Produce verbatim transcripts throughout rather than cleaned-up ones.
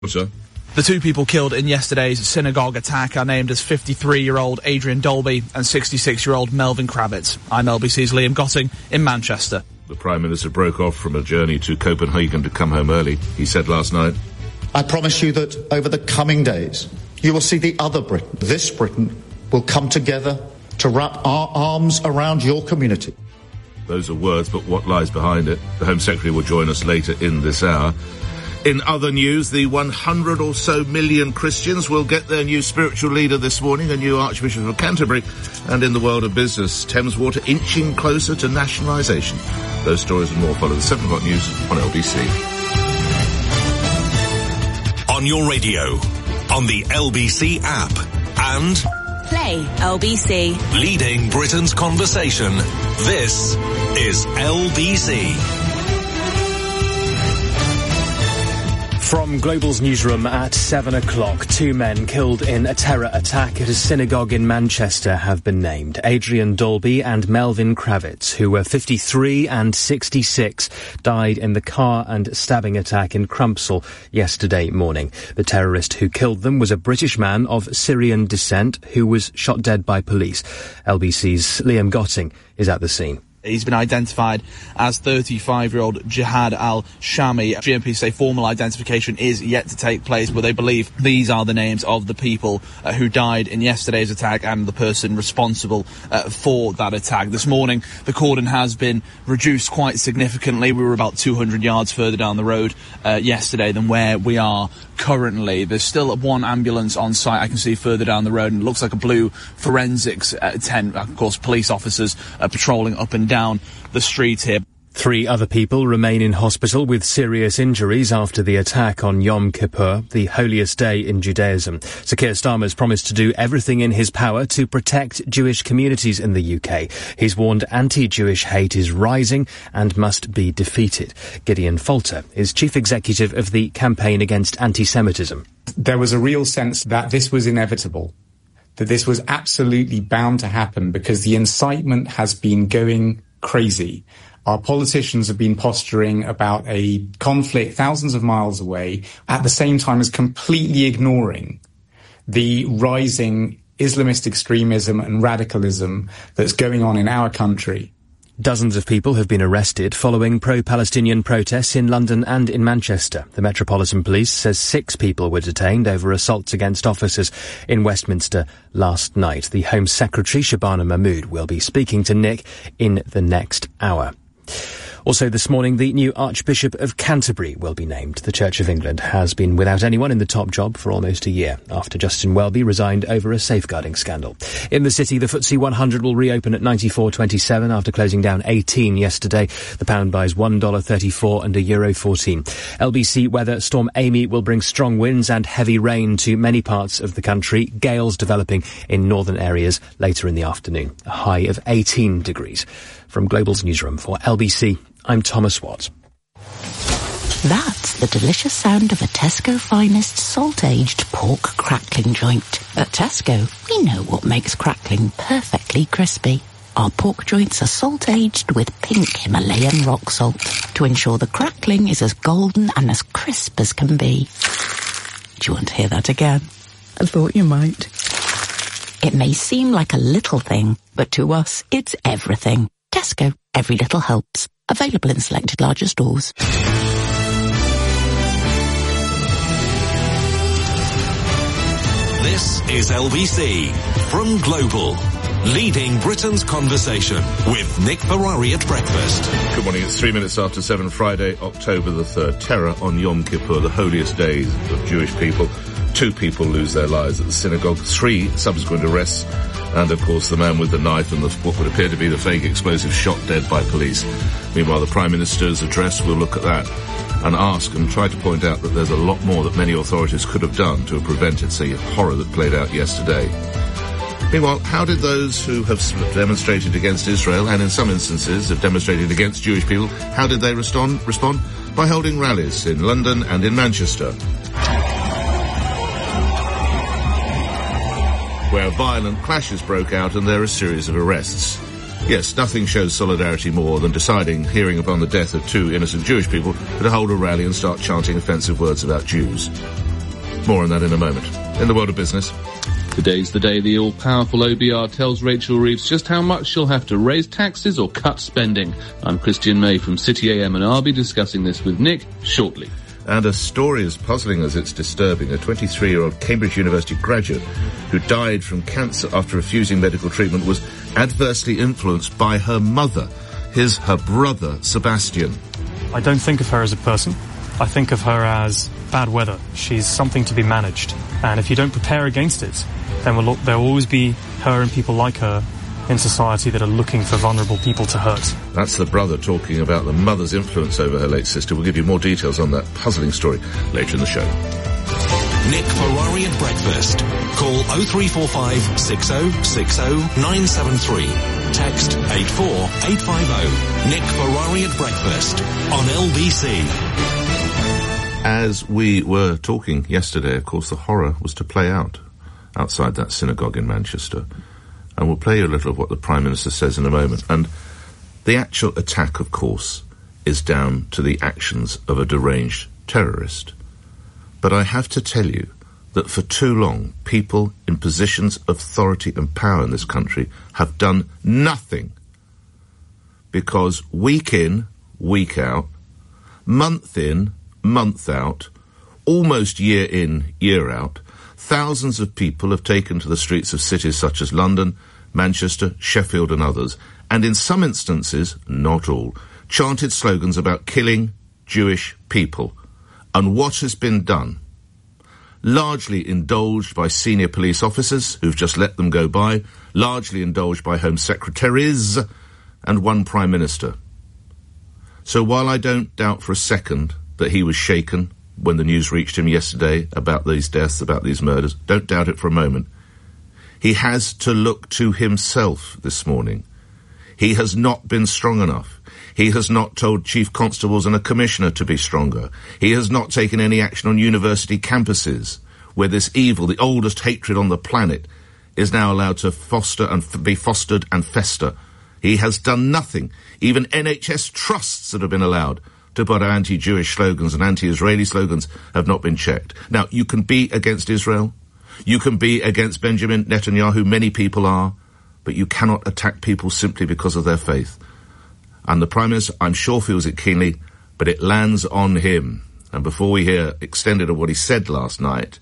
Sir. The two people killed in yesterday's synagogue attack are named as fifty-three-year-old Adrian Dolby and sixty-six-year-old Melvin Kravitz. I'm L B C's Liam Gotting in Manchester. The Prime Minister broke off from a journey to Copenhagen to come home early. He said last night, I promise you that over the coming days, you will see the other Britain, this Britain, will come together to wrap our arms around your community. Those are words, but what lies behind it? The Home Secretary will join us later in this hour. In other news, the one hundred or so million Christians will get their new spiritual leader this morning, a new Archbishop of Canterbury. And in the world of business, Thames Water inching closer to nationalisation. Those stories and more follow the seven o'clock news on L B C. On your radio, on the L B C app, and Play L B C. Leading Britain's conversation. This is L B C. From Global's newsroom at seven o'clock, two men killed in a terror attack at a synagogue in Manchester have been named. Adrian Dolby and Melvin Kravitz, who were fifty-three and sixty-six, died in the car and stabbing attack in Crumpsall yesterday morning. The terrorist who killed them was a British man of Syrian descent who was shot dead by police. L B C's Liam Gotting is at the scene. He's been identified as thirty-five-year-old Jihad al-Shami. G M P say formal identification is yet to take place, but they believe these are the names of the people uh, who died in yesterday's attack and the person responsible uh, for that attack. This morning, the cordon has been reduced quite significantly. We were about two hundred yards further down the road uh, yesterday than where we are currently. There's still one ambulance on site I can see further down the road, and it looks like a blue forensics uh, tent. Of course, police officers are patrolling up and down the street here. Three other people remain in hospital with serious injuries after the attack on Yom Kippur, the holiest day in Judaism. Sir Keir Starmer's promised to do everything in his power to protect Jewish communities in the U K. He's warned anti-Jewish hate is rising and must be defeated. Gideon Falter is chief executive of the Campaign Against Anti-Semitism. There was a real sense that this was inevitable, that this was absolutely bound to happen because the incitement has been going crazy. Our politicians have been posturing about a conflict thousands of miles away, at the same time as completely ignoring the rising Islamist extremism and radicalism that's going on in our country. Dozens of people have been arrested following pro-Palestinian protests in London and in Manchester. The Metropolitan Police says six people were detained over assaults against officers in Westminster last night. The Home Secretary, Shabana Mahmood, will be speaking to Nick in the next hour. Also this morning, the new Archbishop of Canterbury will be named. The Church of England has been without anyone in the top job for almost a year, after Justin Welby resigned over a safeguarding scandal. In the city, the F T S E one hundred will reopen at ninety-four twenty-seven after closing down eighteen yesterday. The pound buys one dollar thirty-four and a euro fourteen. L B C weather, Storm Amy will bring strong winds and heavy rain to many parts of the country. Gales developing in northern areas later in the afternoon. A high of eighteen degrees. From Global's newsroom for L B C, I'm Thomas Watt. That's the delicious sound of a Tesco Finest salt-aged pork crackling joint. At Tesco, we know what makes crackling perfectly crispy. Our pork joints are salt-aged with pink Himalayan rock salt to ensure the crackling is as golden and as crisp as can be. Do you want to hear that again? I thought you might. It may seem like a little thing, but to us, it's everything. Tesco, every little helps. Available in selected larger stores. This is L B C from Global. Leading Britain's conversation with Nick Ferrari at breakfast. Good morning, it's three minutes after seven, Friday, October the third. Terror on Yom Kippur, the holiest day of Jewish people. Two people lose their lives at the synagogue, three subsequent arrests, and of course the man with the knife and the, what would appear to be the fake explosive shot dead by police. Meanwhile, the Prime Minister's address will look at that and ask and try to point out that there's a lot more that many authorities could have done to have prevented the horror that played out yesterday. Meanwhile, how did those who have demonstrated against Israel, and in some instances have demonstrated against Jewish people, how did they respond? Respond by holding rallies in London and in Manchester, where violent clashes broke out and there are a series of arrests. Yes, nothing shows solidarity more than deciding, hearing upon the death of two innocent Jewish people, to hold a rally and start chanting offensive words about Jews. More on that in a moment. In the world of business, today's the day the all-powerful O B R tells Rachel Reeves just how much she'll have to raise taxes or cut spending. I'm Christian May from City A M, and I'll be discussing this with Nick shortly. And a story as puzzling as it's disturbing. A twenty-three-year-old Cambridge University graduate who died from cancer after refusing medical treatment was adversely influenced by her mother. Here's her brother, Sebastian. I don't think of her as a person. I think of her as bad weather. She's something to be managed. And if you don't prepare against it, then we'll, there will always be her and people like her in society that are looking for vulnerable people to hurt. That's the brother talking about the mother's influence over her late sister. We'll give you more details on that puzzling story later in the show. Nick Ferrari at breakfast. Call oh three four five, six oh six oh, nine seven three. Text eight four eight five oh. Nick Ferrari at breakfast on L B C. As we were talking yesterday, of course, the horror was to play out outside that synagogue in Manchester. And we'll play you a little of what the Prime Minister says in a moment. And the actual attack, of course, is down to the actions of a deranged terrorist. But I have to tell you that for too long, people in positions of authority and power in this country have done nothing. Because week in, week out, month in, month out, almost year in, year out, thousands of people have taken to the streets of cities such as London, Manchester, Sheffield and others, and in some instances, not all, chanted slogans about killing Jewish people. And what has been done? Largely indulged by senior police officers who've just let them go by, largely indulged by Home Secretaries and one Prime Minister. So while I don't doubt for a second that he was shaken when the news reached him yesterday about these deaths, about these murders, don't doubt it for a moment, he has to look to himself this morning. He has not been strong enough. He has not told chief constables and a commissioner to be stronger. He has not taken any action on university campuses where this evil, the oldest hatred on the planet, is now allowed to foster and f- be fostered and fester. He has done nothing. Even N H S trusts that have been allowed to put out anti-Jewish slogans and anti-Israeli slogans have not been checked. Now, you can be against Israel. You can be against Benjamin Netanyahu. Many people are. But you cannot attack people simply because of their faith. And the Prime Minister, I'm sure, feels it keenly, but it lands on him. And before we hear extended of what he said last night,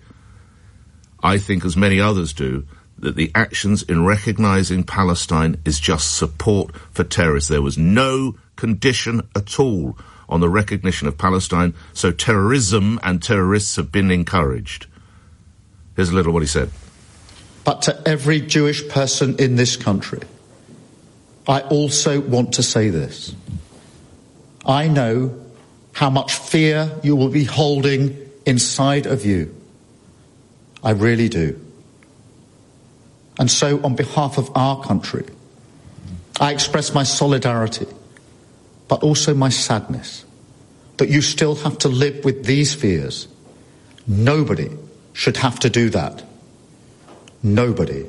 I think, as many others do, that the actions in recognising Palestine is just support for terrorists. There was no condition at all on the recognition of Palestine, so terrorism and terrorists have been encouraged. Here's a little what he said. But to every Jewish person in this country, I also want to say this. I know how much fear you will be holding inside of you. I really do. And so, on behalf of our country, I express my solidarity, but also my sadness, that you still have to live with these fears. Nobody should have to do that. Nobody.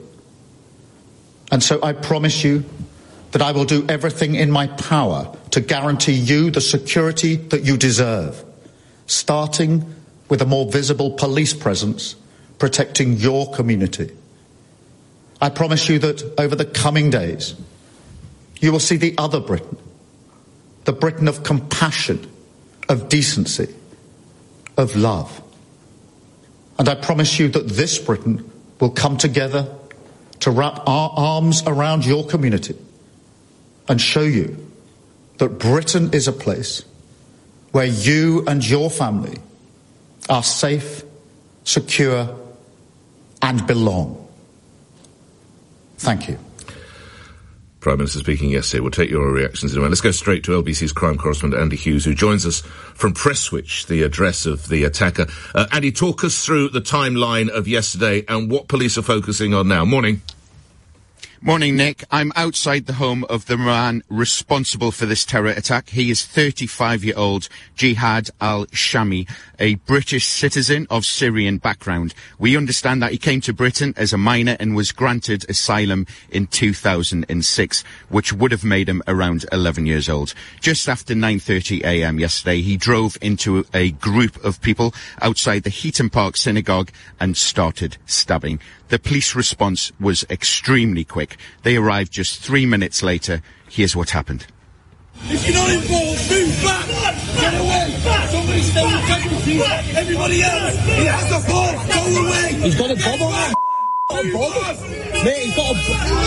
And so I promise you that I will do everything in my power to guarantee you the security that you deserve, starting with a more visible police presence protecting your community. I promise you that over the coming days, you will see the other Britain, the Britain of compassion, of decency, of love. And I promise you that this Britain will come together to wrap our arms around your community and show you that Britain is a place where you and your family are safe, secure, and belong. Thank you. Prime Minister speaking yesterday. We'll take your reactions in a moment. Let's go straight to L B C's crime correspondent Andy Hughes, who joins us from Prestwich, the address of the attacker. Uh, Andy, talk us through the timeline of yesterday and what police are focusing on now. Morning. Morning, Nick. I'm outside the home of the man responsible for this terror attack. He is thirty-five-year-old Jihad al-Shami, a British citizen of Syrian background. We understand that he came to Britain as a minor and was granted asylum in two thousand six, which would have made him around eleven years old. Just after nine thirty a m yesterday, he drove into a group of people outside the Heaton Park synagogue and started stabbing. The police response was extremely quick. They arrived just three minutes later. Here's what happened. If you're not involved, move back! Get away! Somebody stay with casualties! Everybody else! He has the ball! Go away! He's got a bomb on him! Got a bomb? Mate, he's got a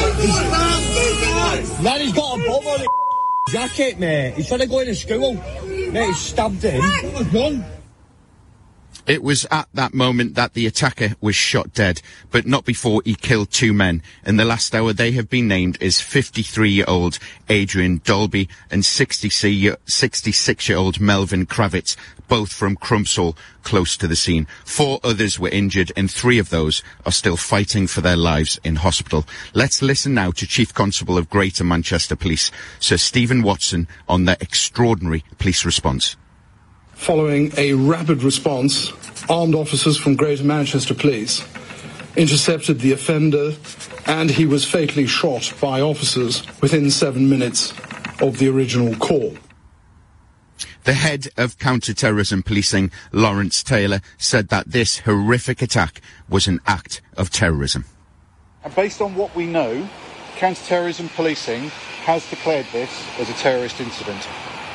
bomb! Man, he's got a bomb on his jacket, mate. He's trying to go into school. Mate, he stabbed him. One. It was at that moment that the attacker was shot dead, but not before he killed two men. In the last hour, they have been named as fifty-three-year-old Adrian Dolby and sixty-six-year-old Melvin Kravitz, both from Crumpsall, close to the scene. Four others were injured, and three of those are still fighting for their lives in hospital. Let's listen now to Chief Constable of Greater Manchester Police, Sir Stephen Watson, on their extraordinary police response. Following a rapid response, armed officers from Greater Manchester Police intercepted the offender, and he was fatally shot by officers within seven minutes of the original call. The head of counter-terrorism policing, Lawrence Taylor, said that this horrific attack was an act of terrorism. And based on what we know, counter-terrorism policing has declared this as a terrorist incident.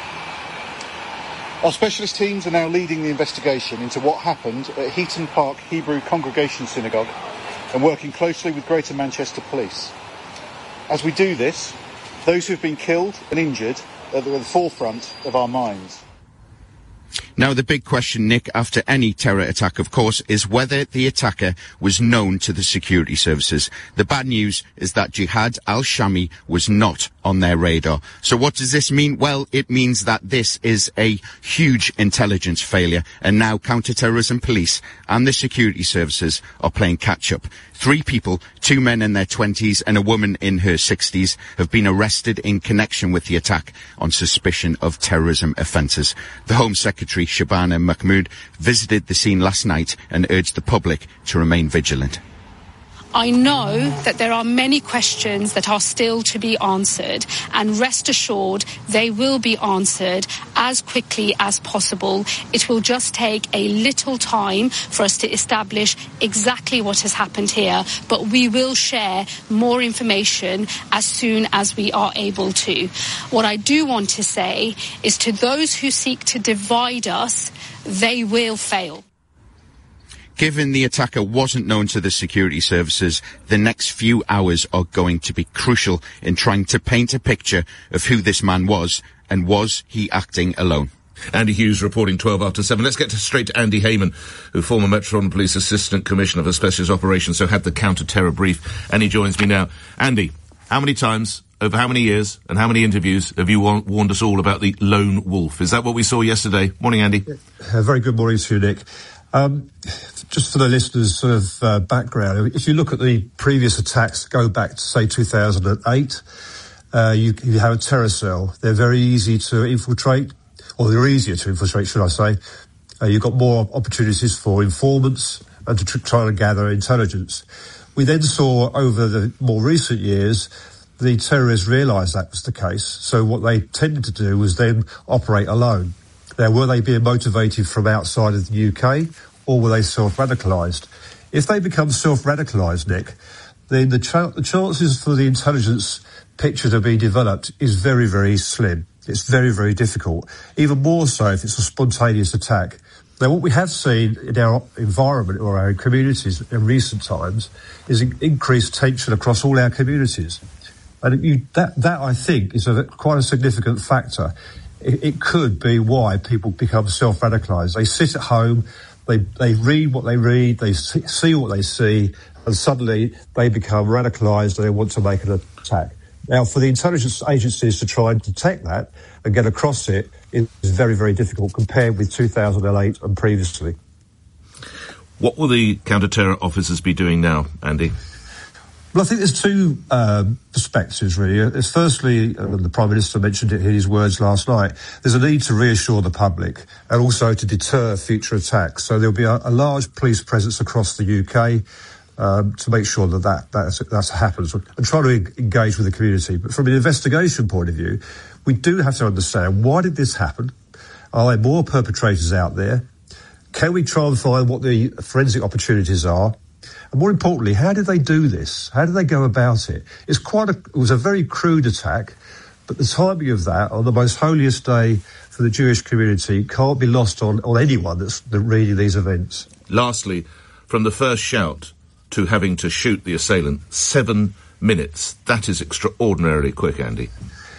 Our specialist teams are now leading the investigation into what happened at Heaton Park Hebrew Congregation Synagogue and working closely with Greater Manchester Police. As we do this, those who have been killed and injured are at the forefront of our minds. Now, the big question, Nick, after any terror attack, of course, is whether the attacker was known to the security services. The bad news is that Jihad al-Shami was not on their radar. So what does this mean? Well, it means that this is a huge intelligence failure, and now counter-terrorism police and the security services are playing catch-up. Three people, two men in their twenties and a woman in her sixties, have been arrested in connection with the attack on suspicion of terrorism offences. The Home Secretary, Shabana Mahmood, visited the scene last night and urged the public to remain vigilant. I know that there are many questions that are still to be answered, and rest assured they will be answered as quickly as possible. It will just take a little time for us to establish exactly what has happened here, but we will share more information as soon as we are able to. What I do want to say is, to those who seek to divide us, they will fail. Given the attacker wasn't known to the security services, the next few hours are going to be crucial in trying to paint a picture of who this man was, and was he acting alone. Andy Hughes reporting twelve after seven. Let's get to straight to Andy Hayman, who former Metropolitan Police Assistant Commissioner for Specialist Operations, so had the counter-terror brief, and he joins me now. Andy, how many times, over how many years, and how many interviews have you wa- warned us all about the lone wolf? Is that what we saw yesterday? Morning, Andy. Uh, very good morning to you, Nick. Um, just for the listeners' sort of uh, background, if you look at the previous attacks, go back to, say, two thousand eight, uh, you, you have a terror cell. They're very easy to infiltrate, or they're easier to infiltrate, should I say. Uh, you've got more opportunities for informants and to tr- try to gather intelligence. We then saw over the more recent years, the terrorists realised that was the case. So what they tended to do was then operate alone. Now, were they being motivated from outside of the U K, or were they self-radicalised? If they become self-radicalised, Nick, then the, ch- the chances for the intelligence picture to be developed is very, very slim. It's very, very difficult, even more so if it's a spontaneous attack. Now, what we have seen in our environment or our communities in recent times is in- increased tension across all our communities. And you, that, that, I think, is a, quite a significant factor. It could be why people become self-radicalised. They sit at home, they they read what they read, they see what they see, and suddenly they become radicalised and they want to make an attack. Now, for the intelligence agencies to try and detect that and get across it is very, very difficult compared with two thousand eight and previously. What will the counter-terror officers be doing now, Andy? Well, I think there's two uh, perspectives, really. It's firstly, uh, the Prime Minister mentioned it in his words last night, there's a need to reassure the public and also to deter future attacks. So there'll be a, a large police presence across the U K um, to make sure that that that's, that's happens and try to engage with the community. But from an investigation point of view, we do have to understand, why did this happen? Are there more perpetrators out there? Can we try and find what the forensic opportunities are? And more importantly, how did they do this? How did they go about it? It's quite a, it was a very crude attack, but the timing of that on the most holiest day for the Jewish community can't be lost on, on anyone that's reading these events. Lastly, from the first shout to having to shoot the assailant, seven minutes. That is extraordinarily quick, Andy.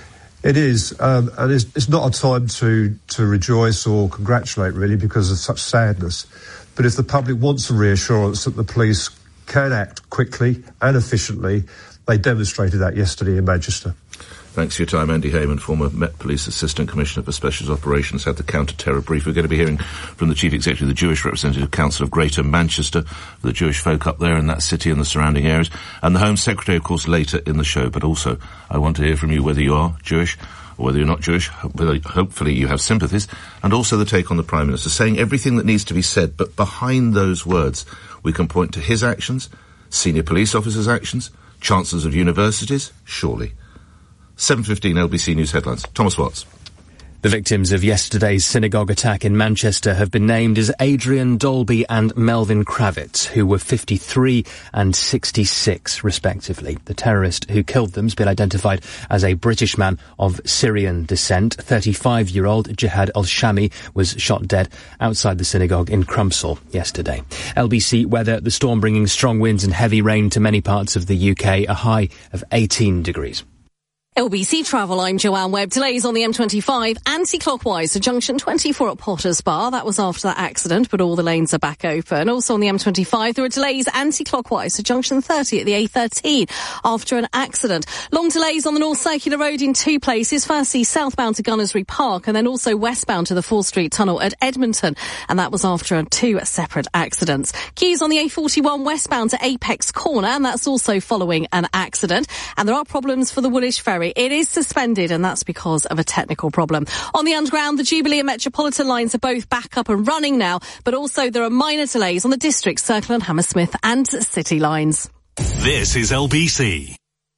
It is, um, and it's, it's not a time to, to rejoice or congratulate, really, because of such sadness. But if the public wants a reassurance that the police can act quickly and efficiently, they demonstrated that yesterday in Manchester. Thanks for your time, Andy Hayman, former Met Police Assistant Commissioner for Special Operations, had the counter-terror brief. We're going to be hearing from the Chief Executive of the Jewish Representative Council of Greater Manchester, for the Jewish folk up there in that city and the surrounding areas, and the Home Secretary, of course, later in the show. But also, I want to hear from you whether you are Jewish or whether you're not Jewish, whether hopefully you have sympathies, and also the take on the Prime Minister, saying everything that needs to be said, but behind those words, we can point to his actions, senior police officers' actions, chancellors of universities, surely. seven fifteen L B C News headlines. Thomas Watts. The victims of yesterday's synagogue attack in Manchester have been named as Adrian Dolby and Melvin Kravitz, who were fifty-three and sixty-six, respectively. The terrorist who killed them has been identified as a British man of Syrian descent. thirty-five-year-old Jihad al-Shami was shot dead outside the synagogue in Crumpsall yesterday. L B C weather, the storm bringing strong winds and heavy rain to many parts of the U K, a high of eighteen degrees. L B C Travel, I'm Joanne Webb. Delays on the M twenty-five anti-clockwise to junction twenty-four at Potters Bar. That was after that accident, but all the lanes are back open. Also on the M twenty-five, there are delays anti-clockwise to junction thirty at the A thirteen after an accident. Long delays on the North Circular Road in two places. Firstly, southbound to Gunnersbury Park and then also westbound to the fourth Street Tunnel at Edmonton. And that was after two separate accidents. Queues on the A forty-one westbound to Apex Corner, and that's also following an accident. And there are problems for the Woolwich Ferry. It is suspended, and that's because of a technical problem. On the Underground, the Jubilee and Metropolitan lines are both back up and running now, but also there are minor delays on the District, Circle and Hammersmith and City lines. This is L B C.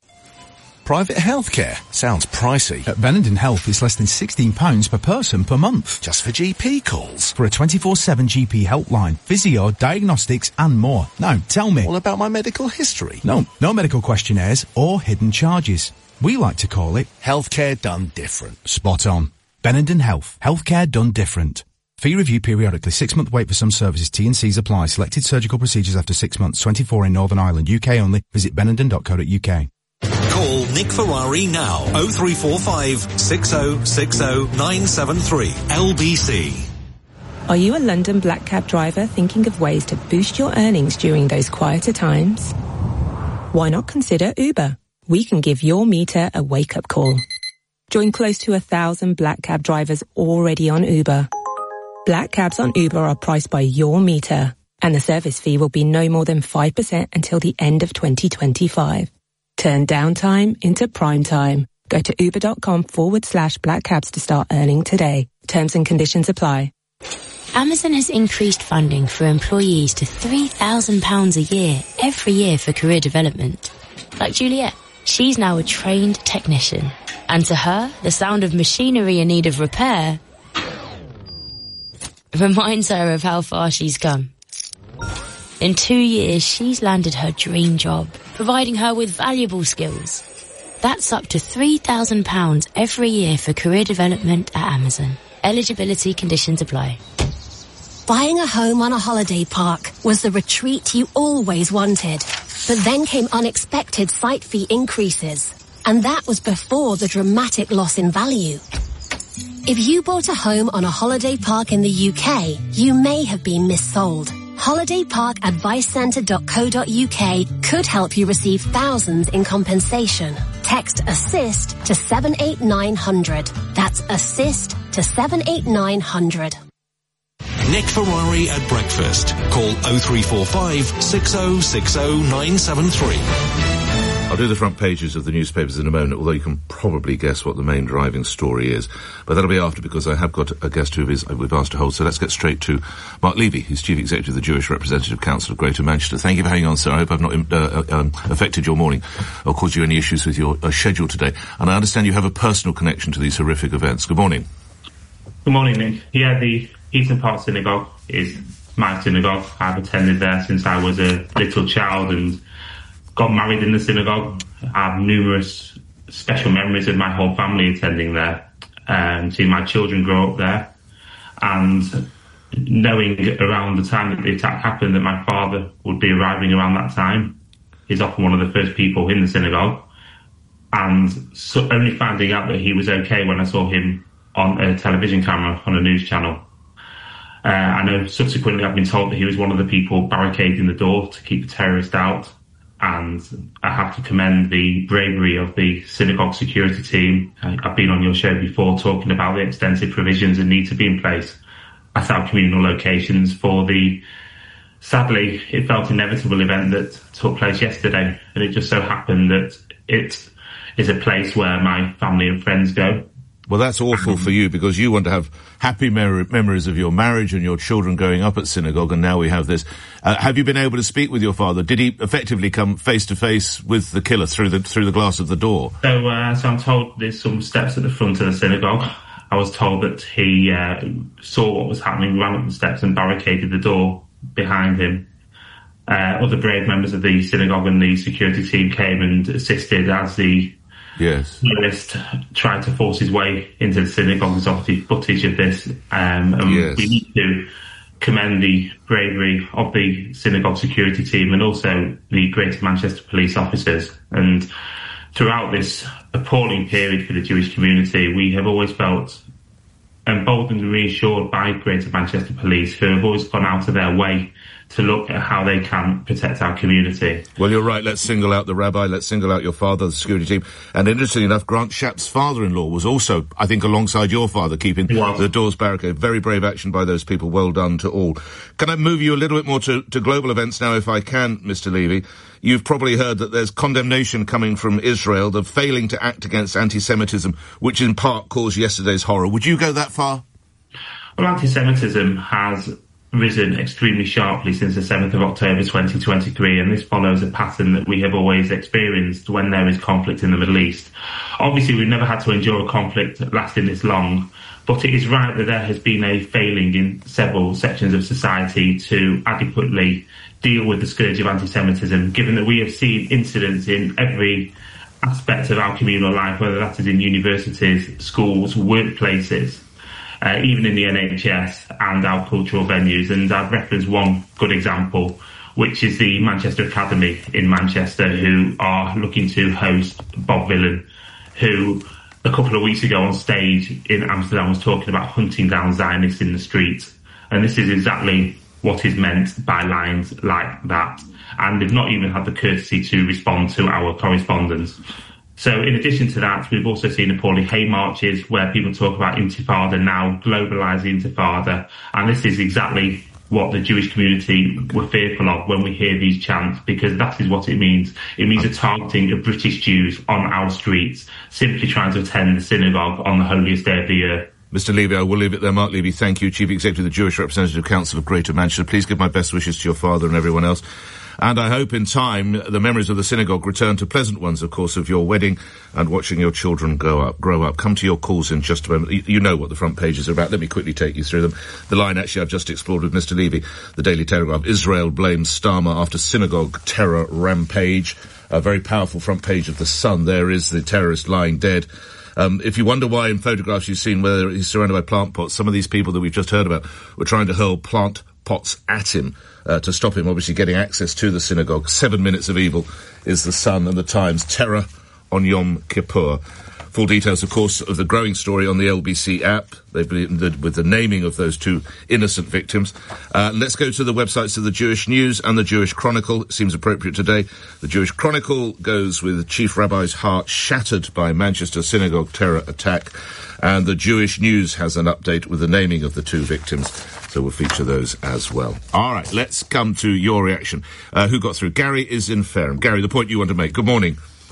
Private healthcare sounds pricey. At Benenden Health, it's less than sixteen pounds per person per month. Just for G P calls? For a twenty-four seven G P helpline, physio, diagnostics and more. Now, tell me. All about my medical history? No, no medical questionnaires or hidden charges. We like to call it healthcare done different. Spot on. Benenden Health. Healthcare done different. Fee review periodically. Six-month wait for some services. T and C's apply. Selected surgical procedures after six months. twenty-four in Northern Ireland. U K only. Visit benenden dot co dot U K. Call Nick Ferrari now. oh three four five, six oh six oh, nine seven three. L B C. Are you a London black cab driver thinking of ways to boost your earnings during those quieter times? Why not consider Uber? We can give your meter a wake-up call. Join close to a thousand black cab drivers already on Uber. Black cabs on Uber are priced by your meter, and the service fee will be no more than five percent until the end of twenty twenty-five. Turn downtime into prime time. Go to uber.com forward slash black cabs to start earning today. Terms and conditions apply. Amazon has increased funding for employees to three thousand pounds a year, every year for career development. Like Juliet. She's now a trained technician. And to her, the sound of machinery in need of repair reminds her of how far she's come. In two years, she's landed her dream job, providing her with valuable skills. That's up to three thousand pounds every year for career development at Amazon. Eligibility conditions apply. Buying a home on a holiday park was the retreat you always wanted. But then came unexpected site fee increases. And that was before the dramatic loss in value. If you bought a home on a holiday park in the U K, you may have been missold. holiday park advice centre dot co dot U K could help you receive thousands in compensation. Text ASSIST to seven eight nine hundred. That's ASSIST to seven eight nine hundred. Nick Ferrari at breakfast. Call oh three four five, six oh six oh, nine seven three. I'll do the front pages of the newspapers in a moment, although you can probably guess what the main driving story is. But that'll be after, because I have got a guest who is, we've asked to hold. So let's get straight to Mark Levy, who's Chief Executive of the Jewish Representative Council of Greater Manchester. Thank you for hanging on, sir. I hope I've not uh, um, affected your morning or caused you any issues with your uh, schedule today. And I understand you have a personal connection to these horrific events. Good morning. Good morning, Nick. Yeah, the Heaton Park Synagogue is my synagogue. I've attended there since I was a little child and got married in the synagogue. I have numerous special memories of my whole family attending there, and seeing my children grow up there, and knowing around the time that the attack happened that my father would be arriving around that time. He's often one of the first people in the synagogue, and so only finding out that he was okay when I saw him on a television camera on a news channel. Uh, I know subsequently I've been told that he was one of the people barricading the door to keep the terrorist out. And I have to commend the bravery of the synagogue security team. I've been on your show before talking about the extensive provisions that need to be in place at our communal locations for the, sadly, it felt inevitable event that took place yesterday. And it just so happened that it is a place where my family and friends go. Well, that's awful for you, because you want to have happy mer- memories of your marriage and your children growing up at synagogue, and now we have this. Uh, have you been able to speak with your father? Did he effectively come face to face with the killer through the through the glass of the door? So, uh, so I'm told there's some steps at the front of the synagogue. I was told that he uh, saw what was happening, ran up the steps and barricaded the door behind him. Uh, other brave members of the synagogue and the security team came and assisted as the Yes. Terrorist tried to force his way into the synagogue. There's obviously footage of this. Um, and yes. we need to commend the bravery of the synagogue security team and also the Greater Manchester police officers. And throughout this appalling period for the Jewish community, we have always felt emboldened and reassured by Greater Manchester Police, who have always gone out of their way to look at how they can protect our community. Well, you're right. Let's single out the rabbi. Let's single out your father, the security team. And interestingly enough, Grant Shapp's father-in-law was also, I think, alongside your father, keeping the doors barricaded. Very brave action by those people. Well done to all. Can I move you a little bit more to, to global events now, if I can, Mister Levy? You've probably heard that there's condemnation coming from Israel of failing to act against anti-Semitism, which in part caused yesterday's horror. Would you go that far? Well, anti-Semitism has risen extremely sharply since the seventh of October twenty twenty-three, and this follows a pattern that we have always experienced when there is conflict in the Middle East. Obviously, we've never had to endure a conflict lasting this long, but it is right that there has been a failing in several sections of society to adequately deal with the scourge of anti-Semitism, given that we have seen incidents in every aspect of our communal life, whether that is in universities, schools, workplaces, Uh, even in the N H S and our cultural venues. And I've referenced one good example, which is the Manchester Academy in Manchester, who are looking to host Bob Vylan, who a couple of weeks ago on stage in Amsterdam was talking about hunting down Zionists in the streets. And this is exactly what is meant by lines like that. And they've not even had the courtesy to respond to our correspondence. So in addition to that, we've also seen appalling hate marches where people talk about intifada now, globalising intifada. And this is exactly what the Jewish community were fearful of when we hear these chants, because that is what it means. It means a targeting of British Jews on our streets, simply trying to attend the synagogue on the holiest day of the year. Mister Levy, I will leave it there. Mark Levy, thank you, Chief Executive of the Jewish Representative Council of Greater Manchester. Please give my best wishes to your father and everyone else. And I hope in time the memories of the synagogue return to pleasant ones, of course, of your wedding and watching your children grow up. Grow up. Come to your calls in just a moment. You, you know what the front pages are about. Let me quickly take you through them. The line, actually, I've just explored with Mister Levy. The Daily Telegraph. Israel blames Starmer after synagogue terror rampage. A very powerful front page of The Sun. There is the terrorist lying dead. Um, if you wonder why in photographs you've seen whether he's surrounded by plant pots, some of these people that we've just heard about were trying to hurl plant pots at him uh, to stop him obviously getting access to the synagogue. Seven minutes of evil is The Sun and the Times. Terror on Yom Kippur. Full details, of course, of the growing story on the L B C app. They've been with the naming of those two innocent victims. Uh, let's go to the websites of the Jewish News and the Jewish Chronicle. It seems appropriate today. The Jewish Chronicle goes with the Chief Rabbi's heart shattered by Manchester synagogue terror attack. And the Jewish News has an update with the naming of the two victims. So we'll feature those as well. All right, let's come to your reaction. Uh, who got through? Gary is in Fareham. Gary, the point you want to make. Good morning.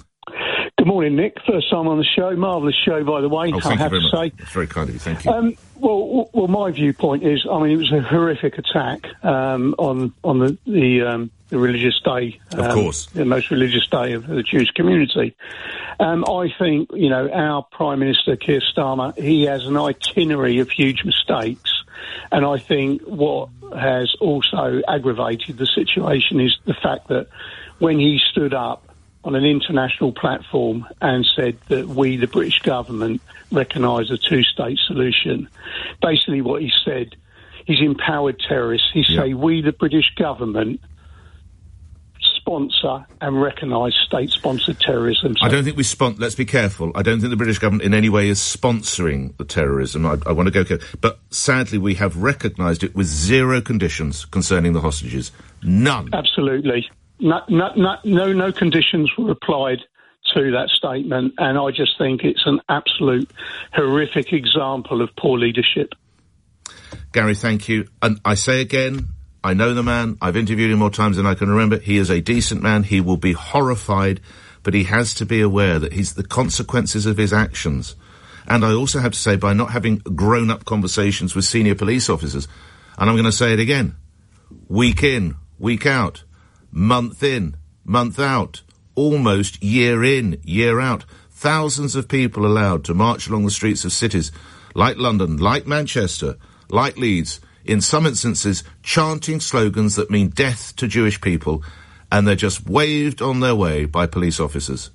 morning, Nick. First time on the show. Marvellous show, by the way, Oh, thank I you have very to much. say. That's very kind of you. Thank you. Um, well, w- well, my viewpoint is, I mean, it was a horrific attack um, on on the the, um, the religious day, um, of course, the most religious day of the Jewish community. Um, I think, you know, our Prime Minister Keir Starmer, he has an itinerary of huge mistakes, and I think what has also aggravated the situation is the fact that when he stood up on an international platform and said that we, the British government, recognise a two-state solution. Basically what he said, he's empowered terrorists. He Yeah. say we, the British government, sponsor and recognise state-sponsored terrorism. So I don't think we spon- let's be careful. I don't think the British government in any way is sponsoring the terrorism. I, I want to go careful. But sadly, we have recognised it with zero conditions concerning the hostages. None. Absolutely. No, no, no, no, no conditions were applied to that statement, and I just think it's an absolute horrific example of poor leadership. Gary, thank you. And I say again, I know the man. I've interviewed him more times than I can remember. He is a decent man. He will be horrified, but he has to be aware that he's the consequences of his actions. And I also have to say, by not having grown-up conversations with senior police officers, and I'm going to say it again, week in, week out, month in, month out, almost year in, year out, thousands of people allowed to march along the streets of cities like London, like Manchester, like Leeds, in some instances chanting slogans that mean death to Jewish people, and they're just waved on their way by police officers.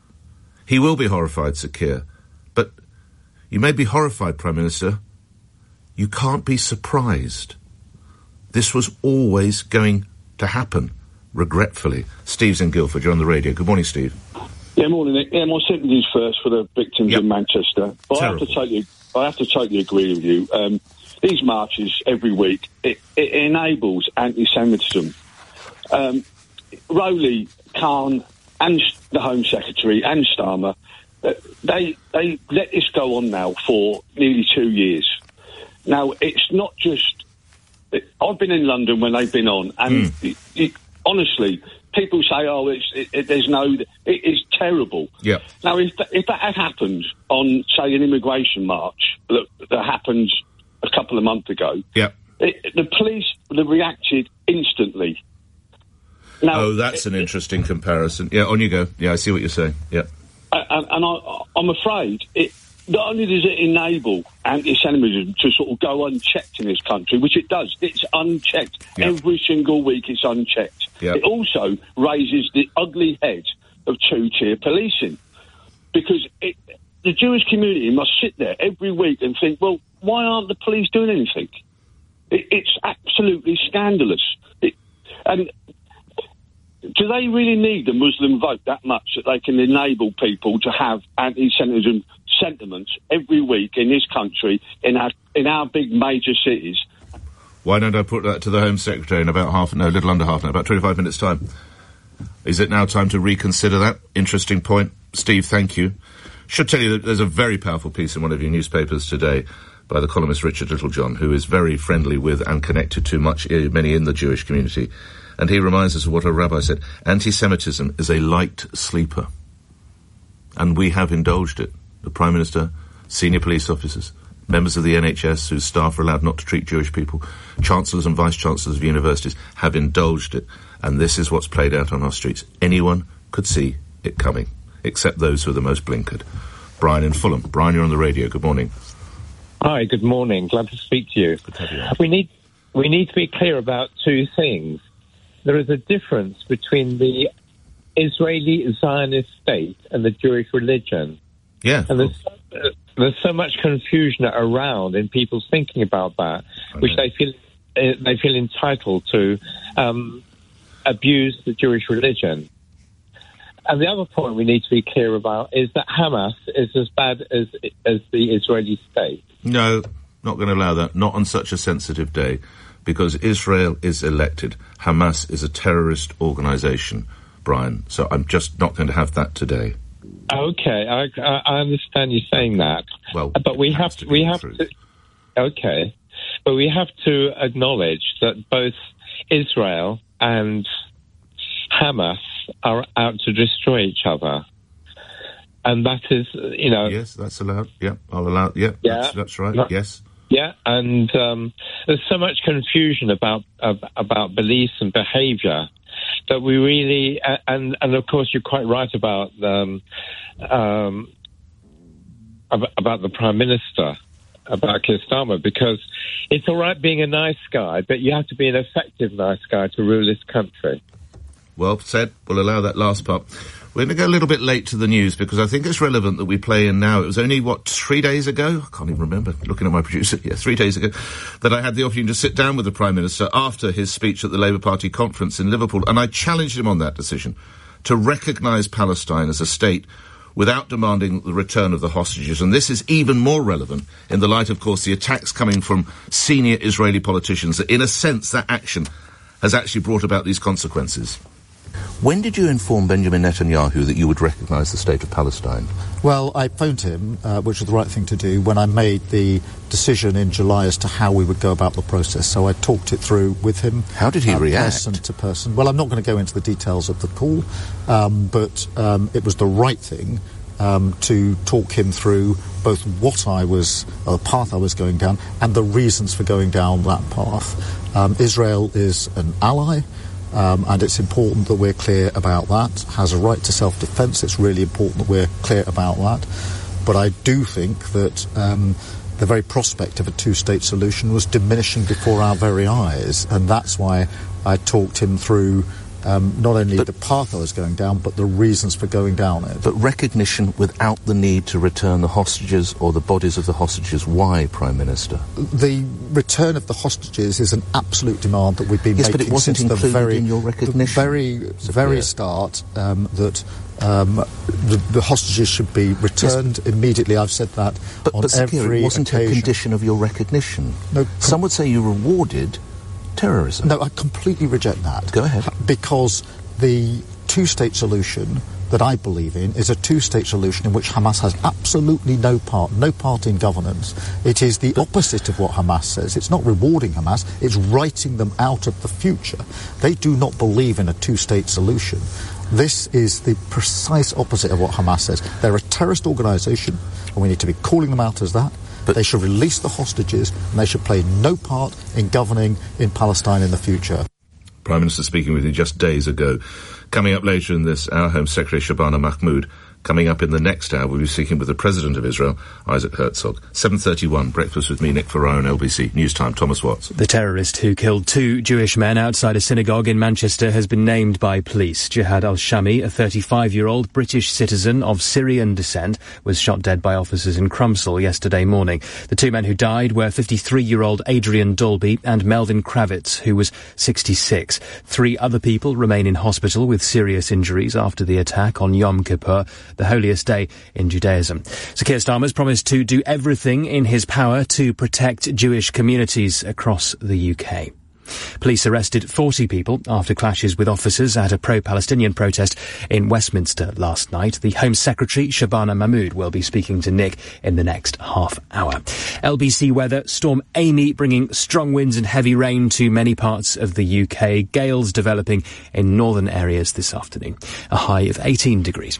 He will be horrified, Sir Keir, but you may be horrified, Prime Minister. You can't be surprised. This was always going to happen. Regretfully. Steve's in Guildford, you're on the radio. Good morning, Steve. Yeah, morning, Nick. Yeah, my sympathies first for the victims Yep. in Manchester. But I have to totally, I have to totally agree with you. Um, these marches every week, it, it enables anti-Semitism. Um, Rowley, Khan, and the Home Secretary and Starmer, uh, they they let this go on now for nearly two years. Now, it's not just... It, I've been in London when they've been on, and Mm. it, it, honestly, people say, "Oh, it's it, it, there's no." It is terrible. Yeah. Now, if that, if that had happened on, say, an immigration march that, that happened a couple of months ago, Yeah. it, the police would have reacted instantly. Now, oh, that's an interesting comparison. Yeah, on you go. Yeah, I see what you're saying. Yeah. and, and I, I'm afraid it. Not only does it enable anti-Semitism to sort of go unchecked in this country, which it does, it's unchecked. Yeah. Every single week it's unchecked. Yeah. It also raises the ugly head of two-tier policing. Because it, the Jewish community must sit there every week and think, well, why aren't the police doing anything? It, it's absolutely scandalous. It, and do they really need the Muslim vote that much that they can enable people to have anti-Semitism sentiments every week in this country, in our in our big major cities? Why don't I put that to the Home Secretary in about half, no, a little under half an hour, about twenty-five minutes' time? Is it now time to reconsider that? Interesting point. Steve, thank you. Should tell you that there's a very powerful piece in one of your newspapers today by the columnist Richard Littlejohn, who is very friendly with and connected to much, uh, many in the Jewish community. And he reminds us of what a rabbi said. Anti-Semitism is a light sleeper. And we have indulged it. The Prime Minister, senior police officers, members of the N H S whose staff are allowed not to treat Jewish people, chancellors and vice-chancellors of universities have indulged it. And this is what's played out on our streets. Anyone could see it coming, except those who are the most blinkered. Brian in Fulham. Brian, you're on the radio. Good morning. Hi, good morning. Glad to speak to you. Good to have you on. We need, we need to be clear about two things. There is a difference between the Israeli Zionist state and the Jewish religion. Yeah. And there's, uh, there's so much confusion around in people's thinking about that, which they feel uh, they feel entitled to um, abuse the Jewish religion. And the other point we need to be clear about is that Hamas is as bad as as the Israeli state. No, not going to allow that. Not on such a sensitive day, because Israel is elected. Hamas is a terrorist organisation, Brian. So I'm just not going to have that today. Okay, I, I understand you saying that. Well, but we have to, we have to. Okay, but we have to acknowledge that both Israel and Hamas are out to destroy each other. and that is, you know... Yes, that's allowed. Yeah, I'll allow... Yeah, Yeah. That's, that's right. No. Yes. Yeah, and um, there's so much confusion about uh, about beliefs and behaviour that we really... Uh, and, and, of course, you're quite right about... Um, um, ab- about the Prime Minister, about Keir Starmer, because it's all right being a nice guy, but you have to be an effective nice guy to rule this country. Well said. We'll allow that last part. We're going to go a little bit late to the news because I think it's relevant that we play in now. It was only, what, three days ago? I can't even remember, looking at my producer. Yeah, three days ago, that I had the opportunity to sit down with the Prime Minister after his speech at the Labour Party conference in Liverpool, and I challenged him on that decision to recognise Palestine as a state without demanding the return of the hostages. And this is even more relevant in the light, of course, the attacks coming from senior Israeli politicians, that in a sense that action has actually brought about these consequences. When did you inform Benjamin Netanyahu that you would recognise the state of Palestine? Well, I phoned him, uh, which was the right thing to do, when I made the decision in July as to how we would go about the process. So I talked it through with him. How did he uh, react? Person to person. Well, I'm not going to go into the details of the call, um, but um, it was the right thing um, to talk him through both what I was, uh, the path I was going down, and the reasons for going down that path. Um, Israel is an ally. Um, and it's important that we're clear about that. Has a right to self-defence. It's really important that we're clear about that. But I do think that um, the very prospect of a two-state solution was diminishing before our very eyes, and that's why I talked him through um, not only but, the path I was going down, but the reasons for going down it. But recognition without the need to return the hostages or the bodies of the hostages. Why, Prime Minister? The return of the hostages is an absolute demand that we've been yes, making but it wasn't since included the very, in your recognition. the very, very start um, that um, the, the hostages should be returned yes. immediately. I've said that but, on but Sakir, every it wasn't occasion. a condition of your recognition. No, com- Some would say you rewarded terrorism. No, I completely reject that. Go ahead. Because the two-state solution that I believe in is a two-state solution in which Hamas has absolutely no part, no part in governance. It is the opposite of what Hamas says. It's not rewarding Hamas, it's writing them out of the future. They do not believe in a two-state solution. This is the precise opposite of what Hamas says. They're a terrorist organisation, and we need to be calling them out as that. But they should release the hostages, and they should play no part in governing in Palestine in the future. Prime Minister speaking with you just days ago. Coming up later in this, our Home Secretary Shabana Mahmood. Coming up in the next hour, we'll be speaking with the President of Israel, Isaac Herzog. seven thirty-one, breakfast with me, Nick Ferraro, on L B C News Time. Thomas Watts. The terrorist who killed two Jewish men outside a synagogue in Manchester has been named by police. Jihad al-Shami, a thirty-five-year-old British citizen of Syrian descent, was shot dead by officers in Crumpsall yesterday morning. The two men who died were fifty-three-year-old Adrian Dolby and Melvin Kravitz, who was sixty-six. Three other people remain in hospital with serious injuries after the attack on Yom Kippur, the holiest day in Judaism. So Keir Starmer's promised to do everything in his power to protect Jewish communities across the U K. Police arrested forty people after clashes with officers at a pro-Palestinian protest in Westminster last night. The Home Secretary, Shabana Mahmood, will be speaking to Nick in the next half hour. L B C weather, Storm Amy bringing strong winds and heavy rain to many parts of the U K. Gales developing in northern areas this afternoon. A high of eighteen degrees.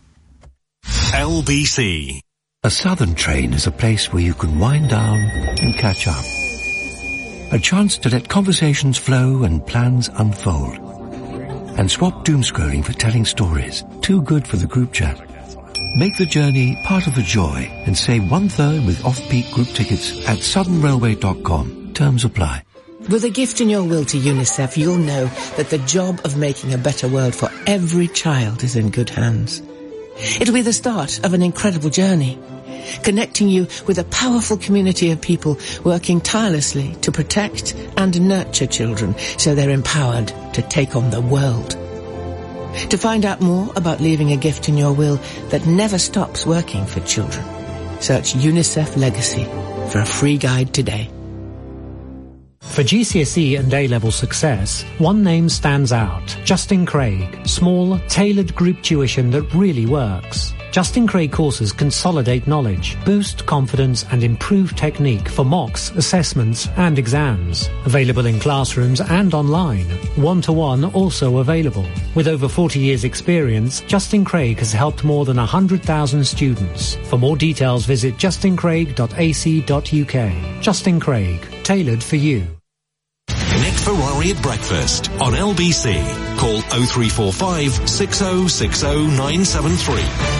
L B C. A southern train is a place where you can wind down and catch up. A chance to let conversations flow and plans unfold. And swap doom-scrolling for telling stories. Too good for the group chat. Make the journey part of the joy and save one-third with off-peak group tickets at southern railway dot com. Terms apply. With a gift in your will to UNICEF, you'll know that the job of making a better world for every child is in good hands. It'll be the start of an incredible journey, connecting you with a powerful community of people working tirelessly to protect and nurture children so they're empowered to take on the world. To find out more about leaving a gift in your will that never stops working for children, search UNICEF Legacy for a free guide today. For G C S E and A-level success, one name stands out. Justin Craig. Small, tailored group tuition that really works. Justin Craig courses consolidate knowledge, boost confidence and improve technique for mocks, assessments and exams. Available in classrooms and online. One-to-one also available. With over forty years experience, Justin Craig has helped more than one hundred thousand students. For more details, visit justin craig dot a c dot u k. Justin Craig, tailored for you. Nick Ferrari at breakfast on L B C. Call oh three four five, six oh six oh, nine seven three.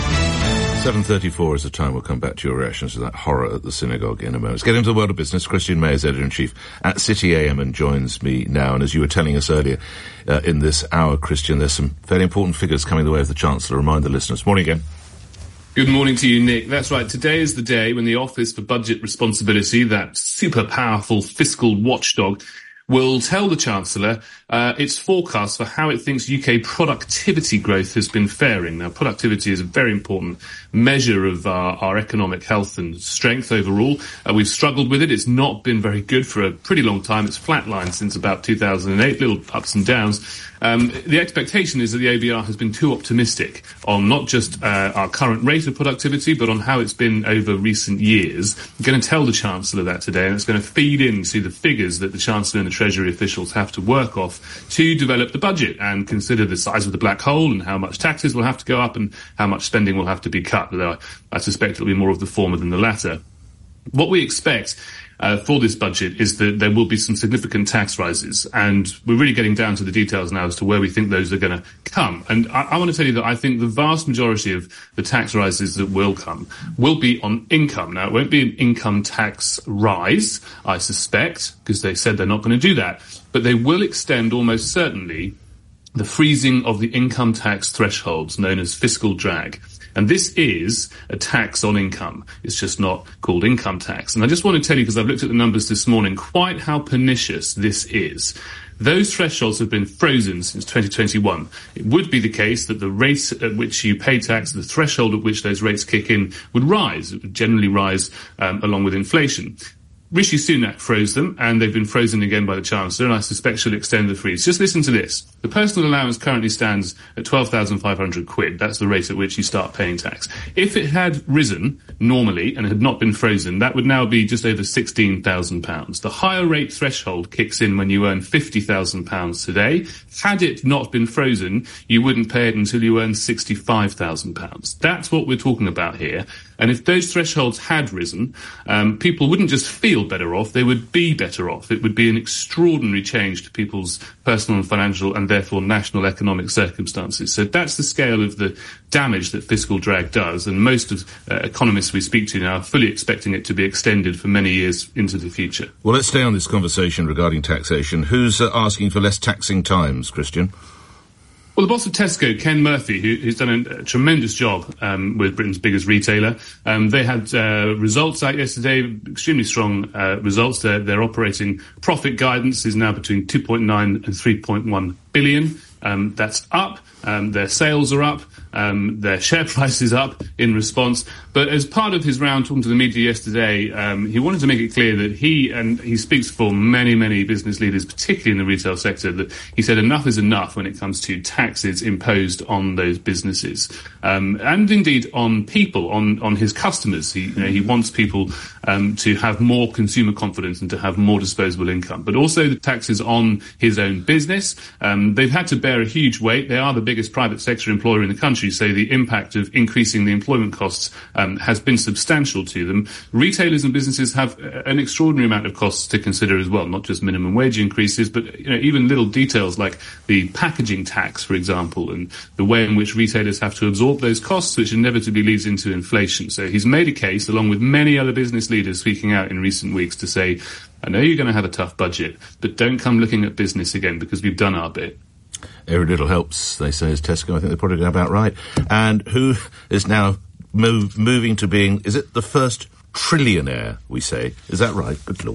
seven thirty-four is the time. We'll come back to your reactions to that horror at the synagogue in a moment. Let's get into the world of business. Christian May is Editor-in-Chief at City A M and joins me now. And as you were telling us earlier uh, in this hour, Christian, there's some fairly important figures coming the way of the Chancellor. Remind the listeners. Morning again. Good morning to you, Nick. That's right. Today is the day when the Office for Budget Responsibility, that super powerful fiscal watchdog, will tell the Chancellor uh, its forecast for how it thinks U K productivity growth has been faring. Now, productivity is a very important measure of our, our economic health and strength overall. Uh, we've struggled with it. It's not been very good for a pretty long time. It's flatlined since about two thousand eight, little ups and downs. Um, the expectation is that the A B R has been too optimistic on not just uh, our current rate of productivity, but on how it's been over recent years. I'm going to tell the Chancellor that today, and it's going to feed into the figures that the Chancellor and the Treasury officials have to work off to develop the budget and consider the size of the black hole and how much taxes will have to go up and how much spending will have to be cut, although I, I suspect it'll be more of the former than the latter. What we expect Uh, for this budget is that there will be some significant tax rises, and we're really getting down to the details now as to where we think those are going to come. And I, I want to tell you that I think the vast majority of the tax rises that will come will be on income. Now, it won't be an income tax rise, I suspect, because they said they're not going to do that, but they will extend almost certainly the freezing of the income tax thresholds known as fiscal drag. And this is a tax on income. It's just not called income tax. And I just want to tell you, because I've looked at the numbers this morning, quite how pernicious this is. Those thresholds have been frozen since twenty twenty-one. It would be the case that the rate at which you pay tax, the threshold at which those rates kick in, would rise. It would generally rise um, along with inflation. Rishi Sunak froze them, and they've been frozen again by the Chancellor, and I suspect she'll extend the freeze. Just listen to this. The personal allowance currently stands at twelve thousand five hundred quid. That's the rate at which you start paying tax. If it had risen normally and had not been frozen, that would now be just over sixteen thousand pounds. The higher rate threshold kicks in when you earn fifty thousand pounds today. Had it not been frozen, you wouldn't pay it until you earn sixty-five thousand pounds. That's what we're talking about here. And if those thresholds had risen, um, people wouldn't just feel better off, they would be better off. It would be an extraordinary change to people's personal and financial and therefore national economic circumstances. So that's the scale of the damage that fiscal drag does, and most of uh, economists we speak to now are fully expecting it to be extended for many years into the future. Well, let's stay on this conversation regarding taxation. Who's uh, asking for less taxing times, Christian? Well, the boss of Tesco, Ken Murphy, who, who's done a, a tremendous job um, with Britain's biggest retailer, um, they had uh, results out yesterday, extremely strong uh, results. Their, their operating profit guidance is now between two point nine and three point one billion. Um, that's up. Um, their sales are up. Um, their share price is up in response. But as part of his round talking to the media yesterday, um, he wanted to make it clear that he, and he speaks for many, many business leaders, particularly in the retail sector, that he said enough is enough when it comes to taxes imposed on those businesses. Um, and indeed on people, on, on his customers. He, you know, he wants people um, to have more consumer confidence and to have more disposable income. But also the taxes on his own business. Um, they've had to bear a huge weight. They are the biggest private sector employer in the country, so the impact of increasing the employment costs um, has been substantial to them. Retailers and businesses have an extraordinary amount of costs to consider as well, not just minimum wage increases, but you know, even little details like the packaging tax, for example, and the way in which retailers have to absorb those costs, which inevitably leads into inflation. So he's made a case, along with many other business leaders speaking out in recent weeks, to say, I know you're going to have a tough budget, but don't come looking at business again because we've done our bit. Every little helps, they say, as Tesco. I think they're probably about right. And who is now move, moving to being, is it the first trillionaire, we say? Is that right? Good Lord.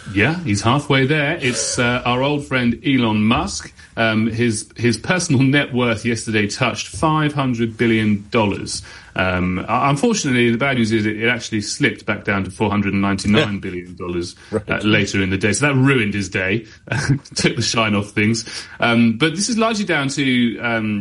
Yeah, he's halfway there. It's uh, our old friend Elon Musk. Um, his his personal net worth yesterday touched five hundred billion dollars. Um, unfortunately, the bad news is it, it actually slipped back down to four hundred ninety-nine billion dollars right. uh, later in the day. So that ruined his day, took the shine off things. Um, but this is largely down to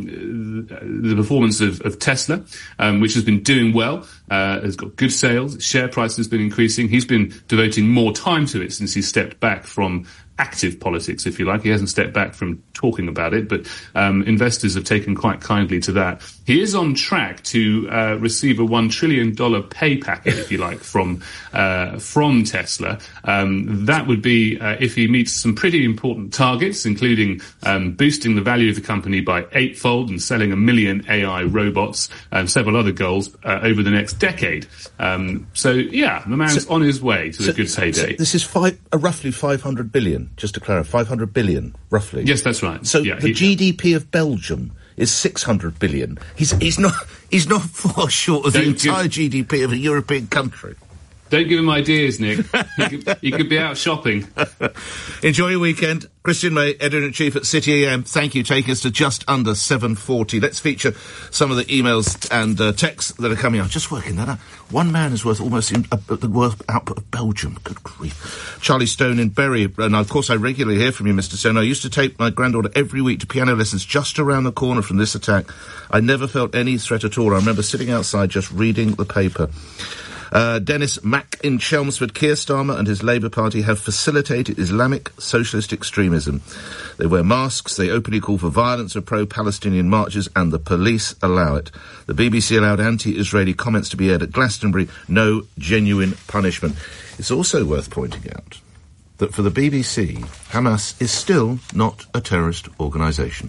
um, the performance of, of Tesla, um, which has been doing well, uh, has got good sales, its share price has been increasing. He's been devoting more time to it since he stepped back from active politics, if you like. He hasn't stepped back from talking about it, but um, investors have taken quite kindly to that. He is on track to uh, receive a one trillion dollars pay packet, if you like, from uh, from Tesla. Um, that would be uh, if he meets some pretty important targets, including um, boosting the value of the company by eightfold and selling a million A I robots and several other goals uh, over the next decade. Um, so, yeah, the man's so, on his way to so, a good payday. So this is five, uh, roughly five hundred billion. Just to clarify, five hundred billion, roughly. Yes, that's right. So yeah, the he, G D P of Belgium is six hundred billion. He's he's not he's not far short of the entire give, G D P of a European country. Don't give him ideas, Nick. he, could, he could be out shopping. Enjoy your weekend. Christian May, Editor-in-Chief at City A M. Thank you, taking us to just under seven forty. Let's feature some of the emails and uh, texts that are coming out. Just working that out. One man is worth almost in, uh, the worth output of Belgium. Good grief. Charlie Stone in Bury. And, of course, I regularly hear from you, Mister Stone. I used to take my granddaughter every week to piano lessons just around the corner from this attack. I never felt any threat at all. I remember sitting outside just reading the paper. Uh, Dennis Mack in Chelmsford. Keir Starmer and his Labour Party have facilitated Islamic socialist extremism. They wear masks, they openly call for violence of pro-Palestinian marches, and the police allow it. The B B C allowed anti-Israeli comments to be aired at Glastonbury. No genuine punishment. It's also worth pointing out that for the B B C, Hamas is still not a terrorist organisation.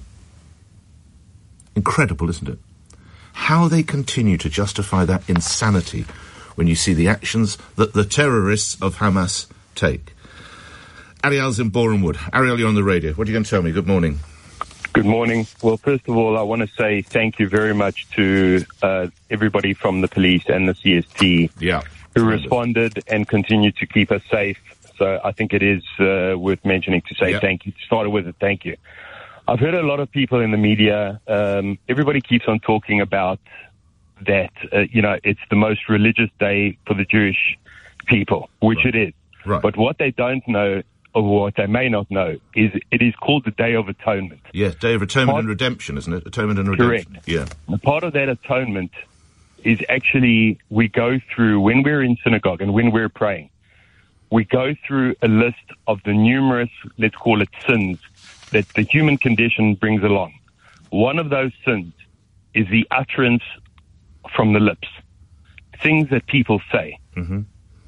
Incredible, isn't it? How they continue to justify that insanity when you see the actions that the terrorists of Hamas take. Ariel's in Borehamwood. Ariel, you're on the radio. What are you going to tell me? Good morning. Good morning. Well, first of all, I want to say thank you very much to uh, everybody from the police and the C S T yeah. who responded and continue to keep us safe. So I think it is uh, worth mentioning to say yeah. thank you. Started with a thank you. I've heard a lot of people in the media, um, everybody keeps on talking about that, uh, you know, it's the most religious day for the Jewish people, which right. it is. Right. But what they don't know, or what they may not know, is it is called the Day of Atonement. Yes, Day of Atonement part, and Redemption, isn't it? Atonement and Redemption. Correct. Yeah. And part of that atonement is actually we go through, when we're in synagogue and when we're praying, we go through a list of the numerous, let's call it sins, that the human condition brings along. One of those sins is the utterance from the lips, things that people say. Mm-hmm.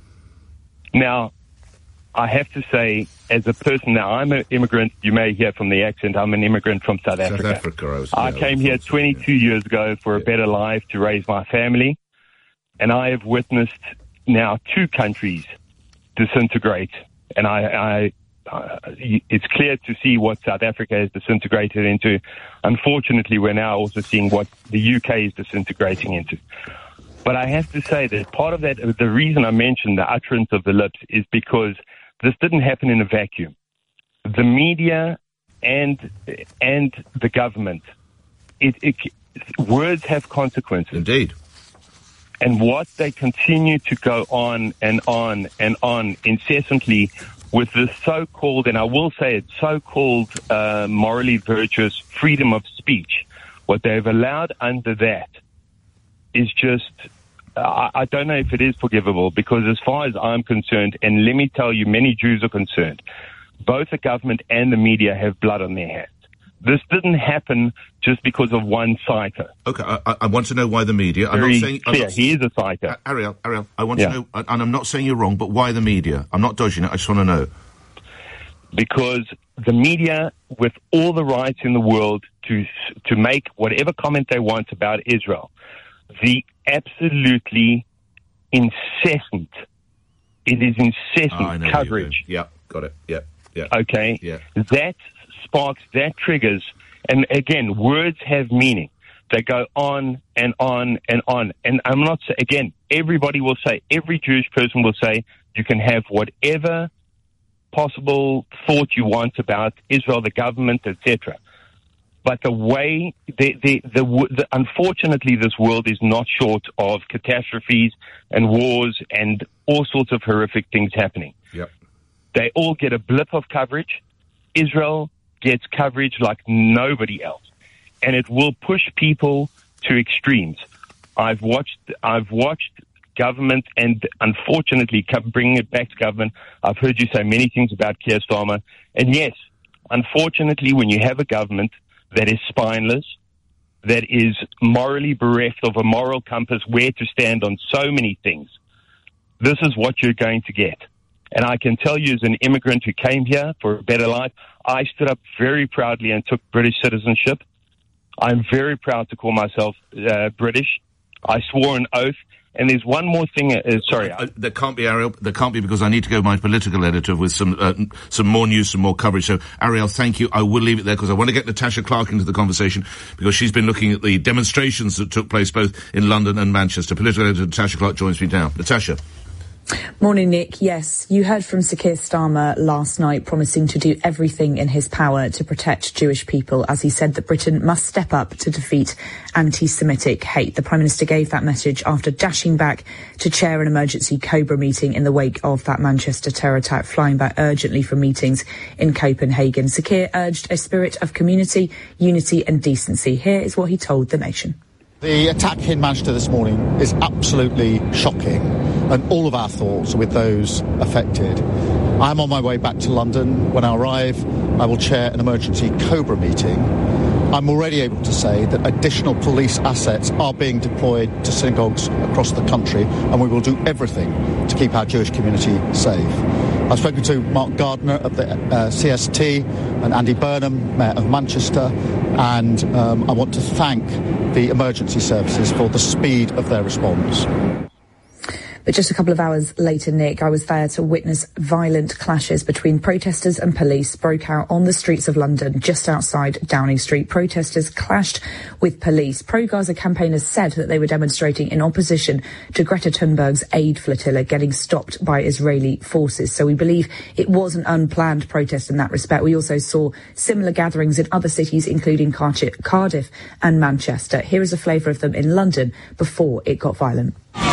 Now, I have to say, as a person, now I'm an immigrant, you may hear from the accent, I'm an immigrant from South, South Africa. Africa I, was, I yeah, came I here twenty-two yeah. years ago for a better life to raise my family, and I have witnessed now two countries disintegrate, and I, I uh, it's clear to see what South Africa has disintegrated into. Unfortunately, we're now also seeing what the U K is disintegrating into. But I have to say that part of that, the reason I mentioned the utterance of the lips is because this didn't happen in a vacuum. The media and and the government, it, it words have consequences. Indeed. And what they continue to go on and on and on incessantly with this so-called, and I will say it, so-called uh, morally virtuous freedom of speech, what they've allowed under that is just, uh, I don't know if it is forgivable, because as far as I'm concerned, and let me tell you, many Jews are concerned, both the government and the media have blood on their hands. This didn't happen just because of one psycho. Okay, I, I want to know why the media. Very I'm not saying clear. I'm not, he is a psycho. Ariel, Ariel, I want yeah. to know, and I'm not saying you're wrong, but why the media? I'm not dodging it. I just want to know. Because the media, with all the rights in the world to to make whatever comment they want about Israel, the absolutely incessant, it is incessant oh, coverage. Yeah, got it. Yeah, yeah. Okay. Yeah. That sparks, that triggers, and again, words have meaning. They go on and on and on. And I'm not, again, everybody will say, every Jewish person will say, you can have whatever possible thought you want about Israel, the government, et cetera. But the way, the, the, the, the, unfortunately, this world is not short of catastrophes and wars and all sorts of horrific things happening. Yep. They all get a blip of coverage. Israel gets coverage like nobody else, and it will push people to extremes. I've watched, I've watched government, and unfortunately, bringing it back to government, I've heard you say many things about Keir Starmer, and yes, unfortunately, when you have a government that is spineless, that is morally bereft of a moral compass where to stand on so many things, this is what you're going to get. And I can tell you, as an immigrant who came here for a better life, I stood up very proudly and took British citizenship. I'm very proud to call myself uh, British. I swore an oath. And there's one more thing. Uh, sorry, uh, there can't be, Ariel. There can't be, because I need to go to my political editor with some uh, some more news, some more coverage. So, Ariel, thank you. I will leave it there because I want to get Natasha Clark into the conversation, because she's been looking at the demonstrations that took place both in London and Manchester. Political editor Natasha Clark joins me now. Natasha. Morning, Nick. Yes, you heard from Sir Keir Starmer last night promising to do everything in his power to protect Jewish people, as he said that Britain must step up to defeat anti-Semitic hate. The Prime Minister gave that message after dashing back to chair an emergency COBRA meeting in the wake of that Manchester terror attack, flying back urgently from meetings in Copenhagen. Sir Keir urged a spirit of community, unity and decency. Here is what he told the nation. The attack in Manchester this morning is absolutely shocking, and all of our thoughts are with those affected. I'm on my way back to London. When I arrive, I will chair an emergency COBRA meeting. I'm already able to say that additional police assets are being deployed to synagogues across the country, and we will do everything to keep our Jewish community safe. I've spoken to Mark Gardner of the uh, C S T and Andy Burnham, Mayor of Manchester, and um, I want to thank the emergency services for the speed of their response. But just a couple of hours later, Nick, I was there to witness violent clashes between protesters and police broke out on the streets of London, just outside Downing Street. Protesters clashed with police. Pro-Gaza campaigners said that they were demonstrating in opposition to Greta Thunberg's aid flotilla getting stopped by Israeli forces. So we believe it was an unplanned protest in that respect. We also saw similar gatherings in other cities, including Cardiff and Manchester. Here is a flavour of them in London before it got violent.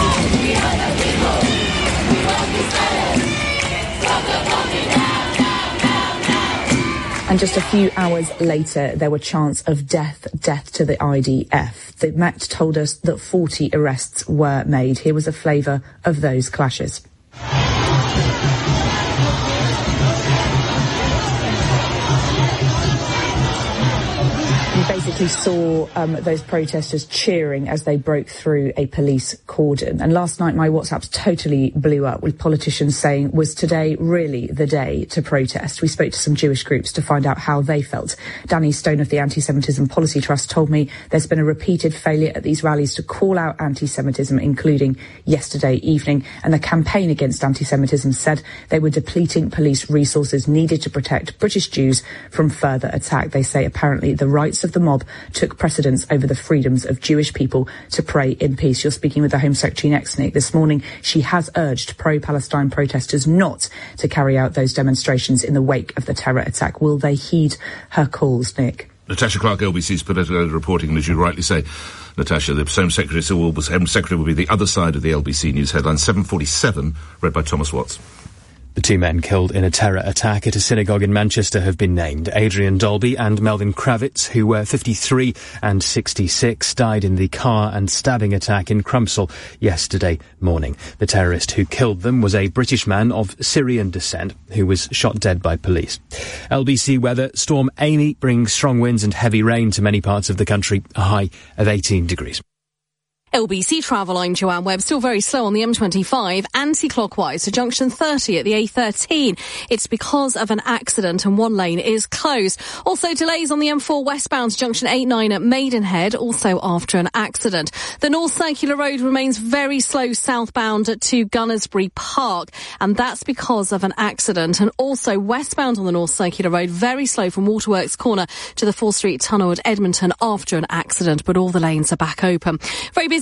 And just a few hours later, there were chants of death, death to the I D F. The Met told us that forty arrests were made. Here was a flavour of those clashes. Basically saw um, those protesters cheering as they broke through a police cordon. And last night my WhatsApps totally blew up with politicians saying, was today really the day to protest? We spoke to some Jewish groups to find out how they felt. Danny Stone of the Anti-Semitism Policy Trust told me there's been a repeated failure at these rallies to call out anti-Semitism, including yesterday evening. And the campaign against anti-Semitism said they were depleting police resources needed to protect British Jews from further attack. They say apparently the rights of the mob took precedence over the freedoms of Jewish people to pray in peace. You're speaking with the Home Secretary next, Nick. This morning, she has urged pro-Palestine protesters not to carry out those demonstrations in the wake of the terror attack. Will they heed her calls, Nick? Natasha Clark, L B C's political editor, reporting, and as you rightly say, Natasha, the Home Secretary, so will, Home Secretary will be the other side of the L B C News headline. seven forty-seven, read by Thomas Watts. The two men killed in a terror attack at a synagogue in Manchester have been named. Adrian Dolby and Melvin Kravitz, who were fifty-three and sixty-six, died in the car and stabbing attack in Crumpsall yesterday morning. The terrorist who killed them was a British man of Syrian descent who was shot dead by police. L B C weather. Storm Amy brings strong winds and heavy rain to many parts of the country, a high of eighteen degrees. L B C Travel, I'm Joanne Webb. Still very slow on the M twenty-five, anti-clockwise to junction thirty at the A thirteen. It's because of an accident and one lane is closed. Also delays on the M four westbound to junction eight nine at Maidenhead, also after an accident. The North Circular Road remains very slow southbound to Gunnersbury Park, and that's because of an accident. And also westbound on the North Circular Road, very slow from Waterworks Corner to the fourth Street Tunnel at Edmonton after an accident, but all the lanes are back open. Very busy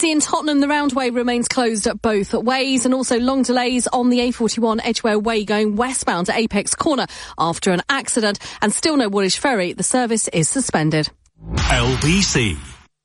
Busy in Tottenham, the Roundway remains closed at both ways, and also long delays on the A forty-one Edgware Way going westbound to Apex Corner after an accident, and still no Woolwich Ferry. The service is suspended. L B C.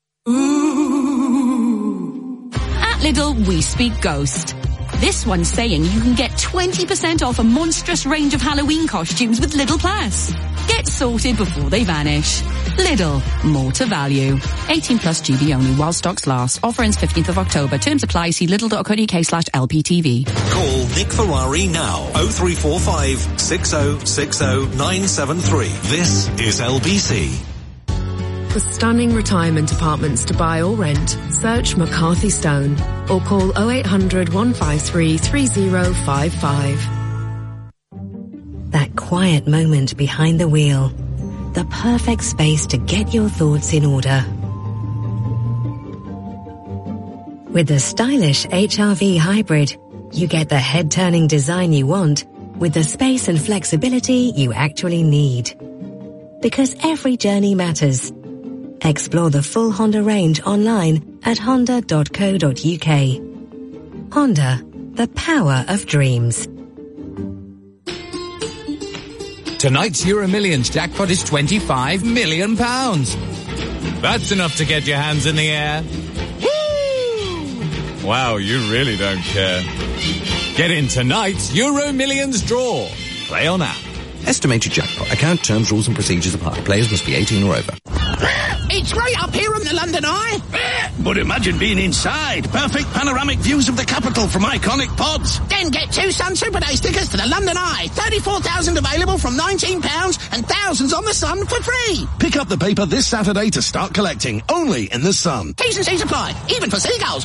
Ooh. At Lidl, we speak ghost. This one's saying you can get twenty percent off a monstrous range of Halloween costumes with Lidl Plus. Get sorted before they vanish. Lidl, more to value. eighteen plus G B only while stocks last. Offer ends fifteenth of October. Terms apply. See lidl.co.uk slash LPTV. Call Nick Ferrari now. oh three four five, six oh six oh, nine seven three. This is L B C. For stunning retirement apartments to buy or rent, search McCarthy Stone or call oh eight hundred, one five three, three oh five five. That quiet moment behind the wheel. The perfect space to get your thoughts in order. With the stylish H R V Hybrid, you get the head-turning design you want with the space and flexibility you actually need. Because every journey matters. Explore the full Honda range online at honda dot co dot uk. Honda, the power of dreams. Tonight's Euro Millions jackpot is twenty-five million pounds. That's enough to get your hands in the air. Woo! Wow, you really don't care. Get in tonight's Euro Millions draw. Play on app. Estimated jackpot. Account terms, rules and procedures apply. Players must be eighteen or over. It's great up here on the London Eye. But imagine being inside. Perfect panoramic views of the capital from iconic pods. Then get two Sun Super Day stickers to the London Eye. thirty-four thousand available from nineteen pounds and thousands on the Sun for free. Pick up the paper this Saturday to start collecting. Only in the Sun. T's and C's apply. Even for seagulls.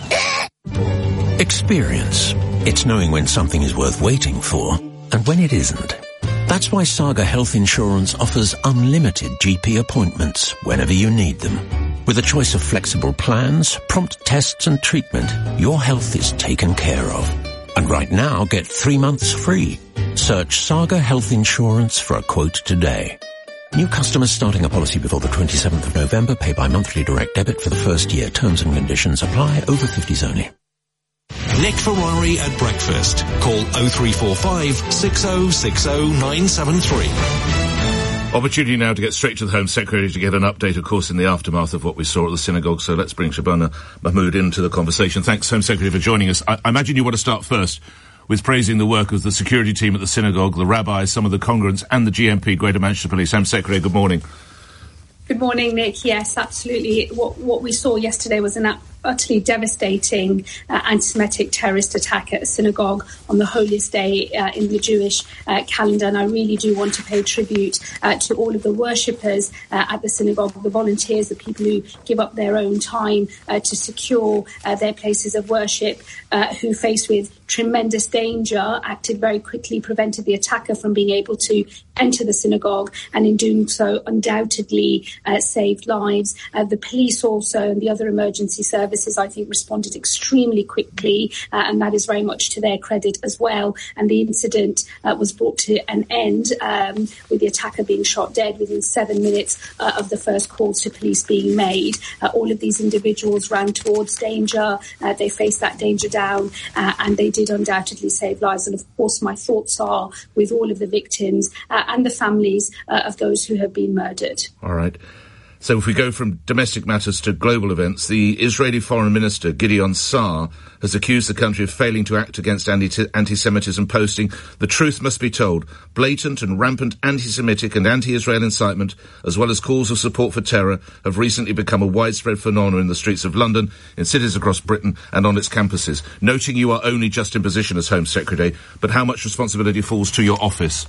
Experience. It's knowing when something is worth waiting for and when it isn't. That's why Saga Health Insurance offers unlimited G P appointments whenever you need them. With a choice of flexible plans, prompt tests and treatment, your health is taken care of. And right now, get three months free. Search Saga Health Insurance for a quote today. New customers starting a policy before the twenty-seventh of November pay by monthly direct debit for the first year. Terms and conditions apply. Over fifties only. Nick Ferrari at breakfast. Call oh three four five, six oh six oh, nine seven three. Opportunity now to get straight to the Home Secretary to get an update, of course, in the aftermath of what we saw at the synagogue. So let's bring Shabana Mahmood into the conversation. Thanks, Home Secretary, for joining us. I, I imagine you want to start first with praising the work of the security team at the synagogue, the rabbis, some of the congregants, and the G M P, Greater Manchester Police. Home Secretary, good morning. Good morning, Nick. Yes, absolutely. What, what we saw yesterday was an utterly devastating uh, anti-Semitic terrorist attack at a synagogue on the holiest day uh, in the Jewish uh, calendar. And I really do want to pay tribute uh, to all of the worshippers uh, at the synagogue, the volunteers, the people who give up their own time uh, to secure uh, their places of worship, uh, who faced with tremendous danger, acted very quickly, prevented the attacker from being able to enter the synagogue, and in doing so undoubtedly uh, saved lives. Uh, the police also and the other emergency services, I think, responded extremely quickly, uh, and that is very much to their credit as well. And the incident uh, was brought to an end um, with the attacker being shot dead within seven minutes uh, of the first calls to police being made. Uh, all of these individuals ran towards danger. Uh, they faced that danger down, uh, and they did undoubtedly save lives. And of course, my thoughts are with all of the victims uh, and the families uh, of those who have been murdered. All right. So if we go from domestic matters to global events, the Israeli Foreign Minister, Gideon Saar, has accused the country of failing to act against anti- anti-Semitism, posting, "The truth must be told. Blatant and rampant anti-Semitic and anti-Israel incitement, as well as calls of support for terror, have recently become a widespread phenomenon in the streets of London, in cities across Britain and on its campuses." Noting you are only just in position as Home Secretary, but how much responsibility falls to your office?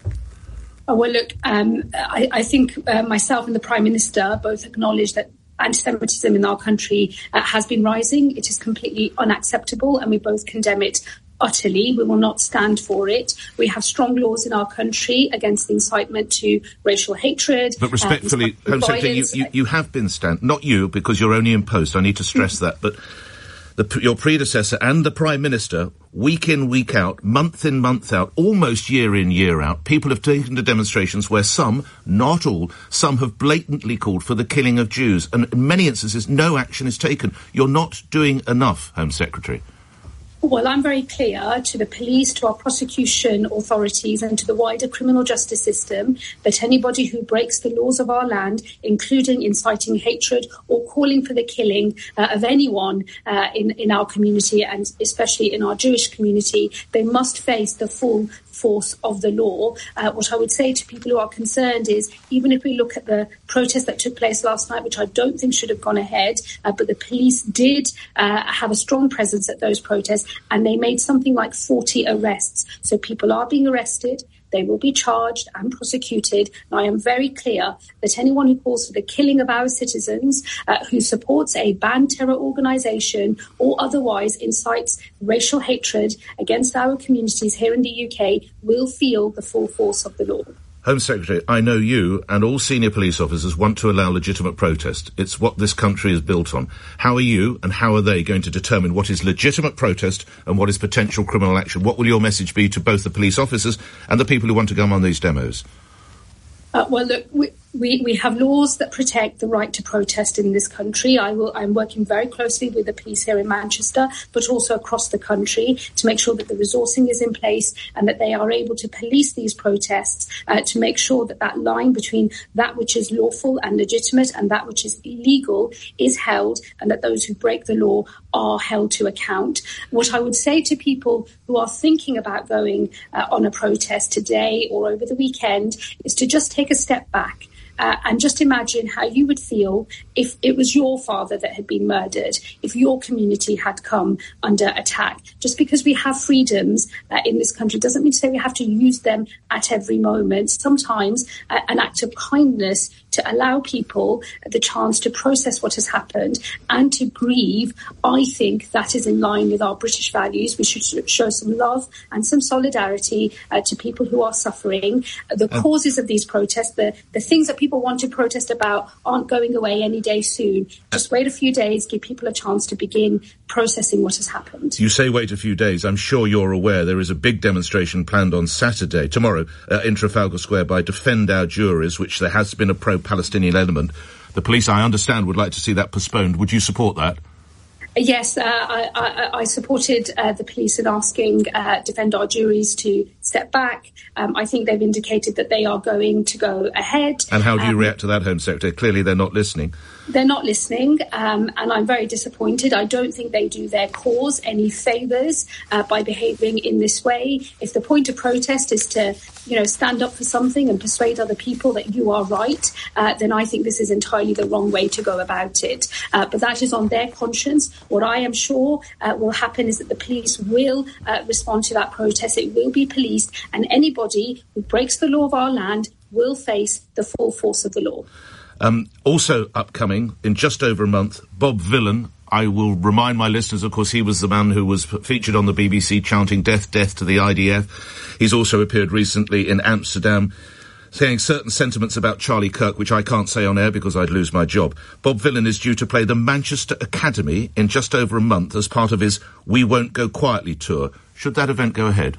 Oh, well, look, um, I, I think uh, myself and the Prime Minister both acknowledge that anti-Semitism in our country uh, has been rising. It is completely unacceptable, and we both condemn it utterly. We will not stand for it. We have strong laws in our country against the incitement to racial hatred. But respectfully, uh, Home Secretary, you, you, you have been stand, not you, because you're only in post. I need to stress that, but the, your predecessor and the Prime Minister, week in, week out, month in, month out, almost year in, year out, people have taken to demonstrations where some, not all, some have blatantly called for the killing of Jews. And in many instances, no action is taken. You're not doing enough, Home Secretary. Well, I'm very clear to the police, to our prosecution authorities and to the wider criminal justice system that anybody who breaks the laws of our land, including inciting hatred or calling for the killing uh, of anyone uh, in, in our community and especially in our Jewish community, they must face the full force of the law. Uh, what I would say to people who are concerned is, even if we look at the protest that took place last night, which I don't think should have gone ahead, uh, but the police did uh, have a strong presence at those protests, and they made something like forty arrests. So people are being arrested. They will be charged and prosecuted. And I am very clear that anyone who calls for the killing of our citizens, uh, who supports a banned terror organisation or otherwise incites racial hatred against our communities here in the U K will feel the full force of the law. Home Secretary, I know you and all senior police officers want to allow legitimate protest. It's what this country is built on. How are you and how are they going to determine what is legitimate protest and what is potential criminal action? What will your message be to both the police officers and the people who want to come on these demos? Uh, well, look, we, we, we have laws that protect the right to protest in this country. I will, I'm working very closely with the police here in Manchester, but also across the country to make sure that the resourcing is in place and that they are able to police these protests, uh, to make sure that that line between that which is lawful and legitimate and that which is illegal is held, and that those who break the law are held to account. What I would say to people who are thinking about going uh, on a protest today or over the weekend is to just take a step back. Uh, and just imagine how you would feel if it was your father that had been murdered, if your community had come under attack. Just because we have freedoms uh, in this country doesn't mean to say we have to use them at every moment. Sometimes uh, an act of kindness to allow people the chance to process what has happened and to grieve, I think that is in line with our British values. We should show some love and some solidarity uh, to people who are suffering. The um, causes of these protests, the, the things that people want to protest about aren't going away any day soon. Just wait a few days, give people a chance to begin processing what has happened. You say wait a few days. I'm sure you're aware there is a big demonstration planned on Saturday, tomorrow, uh, in Trafalgar Square by Defend Our Juries, which there has been a pro-Palestinian element. The police, I understand, would like to see that postponed. Would you support that? Yes, uh, I, I, I supported uh, the police in asking uh, Defend Our Juries to step back. Um, I think they've indicated that they are going to go ahead. And how do you um, react to that, Home Secretary? Clearly they're not listening. They're not listening, um, and I'm very disappointed. I don't think they do their cause any favours uh, by behaving in this way. If the point of protest is to, you know, stand up for something and persuade other people that you are right, uh, then I think this is entirely the wrong way to go about it. Uh, but that is on their conscience. What I am sure uh, will happen is that the police will uh, respond to that protest. It will be policed, and anybody who breaks the law of our land will face the full force of the law. Um, also upcoming, in just over a month, Bob Vylan. I will remind my listeners, of course, he was the man who was featured on the B B C chanting death, death to the I D F. He's also appeared recently in Amsterdam saying certain sentiments about Charlie Kirk, which I can't say on air because I'd lose my job. Bob Vylan is due to play the Manchester Academy in just over a month as part of his We Won't Go Quietly tour. Should that event go ahead?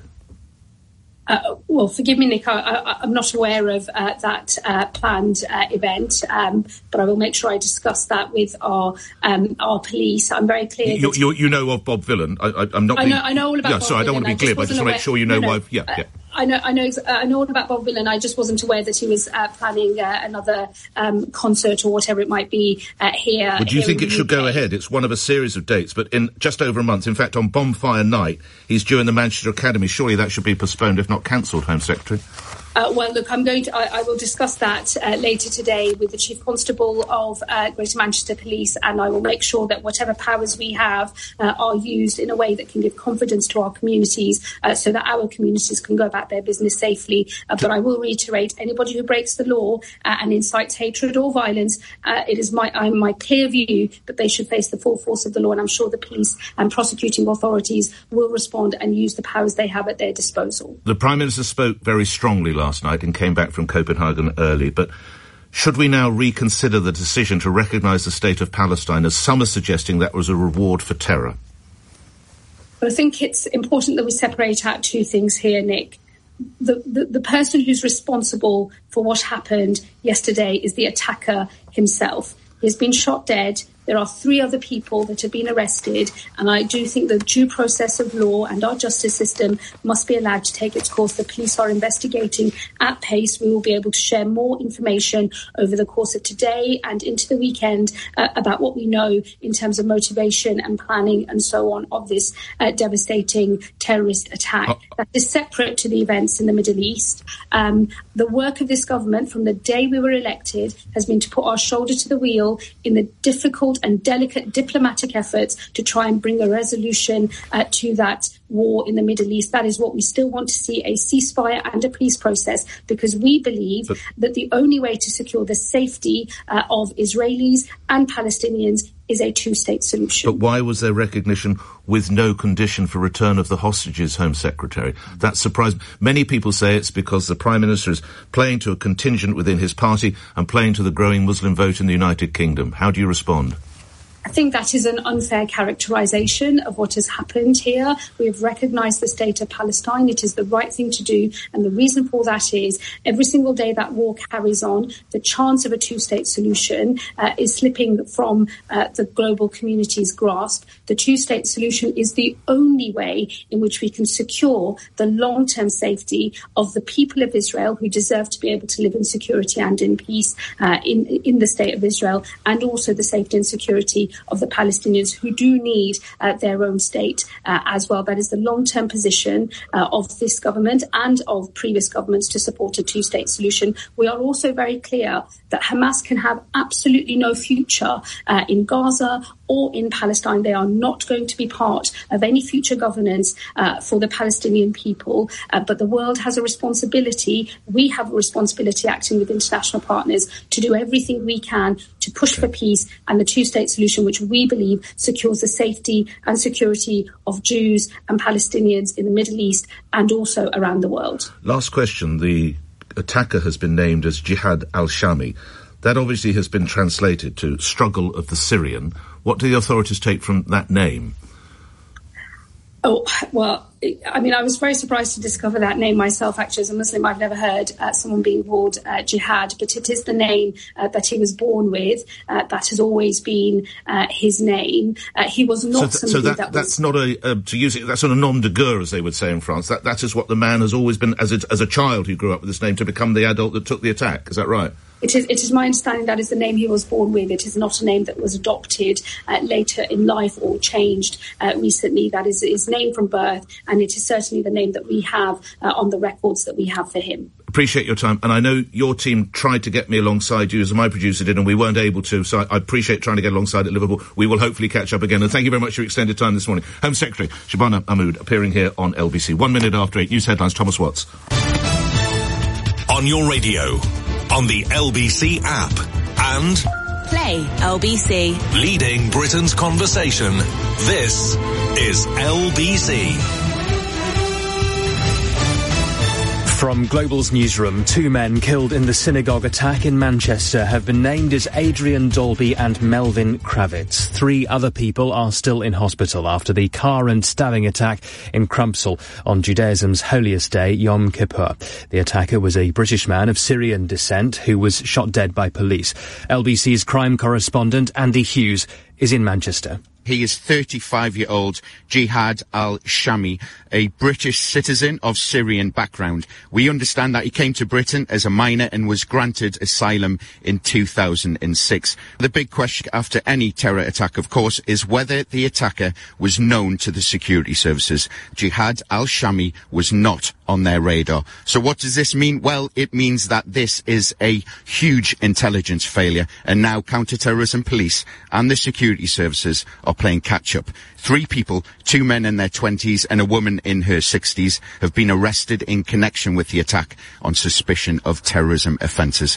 Uh, well, forgive me, Nick, I, I, I'm not aware of uh, that uh, planned uh, event, um, but I will make sure I discuss that with our um, our police. I'm very clear. You, you, you know of Bob Vylan. I, I, I'm not. I being, know. I know all about. Yeah, Bob sorry, I don't Vylan. want to be glib. I just want to make sure you know no, no, why. Yeah, uh, yeah. I know, I know, uh, I know all about Bob Vylan. I just wasn't aware that he was uh, planning uh, another um, concert or whatever it might be uh, here. Would you here think it should U K. go ahead? It's one of a series of dates, but in just over a month. In fact, on Bonfire Night, he's due in the Manchester Academy. Surely that should be postponed, if not cancelled, Home Secretary. Uh, well, look, I'm going to. I, I will discuss that uh, later today with the Chief Constable of uh, Greater Manchester Police, and I will make sure that whatever powers we have uh, are used in a way that can give confidence to our communities, uh, so that our communities can go about their business safely. Uh, but I will reiterate: anybody who breaks the law uh, and incites hatred or violence, uh, it is my uh, my clear view that they should face the full force of the law, and I'm sure the police and prosecuting authorities will respond and use the powers they have at their disposal. The Prime Minister spoke very strongly last night and came back from Copenhagen early, but Should we now reconsider the decision to recognise the state of Palestine, as some are suggesting that was a reward for terror? But I think it's important that we separate out two things here, Nick. The, the, the person who's responsible for what happened yesterday is the attacker himself. He's been shot dead. There are three other people that have been arrested, and I do think the due process of law and our justice system must be allowed to take its course. The police are investigating at pace. We will be able to share more information over the course of today and into the weekend uh, about what we know in terms of motivation and planning and so on of this uh, devastating terrorist attack. Oh. That is separate to the events in the Middle East. Um, the work of this government from the day we were elected has been to put our shoulder to the wheel in the difficult and delicate diplomatic efforts to try and bring a resolution uh, to that war in the Middle East. That is what we still want to see, a ceasefire and a peace process, because we believe but, that the only way to secure the safety uh, of Israelis and Palestinians is a two-state solution. But why was there recognition with no condition for return of the hostages, Home Secretary? That surprised me. Many people say it's because the Prime Minister is playing to a contingent within his party and playing to the growing Muslim vote in the United Kingdom. How do you respond? I think that is an unfair characterisation of what has happened here. We have recognised the state of Palestine. It is the right thing to do. And the reason for that is every single day that war carries on, the chance of a two-state solution uh, is slipping from uh, the global community's grasp. The two-state solution is the only way in which we can secure the long-term safety of the people of Israel, who deserve to be able to live in security and in peace uh, in, in the state of Israel, and also the safety and security of the Palestinians, who do need uh, their own state uh, as well. That is the long-term position uh, of this government and of previous governments to support a two-state solution. We are also very clear that Hamas can have absolutely no future uh, in Gaza or in Palestine. They are not going to be part of any future governance uh, for the Palestinian people. Uh, but the world has a responsibility. We have a responsibility, acting with international partners, to do everything we can to push for peace and the two-state solution, which we believe secures the safety and security of Jews and Palestinians in the Middle East and also around the world. Last question. The attacker has been named as Jihad al-Shami. That obviously has been translated to struggle of the Syrian. What do the authorities take from that name? Oh, well, I mean, I was very surprised to discover that name myself. Actually, as a Muslim, I've never heard uh, someone being called uh, Jihad, but it is the name uh, that he was born with. Uh, that has always been uh, his name. Uh, he was not so th- somebody so that, that that's was... not a, uh, to use it, that's not a nom de guerre, as they would say in France. That, that is what the man has always been, as a, as a child who grew up with this name, to become the adult that took the attack. Is that right? It is, it is my understanding that is the name he was born with. It is not a name that was adopted uh, later in life or changed uh, recently. That is his name from birth, and it is certainly the name that we have uh, on the records that we have for him. Appreciate your time, and I know your team tried to get me alongside you, as my producer did, and we weren't able to, so I, I appreciate trying to get alongside at Liverpool. We will hopefully catch up again, and thank you very much for your extended time this morning. Home Secretary Shabana Mahmood appearing here on L B C. One minute after eight, news headlines, Thomas Watts. On your radio, on the L B C app, and Play L B C. Leading Britain's conversation. This is L B C. From Global's newsroom, two men killed in the synagogue attack in Manchester have been named as Adrian Dolby and Melvin Kravitz. Three other people are still in hospital after the car and stabbing attack in Crumpsall on Judaism's holiest day, Yom Kippur. The attacker was a British man of Syrian descent who was shot dead by police. L B C's crime correspondent Andy Hughes is in Manchester. He is thirty-five-year-old Jihad al-Shami, a British citizen of Syrian background. We understand that he came to Britain as a minor and was granted asylum in two thousand six. The big question after any terror attack, of course, is whether the attacker was known to the security services. Jihad al-Shami was not on their radar. So what does this mean? Well, it means that this is a huge intelligence failure, and now counter-terrorism police and the security services are playing catch-up. Three people, two men in their twenties and a woman in her sixties, have been arrested in connection with the attack on suspicion of terrorism offences.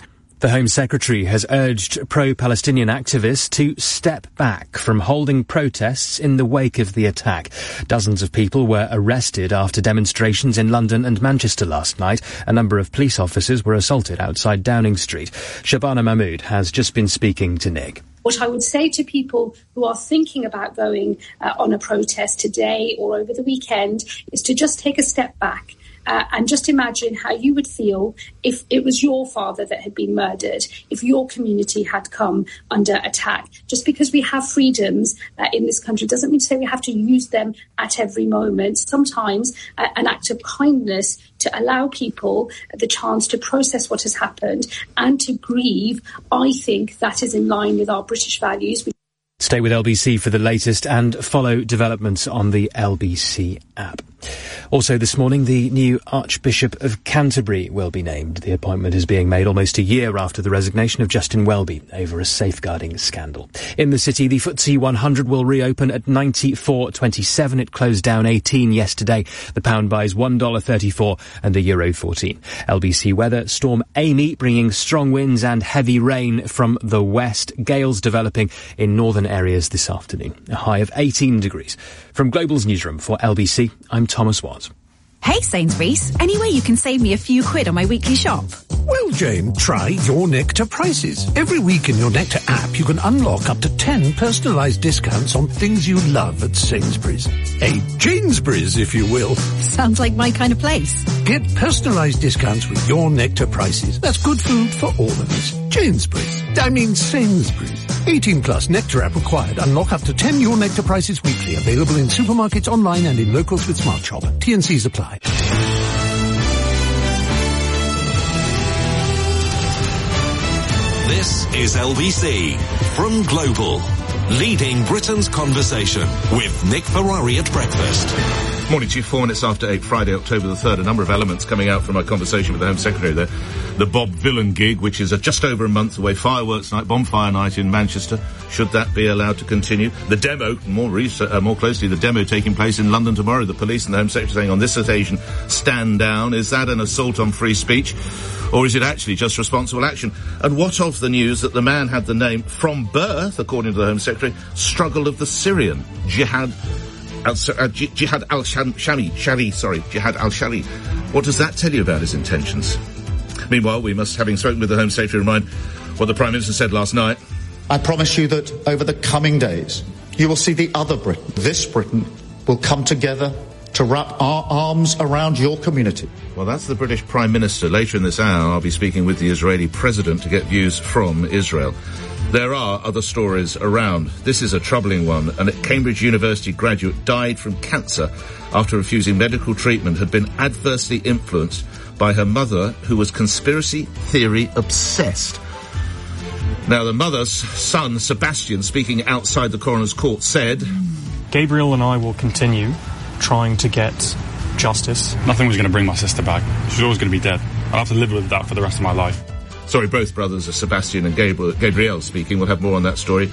The Home Secretary has urged pro-Palestinian activists to step back from holding protests in the wake of the attack. Dozens of people were arrested after demonstrations in London and Manchester last night. A number of police officers were assaulted outside Downing Street. Shabana Mahmood has just been speaking to Nick. What I would say to people who are thinking about going uh, on a protest today or over the weekend is to just take a step back. Uh, and just imagine how you would feel if it was your father that had been murdered, if your community had come under attack. Just because we have freedoms uh, in this country doesn't mean to say we have to use them at every moment. Sometimes uh, an act of kindness to allow people the chance to process what has happened and to grieve, I think that is in line with our British values. Stay with L B C for the latest and follow developments on the L B C app. Also this morning, the new Archbishop of Canterbury will be named. The appointment is being made almost a year after the resignation of Justin Welby over a safeguarding scandal. In the city, the F T S E one hundred will reopen at ninety-four twenty-seven. It closed down eighteen yesterday. The pound buys one dollar thirty-four and the euro fourteen. L B C weather, Storm Amy bringing strong winds and heavy rain from the west. Gales developing in northern areas this afternoon. A high of eighteen degrees. From Global's newsroom for L B C, I'm Thomas Watt. Hey Sainsbury's, any way you can save me a few quid on my weekly shop? Well, Jane, try Your Nectar Prices. Every week in Your Nectar app, you can unlock up to ten personalised discounts on things you love at Sainsbury's. A Janesbury's, if you will. Sounds like my kind of place. Get personalised discounts with Your Nectar Prices. That's good food for all of us. Janesbury's. I mean Sainsbury's. eighteen plus Nectar app required. Unlock up to ten Your Nectar Prices weekly. Available in supermarkets, online and in locals with Smart Shop. T and C's apply. This is L B C from Global, leading Britain's conversation with Nick Ferrari at breakfast. Morning to you, four minutes after eight, Friday, October the third. A number of elements coming out from my conversation with the Home Secretary there. The Bob Villan gig, which is a just over a month away. Fireworks night, bonfire night in Manchester. Should that be allowed to continue? The demo, more recent, uh, more closely, the demo taking place in London tomorrow. The police and the Home Secretary saying on this occasion, stand down. Is that an assault on free speech? Or is it actually just responsible action? And what of the news that the man had the name from birth, according to the Home Secretary, Struggle of the Syrian, Jihad Al, uh, Jihad al-Shami, Shali, sorry, Jihad al-Shali. What does that tell you about his intentions? Meanwhile, we must, having spoken with the Home Secretary, remind what the Prime Minister said last night. I promise you that over the coming days, you will see the other Britain, this Britain, will come together to wrap our arms around your community. Well, that's the British Prime Minister. Later in this hour, I'll be speaking with the Israeli President to get views from Israel. There are other stories around. This is a troubling one. An Cambridge University graduate died from cancer after refusing medical treatment, had been adversely influenced by her mother, who was conspiracy theory obsessed. Now, the mother's son, Sebastian, speaking outside the coroner's court, said, Gabriel and I will continue trying to get justice. Nothing was going to bring my sister back. She's always going to be dead. I'll have to live with that for the rest of my life. Sorry, both brothers are Sebastian and Gabriel, Gabriel speaking. We'll have more on that story.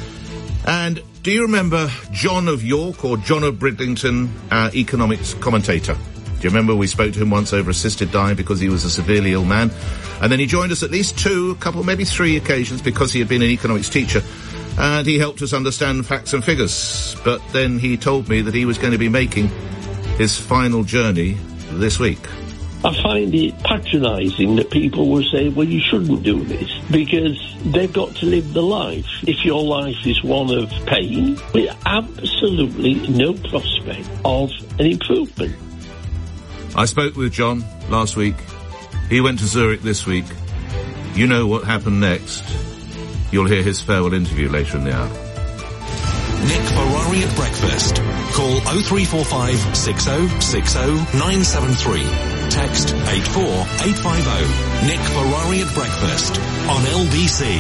And do you remember John of York, or John of Bridlington, our economics commentator? Do you remember we spoke to him once over assisted dying because he was a severely ill man? And then he joined us at least two, a couple, maybe three occasions because he had been an economics teacher. And he helped us understand facts and figures. But then he told me that he was going to be making his final journey this week. I find it patronising that people will say, well, you shouldn't do this, because they've got to live the life. If your life is one of pain, with absolutely no prospect of an improvement. I spoke with John last week. He went to Zurich this week. You know what happened next. You'll hear his farewell interview later in the hour. Nick Ferrari at breakfast. Call oh three four five, six oh six oh, nine seven three. Text eight four eight five oh. Nick Ferrari at breakfast on L B C.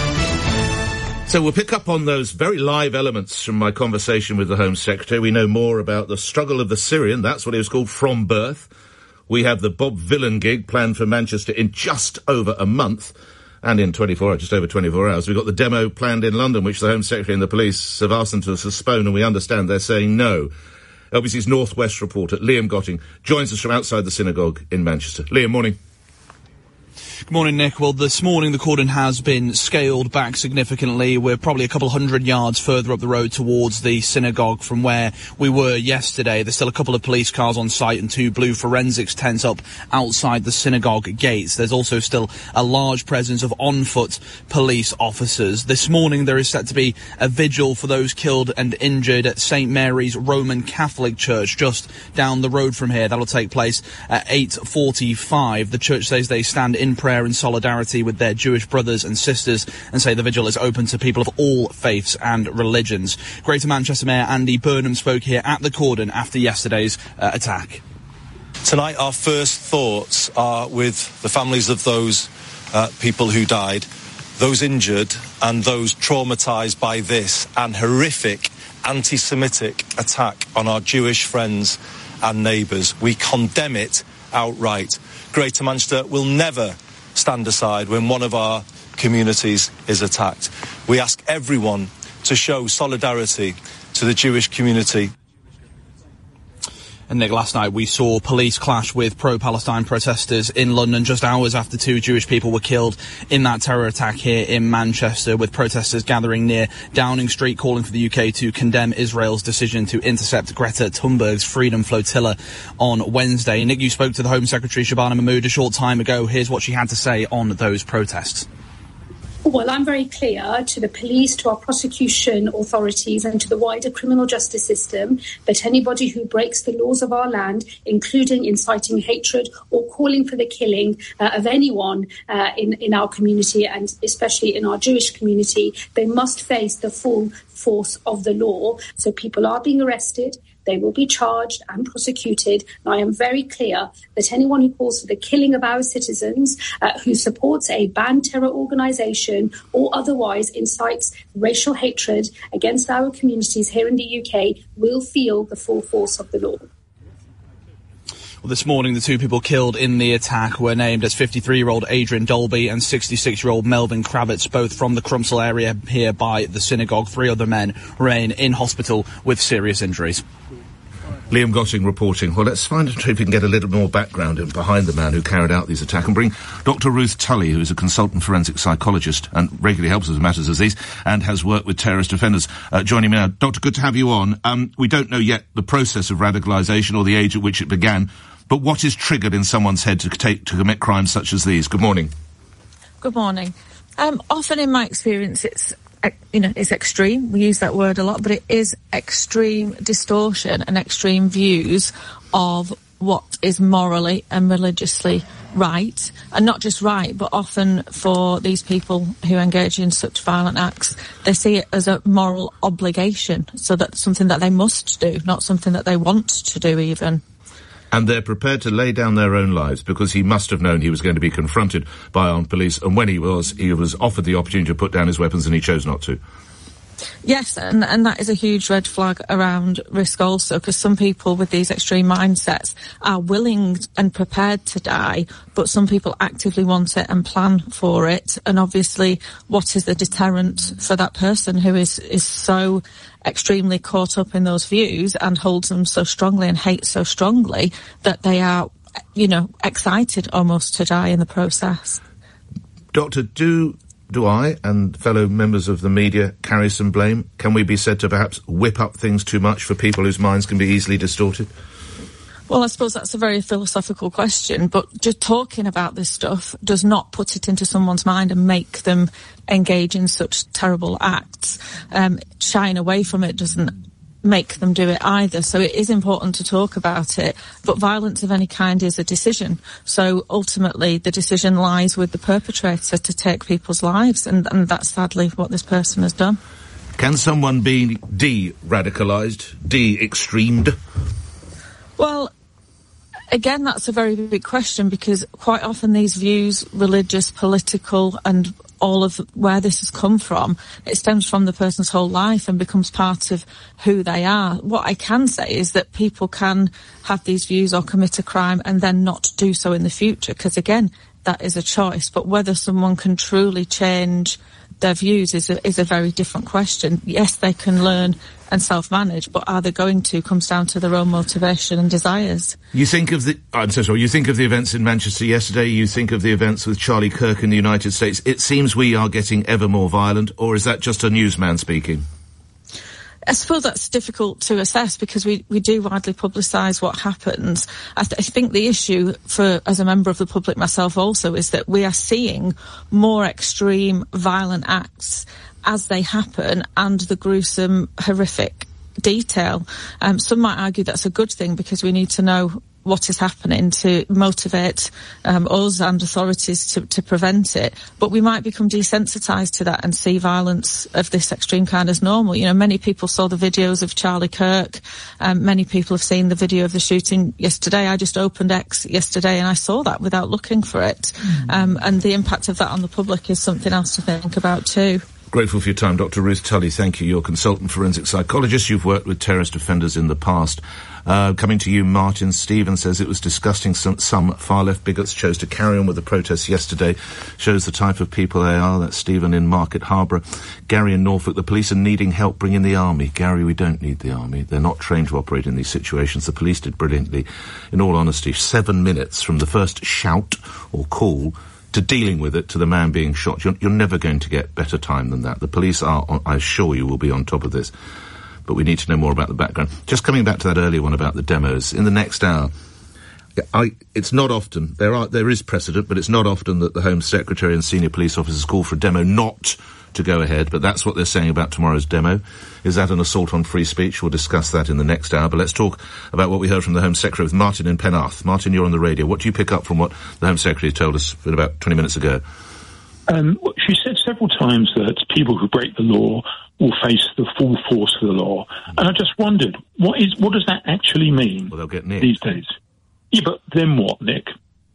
So we'll pick up on those very live elements from my conversation with the Home Secretary. We know more about the struggle of the Syrian. That's what it was called, from birth. We have the Bob Villan gig planned for Manchester in just over a month. And in twenty-four, just over twenty-four hours, we've got the demo planned in London, which the Home Secretary and the police have asked them to postpone, and we understand they're saying no. L B C's North West reporter, Liam Gotting, joins us from outside the synagogue in Manchester. Liam, morning. Good morning, Nick. Well, this morning the cordon has been scaled back significantly. We're probably a couple hundred yards further up the road towards the synagogue from where we were yesterday. There's still a couple of police cars on site and two blue forensics tents up outside the synagogue gates. There's also still a large presence of on-foot police officers. This morning there is set to be a vigil for those killed and injured at Saint Mary's Roman Catholic Church just down the road from here. That'll take place at eight forty-five. The church says they stand in prayer and solidarity with their Jewish brothers and sisters and say the vigil is open to people of all faiths and religions. Greater Manchester Mayor Andy Burnham spoke here at the cordon after yesterday's uh, attack. Tonight our first thoughts are with the families of those uh, people who died, those injured and those traumatised by this and horrific anti-Semitic attack on our Jewish friends and neighbours. We condemn it outright. Greater Manchester will never stand aside when one of our communities is attacked. We ask everyone to show solidarity to the Jewish community. And Nick, last night we saw police clash with pro-Palestine protesters in London just hours after two Jewish people were killed in that terror attack here in Manchester, with protesters gathering near Downing Street calling for the U K to condemn Israel's decision to intercept Greta Thunberg's Freedom Flotilla on Wednesday. Nick, you spoke to the Home Secretary Shabana Mahmood a short time ago. Here's what she had to say on those protests. Well, I'm very clear to the police, to our prosecution authorities and to the wider criminal justice system that anybody who breaks the laws of our land, including inciting hatred or calling for the killing uh, of anyone uh, in, in our community and especially in our Jewish community, they must face the full force of the law. So people are being arrested. They will be charged and prosecuted. And I am very clear that anyone who calls for the killing of our citizens, uh, who supports a banned terror organisation or otherwise incites racial hatred against our communities here in the U K will feel the full force of the law. Well, this morning, the two people killed in the attack were named as fifty-three-year-old Adrian Dolby and sixty-six-year-old Melvin Kravitz, both from the Crumpsall area here by the synagogue. Three other men remain in hospital with serious injuries. Liam Gotting reporting. Well, let's find out if we can get a little more background in behind the man who carried out these attacks and bring Doctor Ruth Tully, who is a consultant forensic psychologist and regularly helps us with matters as these and has worked with terrorist offenders, uh, joining me now. Doctor, good to have you on. Um, we don't know yet the process of radicalisation or the age at which it began, but what is triggered in someone's head to take to commit crimes such as these? Good morning. Good morning. Um, often in my experience, it's you know, it's extreme. We use that word a lot, but it is extreme distortion and extreme views of what is morally and religiously right. And not just right, but often for these people who engage in such violent acts, they see it as a moral obligation. So that's something that they must do, not something that they want to do even. And they're prepared to lay down their own lives because he must have known he was going to be confronted by armed police, and when he was, he was offered the opportunity to put down his weapons and he chose not to. Yes, and, and that is a huge red flag around risk also, because some people with these extreme mindsets are willing and prepared to die, but some people actively want it and plan for it. And obviously, what is the deterrent for that person who is, is so extremely caught up in those views and holds them so strongly and hates so strongly that they are, you know, excited almost to die in the process? Doctor, do... Do I and fellow members of the media carry some blame? Can we be said to perhaps whip up things too much for people whose minds can be easily distorted? Well, I suppose that's a very philosophical question, but just talking about this stuff does not put it into someone's mind and make them engage in such terrible acts. Um, shying away from it doesn't make them do it either. So it is important to talk about it, but violence of any kind is a decision. So ultimately the decision lies with the perpetrator to take people's lives, and, and that's sadly what this person has done. Can someone be de-radicalised, de-extremed? Well, again, that's a very big question, because quite often these views, religious, political, and all of where this has come from, it stems from the person's whole life and becomes part of who they are. What I can say is that people can have these views or commit a crime and then not do so in the future, because again, that is a choice. But whether someone can truly change their views is a, is a very different question. Yes, they can learn and self-manage, but are they going to comes down to their own motivation and desires. You think of the, I'm so sorry, you think of the events in Manchester yesterday, you think of the events with Charlie Kirk in the United States. It seems we are getting ever more violent, or is that just a newsman speaking? I suppose that's difficult to assess because we, we do widely publicise what happens. I, th- I think the issue for, as a member of the public myself also, is that we are seeing more extreme violent acts as they happen and the gruesome, horrific detail. Um, some might argue that's a good thing because we need to know what is happening to motivate um, us and authorities to, to prevent it. But we might become desensitised to that and see violence of this extreme kind as normal. You know, many people saw the videos of Charlie Kirk. Um, many people have seen the video of the shooting yesterday. I just opened X yesterday and I saw that without looking for it. Mm. Um, and the impact of that on the public is something else to think about too. Grateful for your time, Doctor Ruth Tully. Thank you. You're a consultant forensic psychologist. You've worked with terrorist offenders in the past. Uh, coming to you, Martin Stephen says it was disgusting some, some far-left bigots chose to carry on with the protests yesterday. Shows the type of people they are. That's Stephen in Market Harborough. Gary in Norfolk. The police are needing help bringing the army. Gary, we don't need the army. They're not trained to operate in these situations. The police did brilliantly. In all honesty, seven minutes from the first shout or call to dealing with it, to the man being shot. You're, you're never going to get better time than that. The police are, on, I assure you, will be on top of this. But we need to know more about the background. Just coming back to that earlier one about the demos, in the next hour, I, it's not often, there are, there is precedent, but it's not often that the Home Secretary and senior police officers call for a demo not to go ahead, but that's what they're saying about tomorrow's demo. Is that an assault on free speech? We'll discuss that in the next hour, but let's talk about what we heard from the Home Secretary with Martin in Penarth. Martin, you're on the radio. What do you pick up from what the Home Secretary told us about twenty minutes ago? Um, she said several times that people who break the law will face the full force of the law. And I just wondered, what is what does that actually mean? Well, they'll get nicked these days. Yeah, but then what, Nick?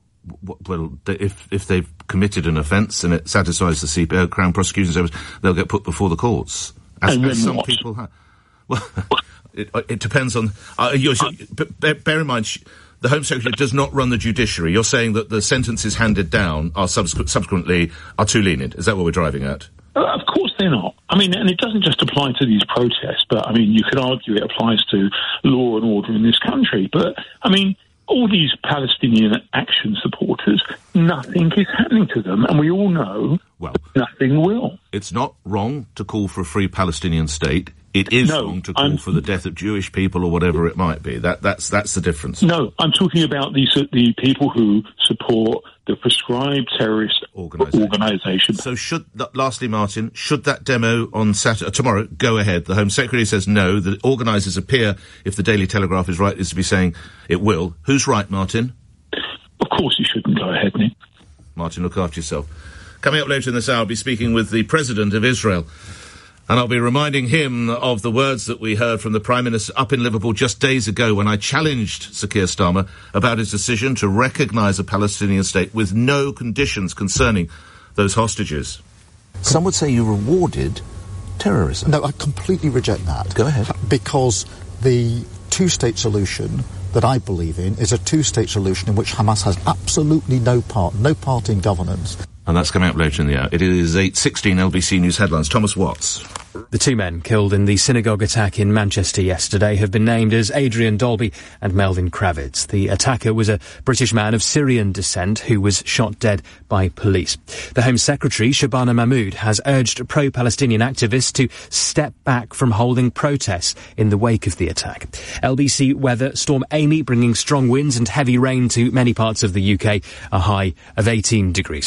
Well, if if they've committed an offence and it satisfies the C P O, Crown Prosecution Service, they'll get put before the courts. As, and then as some what? people have. Well, it, it depends on. Uh, you're, uh, but bear, bear in mind, the Home Secretary does not run the judiciary. You're saying that the sentences handed down are subsequent, subsequently are too lenient. Is that what we're driving at? Uh, of course they're not. I mean, and it doesn't just apply to these protests, but I mean, you could argue it applies to law and order in this country. But I mean, all these Palestinian action supporters, nothing is happening to them, and we all know well, nothing will. It's not wrong to call for a free Palestinian state. It is no, wrong to call I'm, for the death of Jewish people or whatever it might be. That, that's, that's the difference. No, I'm talking about these, uh, the people who support the prescribed terrorist organisation. So should, th- lastly, Martin, should that demo on Saturday, uh, tomorrow go ahead? The Home Secretary says no. The organisers appear, if the Daily Telegraph is right, is to be saying it will. Who's right, Martin? Of course you shouldn't go ahead, Nick. Martin, look after yourself. Coming up later in this hour, I'll be speaking with the President of Israel. And I'll be reminding him of the words that we heard from the Prime Minister up in Liverpool just days ago when I challenged Sir Keir Starmer about his decision to recognise a Palestinian state with no conditions concerning those hostages. Some would say you rewarded terrorism. No, I completely reject that. Go ahead. Because the two-state solution that I believe in is a two-state solution in which Hamas has absolutely no part, no part in governance. And that's coming up later in the hour. It is eight sixteen L B C News headlines. Thomas Watts. The two men killed in the synagogue attack in Manchester yesterday have been named as Adrian Dolby and Melvin Kravitz. The attacker was a British man of Syrian descent who was shot dead by police. The Home Secretary, Shabana Mahmood, has urged pro-Palestinian activists to step back from holding protests in the wake of the attack. L B C weather, Storm Amy bringing strong winds and heavy rain to many parts of the U K, a high of eighteen degrees.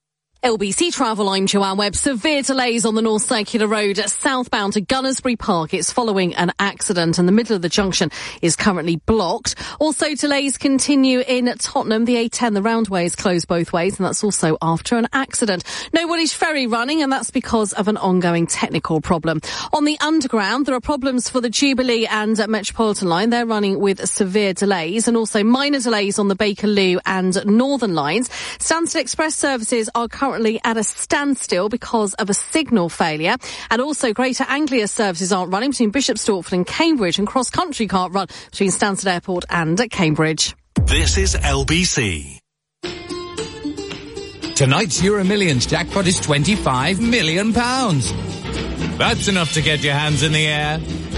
L B C Travel, I'm Joanne Webb. Severe delays on the North Circular Road southbound to Gunnersbury Park. It's following an accident and the middle of the junction is currently blocked. Also, delays continue in Tottenham. The A ten, the roundway is closed both ways, and that's also after an accident. No Woolwich Ferry running, and that's because of an ongoing technical problem. On the Underground, there are problems for the Jubilee and Metropolitan Line. They're running with severe delays, and also minor delays on the Bakerloo and Northern lines. Stansted Express services are currently at a standstill because of a signal failure, and also Greater Anglia services aren't running between Bishop Stortford and Cambridge, and cross country can't run between Stansted Airport and Cambridge. This is L B C. Tonight's Euro Millions jackpot is twenty-five million pounds. That's enough to get your hands in the air.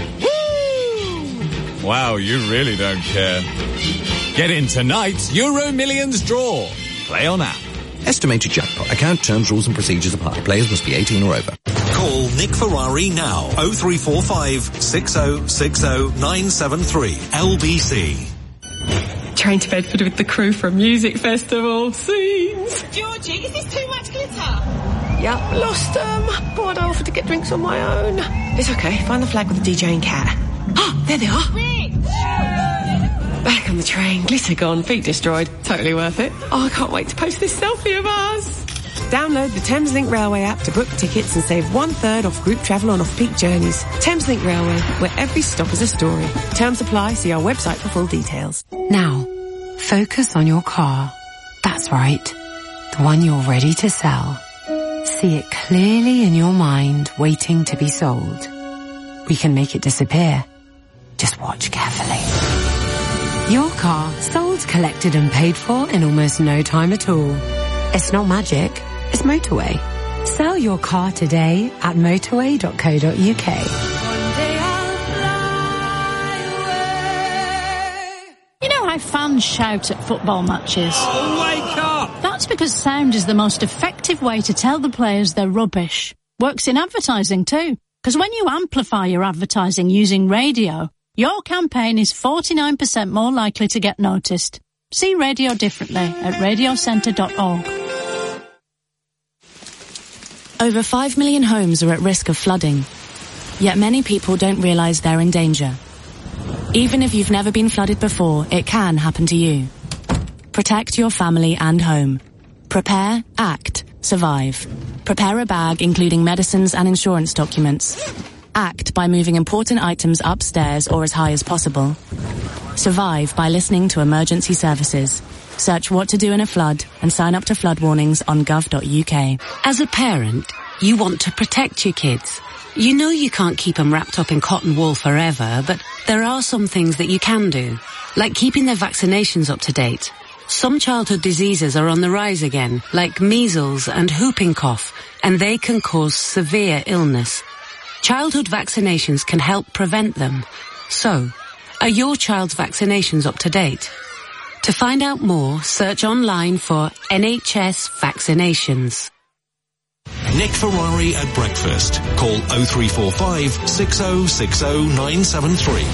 Woo! Wow, you really don't care. Get in tonight's Euro Millions draw. Play on app. Estimated jackpot. Account terms, rules and procedures apply. Players must be eighteen or over. Call Nick Ferrari now. oh three four five, six oh six oh, nine seven three. L B C. Train to Bedford with the crew for a music festival. Scenes. Georgie, is this too much glitter? Yep, lost them. Bored, I offered to get drinks on my own. It's okay, find the flag with the D J and cat. Ah, there they are. Rich! Back on the train, glitter gone, feet destroyed. Totally worth it. Oh, I can't wait to post this selfie of us. Download the Thameslink Railway app to book tickets and save one third off group travel on off-peak journeys. Thameslink Railway, where every stop is a story. Terms apply, see our website for full details. Now, focus on your car. That's right. The one you're ready to sell. See it clearly in your mind, waiting to be sold. We can make it disappear. Just watch carefully. Your car, sold, collected and paid for in almost no time at all. It's not magic, it's motorway. Sell your car today at motorway dot co dot uk. You know how fans shout at football matches? Oh, wake up! That's because sound is the most effective way to tell the players they're rubbish. Works in advertising too, because when you amplify your advertising using radio, your campaign is forty-nine percent more likely to get noticed. See radio differently at radio centre dot org. Over five million homes are at risk of flooding, yet many people don't realise they're in danger. Even if you've never been flooded before, it can happen to you. Protect your family and home. Prepare, act, survive. Prepare a bag including medicines and insurance documents. Act by moving important items upstairs or as high as possible. Survive by listening to emergency services. Search what to do in a flood and sign up to flood warnings on gov dot uk. As a parent, you want to protect your kids. You know you can't keep them wrapped up in cotton wool forever, but there are some things that you can do, like keeping their vaccinations up to date. Some childhood diseases are on the rise again, like measles and whooping cough, and they can cause severe illness. Childhood vaccinations can help prevent them. So, are your child's vaccinations up to date? To find out more, search online for N H S vaccinations. Nick Ferrari at breakfast. Call oh three four five, six oh six oh, nine seven three.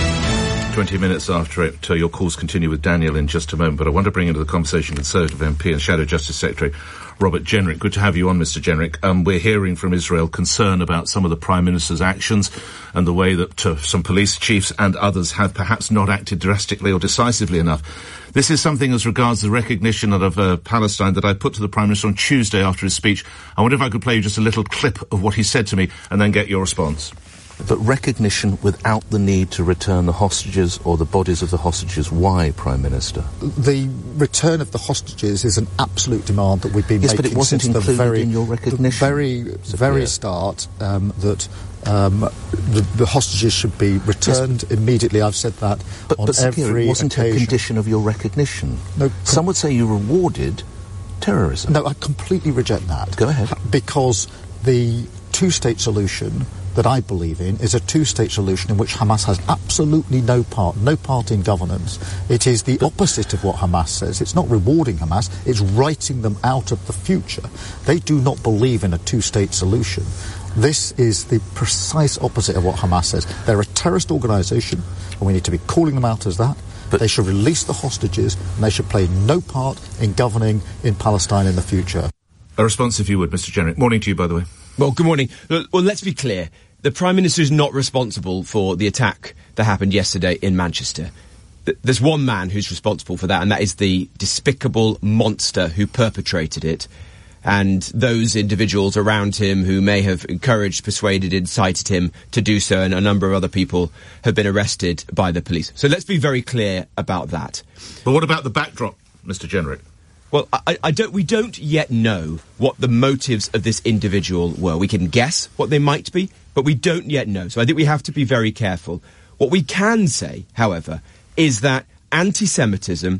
twenty minutes after it, uh, your calls continue with Daniel in just a moment, but I want to bring into the conversation Conservative M P and Shadow Justice Secretary Robert Jenrick. Good to have you on, Mister Jenrick. Um, we're hearing from Israel concern about some of the Prime Minister's actions and the way that uh, some police chiefs and others have perhaps not acted drastically or decisively enough. This is something as regards the recognition of uh, Palestine that I put to the Prime Minister on Tuesday after his speech. I wonder if I could play you just a little clip of what he said to me and then get your response. But recognition without the need to return the hostages or the bodies of the hostages. Why, Prime Minister? The return of the hostages is an absolute demand that we've been yes, making but it wasn't since the very, in your recognition. very, very start um, that um, the, the hostages should be returned yes. immediately. I've said that but, on but every it wasn't occasion. a condition of your recognition. No, Some would say you rewarded terrorism. No, I completely reject that. Go ahead. Because the two-state solution that I believe in is a two-state solution in which Hamas has absolutely no part, no part in governance. It is the opposite of what Hamas says. It's not rewarding Hamas, it's writing them out of the future. They do not believe in a two-state solution. This is the precise opposite of what Hamas says. They're a terrorist organisation, and we need to be calling them out as that. But they should release the hostages, and they should play no part in governing in Palestine in the future. A response, if you would, Mister Jenrick. Morning to you, by the way. Well, good morning. Well, let's be clear. The Prime Minister is not responsible for the attack that happened yesterday in Manchester. There's one man who's responsible for that, and that is the despicable monster who perpetrated it. And those individuals around him who may have encouraged, persuaded, incited him to do so, and a number of other people have been arrested by the police. So let's be very clear about that. But what about the backdrop, Mister Jenrick? Well, I, I don't. We don't yet know what the motives of this individual were. We can guess what they might be, but we don't yet know. So I think we have to be very careful. What we can say, however, is that anti-Semitism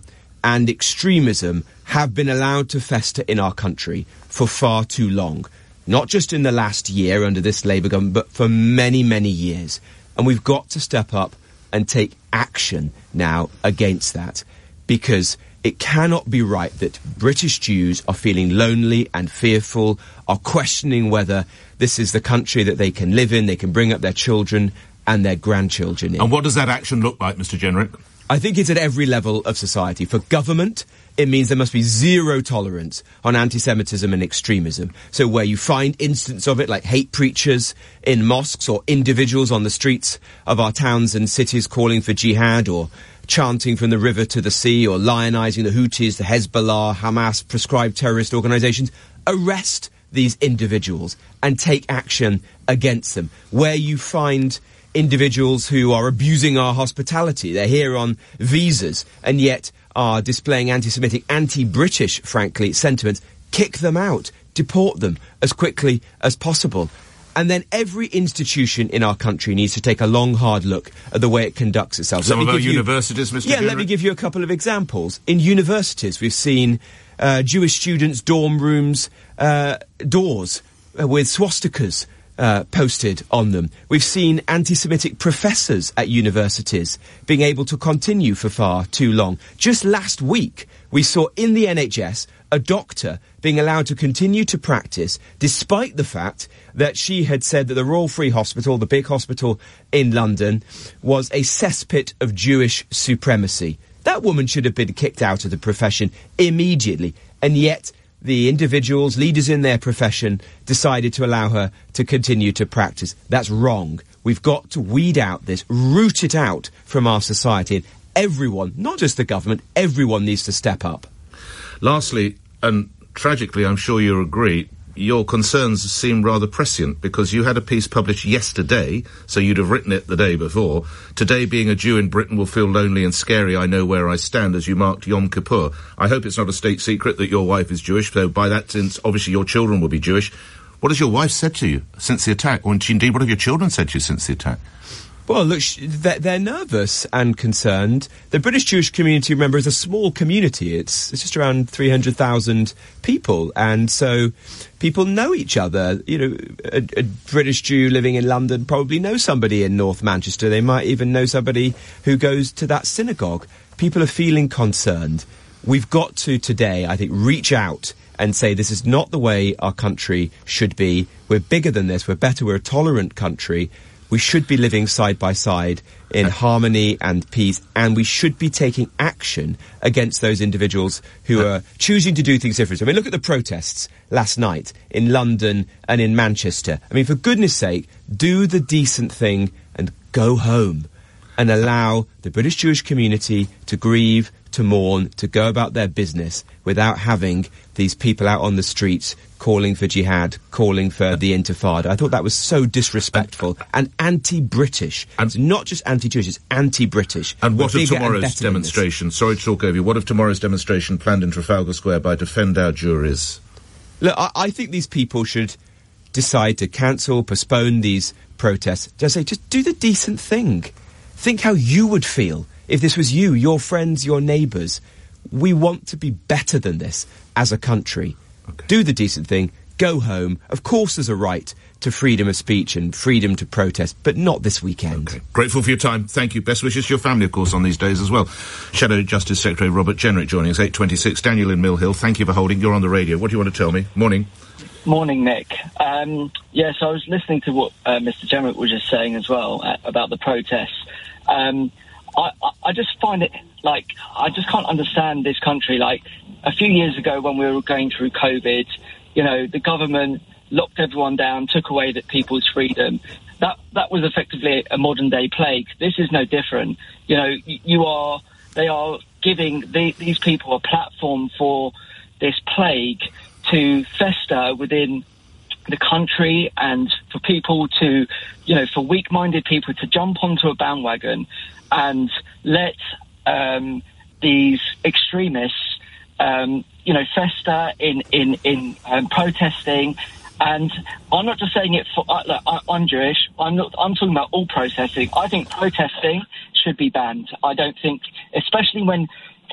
and extremism have been allowed to fester in our country for far too long. Not just in the last year under this Labour government, but for many, many years. And we've got to step up and take action now against that, because it cannot be right that British Jews are feeling lonely and fearful, are questioning whether this is the country that they can live in, they can bring up their children and their grandchildren in. And what does that action look like, Mister Jenrick? I think it's at every level of society. For government, it means there must be zero tolerance on anti-Semitism and extremism. So where you find instances of it, like hate preachers in mosques or individuals on the streets of our towns and cities calling for jihad or chanting from the river to the sea or lionising the Houthis, the Hezbollah, Hamas, prescribed terrorist organisations, arrest these individuals and take action against them. Where you find individuals who are abusing our hospitality, they're here on visas and yet are displaying anti-Semitic, anti-British, frankly, sentiments, kick them out, deport them as quickly as possible. And then every institution in our country needs to take a long, hard look at the way it conducts itself. Some of our universities, Mister Yeah, Jenrick? let me give you a couple of examples. In universities, we've seen uh, Jewish students' dorm rooms, uh, doors uh, with swastikas Uh, posted on them. We've seen anti-Semitic professors at universities being able to continue for far too long. Just last week, we saw in the N H S a doctor being allowed to continue to practice despite the fact that she had said that the Royal Free Hospital, the big hospital in London, was a cesspit of Jewish supremacy. That woman should have been kicked out of the profession immediately, and yet the individuals, leaders in their profession, decided to allow her to continue to practice. That's wrong. We've got to weed out this, root it out from our society. And everyone, not just the government, everyone needs to step up. Lastly, and tragically, I'm sure you agree, your concerns seem rather prescient, because you had a piece published yesterday, so you'd have written it the day before. Today, being a Jew in Britain will feel lonely and scary. I know where I stand, as you marked Yom Kippur. I hope it's not a state secret that your wife is Jewish, so by that sense, obviously your children will be Jewish. What has your wife said to you since the attack? Or indeed, what have your children said to you since the attack? Well, look, sh- they're, they're nervous and concerned. The British Jewish community, remember, is a small community. It's, it's just around three hundred thousand people. And so people know each other. You know, a, a British Jew living in London probably knows somebody in North Manchester. They might even know somebody who goes to that synagogue. People are feeling concerned. We've got to today, I think, reach out and say this is not the way our country should be. We're bigger than this. We're better. We're a tolerant country. We should be living side by side in harmony and peace, and we should be taking action against those individuals who are choosing to do things differently. I mean, look at the protests last night in London and in Manchester. I mean, for goodness sake, do the decent thing and go home and allow the British Jewish community to grieve, to mourn, to go about their business without having these people out on the streets calling for jihad, calling for the intifada. I thought that was so disrespectful and anti-British. And it's not just anti-Jewish, it's anti-British. And what of tomorrow's demonstration? Sorry to talk over you. What of tomorrow's demonstration planned in Trafalgar Square by Defend Our Juries? Look, I, I think these people should decide to cancel, postpone these protests. Just say, just do the decent thing. Think how you would feel if this was you, your friends, your neighbours. We want to be better than this as a country. Okay. Do the decent thing. Go home. Of course there's a right to freedom of speech and freedom to protest, but not this weekend. Okay. Grateful for your time. Thank you. Best wishes to your family, of course, on these days as well. Shadow Justice Secretary Robert Jenrick joining us, eight twenty-six. Daniel in Mill Hill, thank you for holding. You're on the radio. What do you want to tell me? Morning. Morning, Nick. Um, yes, I was listening to what uh, Mister Jenrick was just saying as well uh, about the protests. Um, I, I just find it, like, I just can't understand this country. Like, a few years ago when we were going through COVID, you know, the government locked everyone down, took away the people's freedom. That that was effectively a modern-day plague. This is no different. You know, you are, they are giving the, these people a platform for this plague to fester within the country, and for people to, you know, for weak-minded people to jump onto a bandwagon and let um, these extremists, um, you know, fester in in in um, protesting. And I'm not just saying it for. Uh, look, I, I'm Jewish. I'm not. I'm talking about all protesting. I think protesting should be banned. I don't think, especially when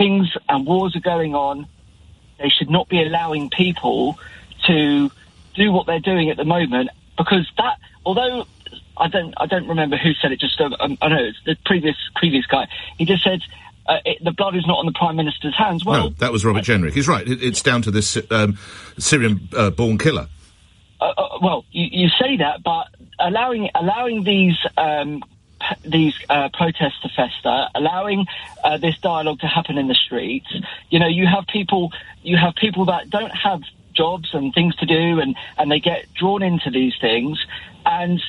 things and wars are going on. They should not be allowing people to do what they're doing at the moment, because that, although I don't, I don't remember who said it. Just um, I know it's the previous previous guy. He just said uh, it, the blood is not on the Prime Minister's hands. Well, no, that was Robert Jenrick. He's right. It, it's down to this um, Syrian-born uh, killer. Uh, uh, well, you, you say that, but allowing allowing these um, p- these uh, protests to fester, allowing uh, this dialogue to happen in the streets, you know, you have people you have people that don't have jobs and things to do, and, and they get drawn into these things, and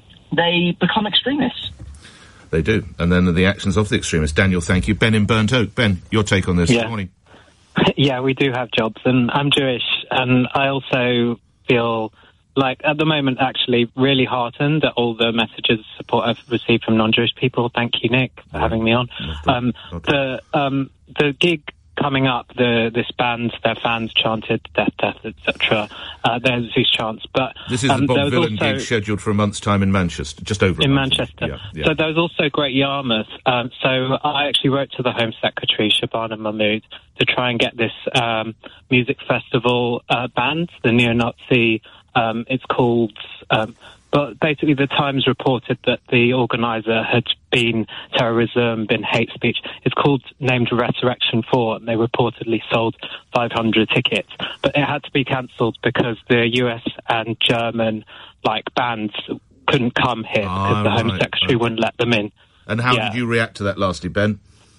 they become extremists. They do, and then the actions of the extremists. Daniel, thank you. Ben in Burnt Oak. Ben, your take on this. Yeah. Good morning. Yeah, we do have jobs, and I'm Jewish, and I also feel like, at the moment, actually really heartened at all the messages of support I've received from non-Jewish people. Thank you, Nick, for having me on. Um, the um, the gig coming up, the this band, their fans chanted "Death, Death," et cetera. Uh, there's these chants, but this is um, the Bob there was Villan also, gig scheduled for a month's time in Manchester, just over a in month. Manchester. Yeah, yeah. So there was also Great Yarmouth. Um, so I actually wrote to the Home Secretary, Shabana Mahmood, to try and get this um, music festival uh, banned, the neo-Nazi. Um, it's called. Um, But basically, the Times reported that the organiser had been terrorism, been hate speech. It's called, named Resurrection four, and they reportedly sold five hundred tickets. But it had to be cancelled because the U S and German, like, bands couldn't come here because ah, the Home right, Secretary right. wouldn't let them in. And how Yeah. did you react to that lastly, Ben?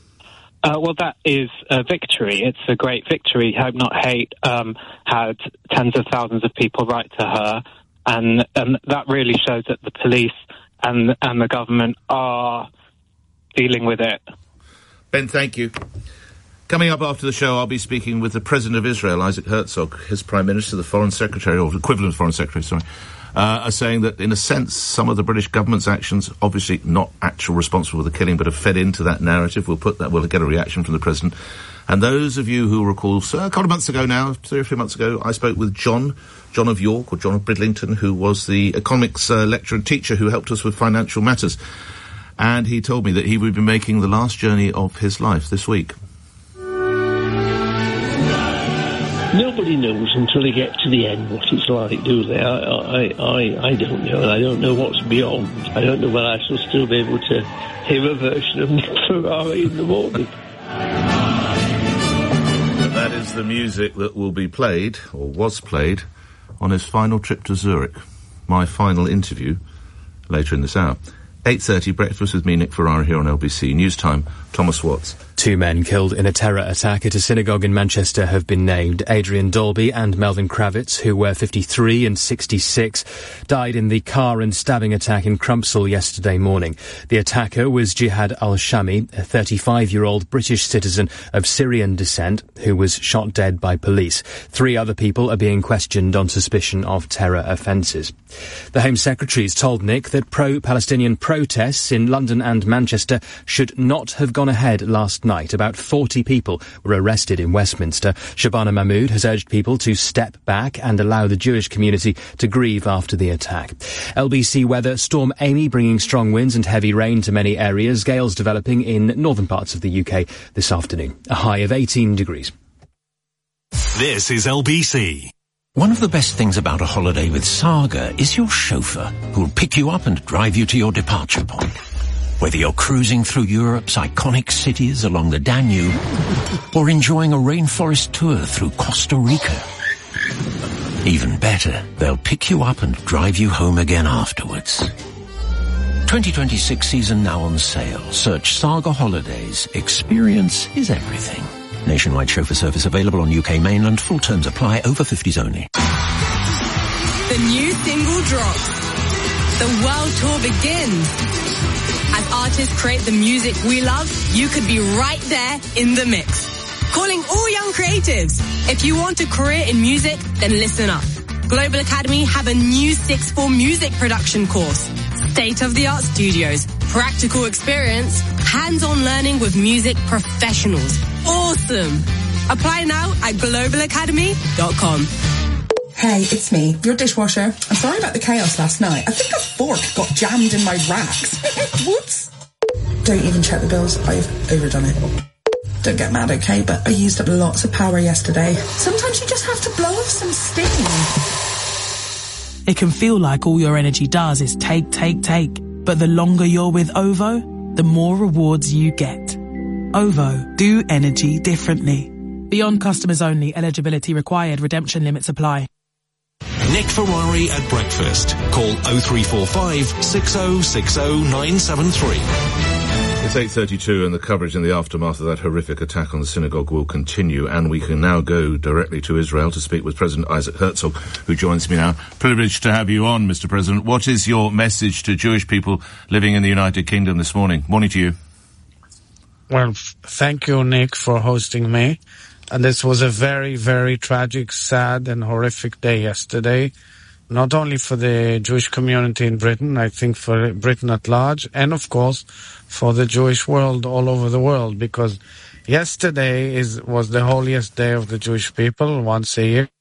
Uh, well, that is a victory. It's a great victory. Hope Not Hate um, had tens of thousands of people write to her. And, and that really shows that the police and and the government are dealing with it. Ben, thank you. Coming up after the show, I'll be speaking with the President of Israel, Isaac Herzog. His Prime Minister, the Foreign Secretary, or equivalent Foreign Secretary, sorry, uh, are saying that, in a sense, some of the British government's actions, obviously not actual responsible for the killing, but have fed into that narrative. We'll put that, we'll get a reaction from the President. And those of you who recall, so a couple of months ago now, three or three months ago, I spoke with John, John of York, or John of Bridlington, who was the economics uh, lecturer and teacher who helped us with financial matters. And he told me that he would be making the last journey of his life this week. Nobody knows until they get to the end what it's like, do they? I, I, I, I don't know, and I don't know what's beyond. I don't know whether I shall still be able to hear a version of Nick Ferrari in the morning. That is the music that will be played, or was played, on his final trip to Zurich. My final interview later in this hour. eight thirty, breakfast with me, Nick Ferrari, here on L B C News Time. Thomas Watts. Two men killed in a terror attack at a synagogue in Manchester have been named. Adrian Dolby and Melvin Kravitz, who were fifty-three and sixty-six, died in the car and stabbing attack in Crumpsall yesterday morning. The attacker was Jihad al-Shami, a thirty-five-year-old British citizen of Syrian descent, who was shot dead by police. Three other people are being questioned on suspicion of terror offences. The Home Secretary's told Nick that pro-Palestinian protests in London and Manchester should not have gone ahead last night. About forty people were arrested in Westminster. Shabana Mahmood has urged people to step back and allow the Jewish community to grieve after the attack. L B C weather, Storm Amy bringing strong winds and heavy rain to many areas. Gales developing in northern parts of the U K this afternoon. A high of eighteen degrees. This is L B C. One of the best things about a holiday with Saga is your chauffeur, who'll pick you up and drive you to your departure point. Whether you're cruising through Europe's iconic cities along the Danube, or enjoying a rainforest tour through Costa Rica. Even better, they'll pick you up and drive you home again afterwards. twenty twenty-six season now on sale. Search Saga Holidays. Experience is everything. Nationwide chauffeur service available on U K mainland. Full terms apply. Over fifties only. The new single drops. The world tour begins. As artists create the music we love, you could be right there in the mix. Calling all young creatives. If you want a career in music, then listen up. Global Academy have a new sixth form music production course. State-of-the-art studios, practical experience, hands-on learning with music professionals. Awesome! Apply now at global academy dot com. Hey, it's me, your dishwasher. I'm sorry about the chaos last night. I think a fork got jammed in my racks. Whoops. Don't even check the bills. I've overdone it. Don't get mad, okay, but I used up lots of power yesterday. Sometimes you just have to blow off some steam. It can feel like all your energy does is take, take, take. But the longer you're with O V O, the more rewards you get. O V O. Do energy differently. Beyond customers only. Eligibility required. Redemption limits apply. Nick Ferrari at breakfast. Call oh three four five, six oh six oh, nine seven three. It's eight thirty-two and the coverage in the aftermath of that horrific attack on the synagogue will continue, and we can now go directly to Israel to speak with President Isaac Herzog, who joins me now. Privileged to have you on, Mister President. What is your message to Jewish people living in the United Kingdom this morning? Morning to you. Well, f- thank you, Nick, for hosting me. And this was a very, very tragic, sad and horrific day yesterday, not only for the Jewish community in Britain, I think for Britain at large, and of course for the Jewish world all over the world, because yesterday is was the holiest day of the Jewish people once a year.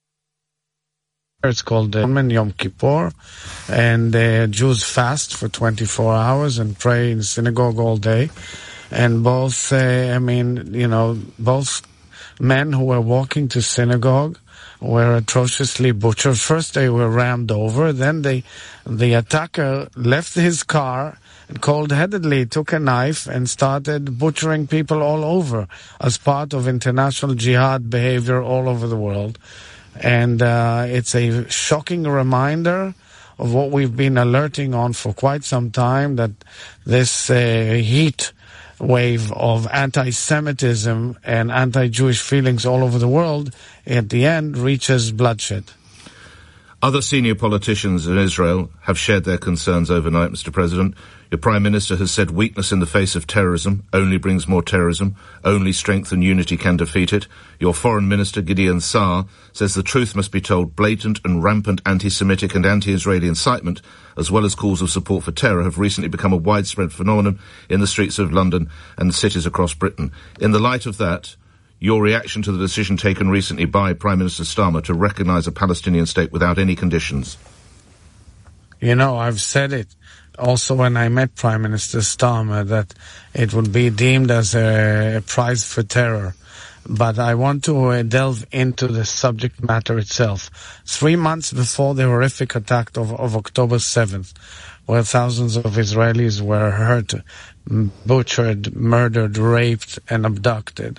It's called the Yom Kippur, and the Jews fast for twenty-four hours and pray in synagogue all day. And both, uh, I mean, you know, both men who were walking to synagogue were atrociously butchered. First they were rammed over, then they, the attacker left his car and cold-headedly took a knife and started butchering people all over as part of international jihad behavior all over the world. And uh, it's a shocking reminder of what we've been alerting on for quite some time, that this uh, heat wave of anti-Semitism and anti-Jewish feelings all over the world, at the end, reaches bloodshed. Other senior politicians in Israel have shared their concerns overnight, Mister President. Your Prime Minister has said weakness in the face of terrorism only brings more terrorism. Only strength and unity can defeat it. Your Foreign Minister, Gideon Saar, says the truth must be told. Blatant and rampant anti-Semitic and anti-Israeli incitement, as well as calls of support for terror, have recently become a widespread phenomenon in the streets of London and cities across Britain. In the light of that, your reaction to the decision taken recently by Prime Minister Starmer to recognise a Palestinian state without any conditions? You know, I've said it also when I met Prime Minister Starmer, that it would be deemed as a, a prize for terror. But I want to uh, delve into the subject matter itself. Three months before the horrific attack of, of October seventh, where thousands of Israelis were hurt, butchered, murdered, raped, and abducted,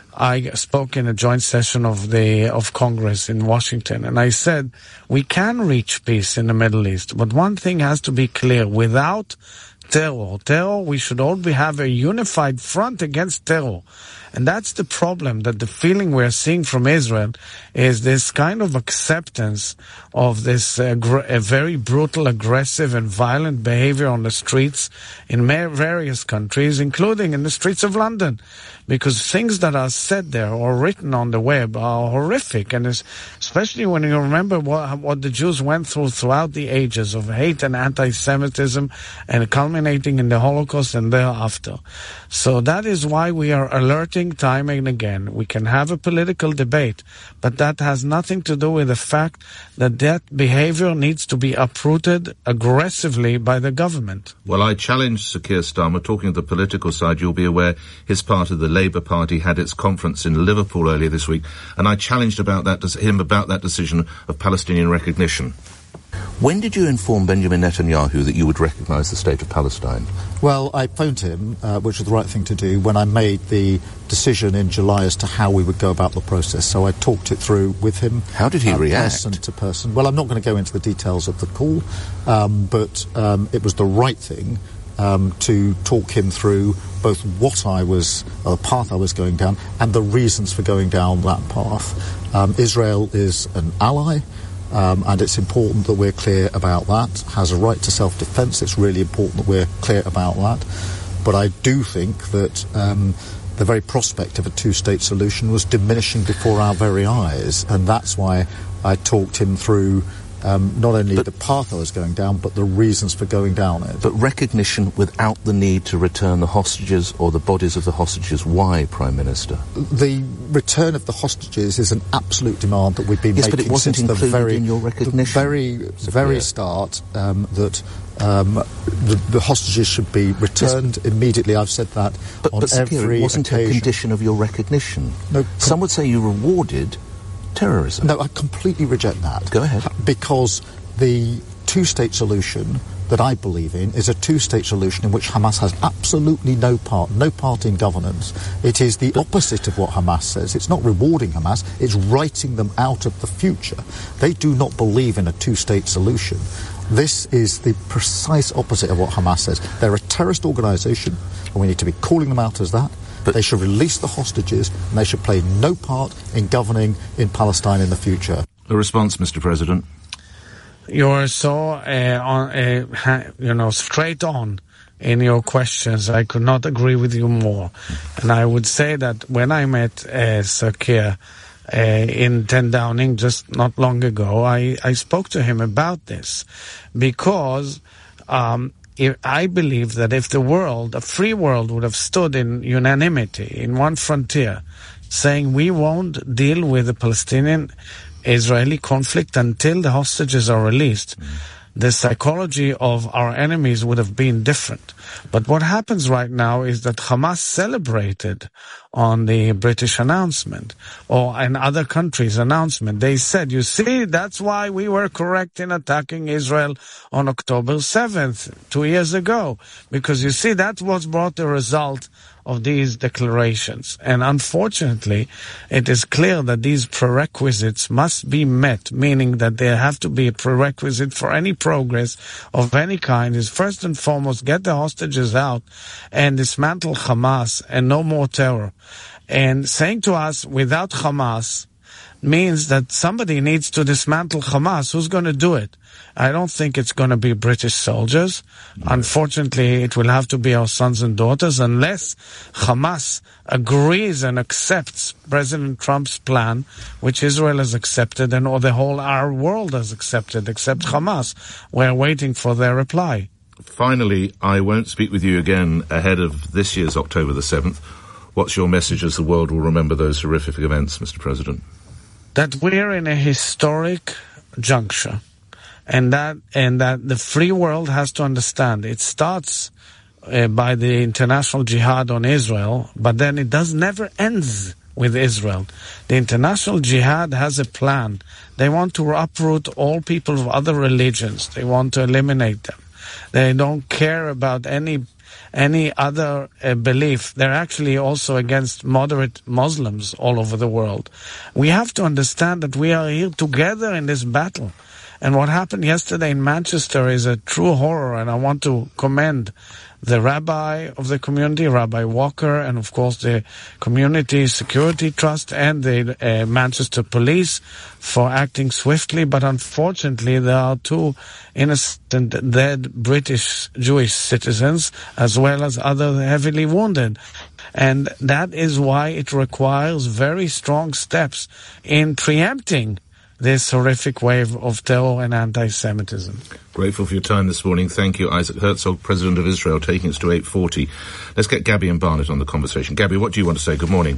I spoke in a joint session of the of Congress in Washington, and I said, we can reach peace in the Middle East, but one thing has to be clear: without terror, terror, we should all be, have a unified front against terror. And that's the problem, that the feeling we're seeing from Israel is this kind of acceptance of this uh, gr- a very brutal, aggressive and violent behavior on the streets in ma- various countries, including in the streets of London. Because things that are said there or written on the web are horrific, and especially when you remember what, what the Jews went through throughout the ages of hate and anti-Semitism, and culminating in the Holocaust and thereafter. So that is why we are alerting time and again. We can have a political debate, but that has nothing to do with the fact that that behavior needs to be uprooted aggressively by the government. Well, I challenged Sir Keir Starmer. Talking of the political side, you'll be aware his part of the Labour Party had its conference in Liverpool earlier this week, and I challenged about that him about that decision of Palestinian recognition. When did you inform Benjamin Netanyahu that you would recognise the state of Palestine? Well, I phoned him, uh, which was the right thing to do, when I made the decision in July as to how we would go about the process. So I talked it through with him. How did he uh, react? Person to person. Well, I'm not going to go into the details of the call, um, but um, it was the right thing um, to talk him through both what I was, uh, the path I was going down, and the reasons for going down that path. Um, Israel is an ally. Um, and it's important that we're clear about that. Has a right to self-defence. It's really important that we're clear about that. But I do think that um, the very prospect of a two-state solution was diminishing before our very eyes, and that's why I talked him through um, not only but, the path I was going down, but the reasons for going down it. But recognition without the need to return the hostages or the bodies of the hostages. Why, Prime Minister? The return of the hostages is an absolute demand that we've been yes, making but it wasn't since included the very, in your recognition. the very, very start um, that um, the, the hostages should be returned yes. immediately. I've said that but, on but every Sapir, it wasn't occasion. a condition of your recognition. No, com- Some would say you rewarded terrorism. No, I completely reject that. Go ahead. Because the two-state solution that I believe in is a two-state solution in which Hamas has absolutely no part, no part in governance. It is the opposite of what Hamas says. It's not rewarding Hamas, it's writing them out of the future. They do not believe in a two-state solution. This is the precise opposite of what Hamas says. They're a terrorist organisation, and we need to be calling them out as that. But they should release the hostages, and they should play no part in governing in Palestine in the future. A response, Mister President? You're so, uh, on, uh, ha- you know, straight on in your questions. I could not agree with you more. And I would say that when I met uh, Sir Keir uh, in ten Downing just not long ago, I, I spoke to him about this because um, if, I believe that if the world, a free world, would have stood in unanimity in one frontier, saying we won't deal with the Palestinian Israeli conflict until the hostages are released, mm. the psychology of our enemies would have been different. But what happens right now is that Hamas celebrated on the British announcement or in other countries' announcement. They said, you see, that's why we were correct in attacking Israel on October seventh, two years ago. Because you see, that's what's brought the result of these declarations. And unfortunately, it is clear that these prerequisites must be met, meaning that there have to be a prerequisite for any progress of any kind is first and foremost get the hostages out and dismantle Hamas and no more terror. And saying to us, without Hamas, means that somebody needs to dismantle Hamas. Who's going to do it? I don't think it's going to be British soldiers. No. Unfortunately, it will have to be our sons and daughters unless Hamas agrees and accepts President Trump's plan, which Israel has accepted and or the whole Arab world has accepted, except Hamas. We're waiting for their reply. Finally, I won't speak with you again ahead of this year's October the seventh. What's your message as the world will remember those horrific events, Mister President? That we're in a historic juncture. And that and that the free world has to understand. It starts uh, by the international jihad on Israel, but then it does never ends with Israel. The international jihad has a plan. They want to uproot all people of other religions. They want to eliminate them. They don't care about any any other uh, belief. They're actually also against moderate Muslims all over the world. We have to understand that we are here together in this battle. And what happened yesterday in Manchester is a true horror, and I want to commend the rabbi of the community, Rabbi Walker, and of course the Community Security Trust and the uh, Manchester Police for acting swiftly. But unfortunately, there are two innocent dead British Jewish citizens, as well as other heavily wounded. And that is why it requires very strong steps in preempting this horrific wave of terror and anti-Semitism. Grateful for your time this morning. Thank you, Isaac Herzog, President of Israel, taking us to eight forty. Let's get Gabby and Barnett on the conversation. Gabby, what do you want to say? Good morning.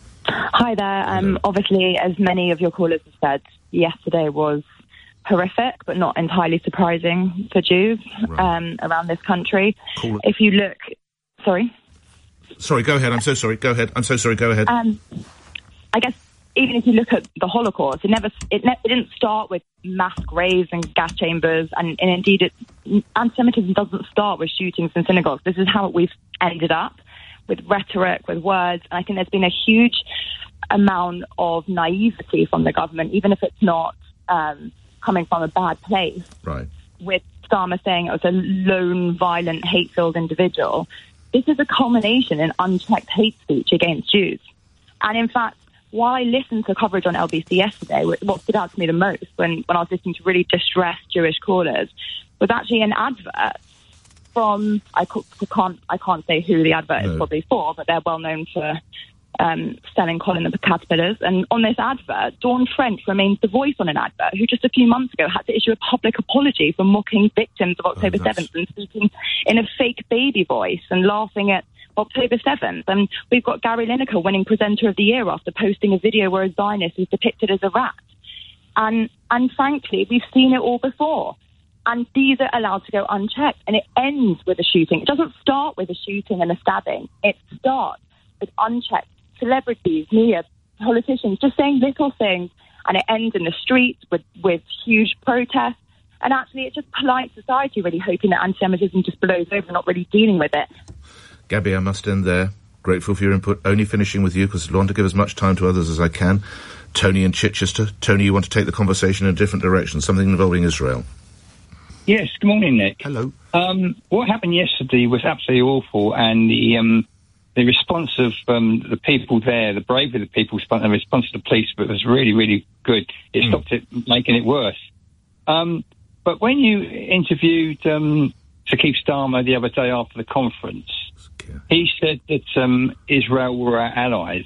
Hi there. Um, obviously, as many of your callers have said, yesterday was horrific, but not entirely surprising for Jews right. um, around this country. Cool. If you look... Sorry? Sorry, go ahead. I'm so sorry. Go ahead. I'm so sorry. Go ahead. Um, I guess... Even if you look at the Holocaust, it never, it, ne- it didn't start with mass graves and gas chambers, and, and indeed, it, anti-Semitism doesn't start with shootings in synagogues. This is how we've ended up, with rhetoric, with words, and I think there's been a huge amount of naivety from the government, even if it's not um, coming from a bad place. Right. With Starmer saying it was a lone, violent, hate-filled individual. This is a culmination in unchecked hate speech against Jews. And in fact, while I listened to coverage on L B C yesterday, what stood out to me the most when, when I was listening to really distressed Jewish callers was actually an advert from, I can't, I can't say who the advert no. is probably for, but they're well known for um, selling collar and caterpillars. And on this advert, Dawn French remains the voice on an advert who just a few months ago had to issue a public apology for mocking victims of October seventh and speaking in a fake baby voice and laughing at October seventh. And we've got Gary Lineker winning Presenter of the Year after posting a video where a Zionist is depicted as a rat. And, and frankly, we've seen it all before. And these are allowed to go unchecked. And it ends with a shooting. It doesn't start with a shooting and a stabbing. It starts with unchecked celebrities, media, politicians, just saying little things. And it ends in the streets with, with huge protests. And actually, it's just polite society really hoping that anti-Semitism just blows over, not really dealing with it. Gabby, I must end there. Grateful for your input. Only finishing with you, because I want to give as much time to others as I can. Tony in Chichester. Tony, you want to take the conversation in a different direction, something involving Israel. Yes, good morning, Nick. Hello. Um, what happened yesterday was absolutely awful, and the um, the response of um, the people there, the bravery of the people, the response of the police was really, really good. It mm. stopped it making it worse. Um, but when you interviewed um, Sir Keir Starmer the other day after the conference, okay. he said that um, Israel were our allies.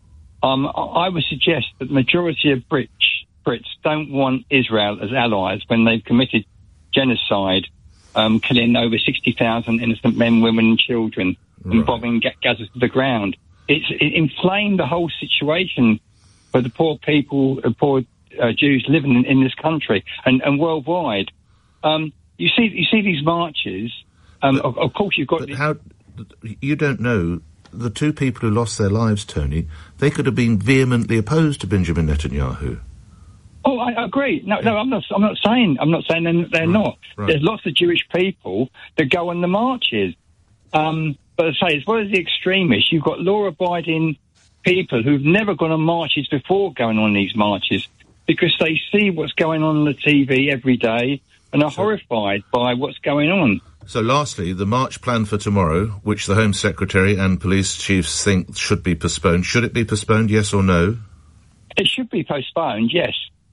Um, I would suggest that the majority of Brits, Brits don't want Israel as allies when they've committed genocide, um, killing over sixty thousand innocent men, women and children, right. and bombing Gaza to the ground. It's, it inflamed the whole situation for the poor people, the poor uh, Jews living in, in this country and, and worldwide. Um, you see, you see these marches. Um, but, of, of course, you've got. But how? You don't know. The two people who lost their lives, Tony, they could have been vehemently opposed to Benjamin Netanyahu. Oh, I agree. No, no, I'm not. I'm not saying. I'm not saying they're, they're right, not. Right. There's lots of Jewish people that go on the marches. Um, but I say, as well as the extremists, you've got law-abiding people who've never gone on marches before going on these marches because they see what's going on on the T V every day and are so, horrified by what's going on. So, lastly, the march planned for tomorrow, which the Home Secretary and police chiefs think should be postponed. Should it be postponed? Yes or no? It should be postponed. Yes.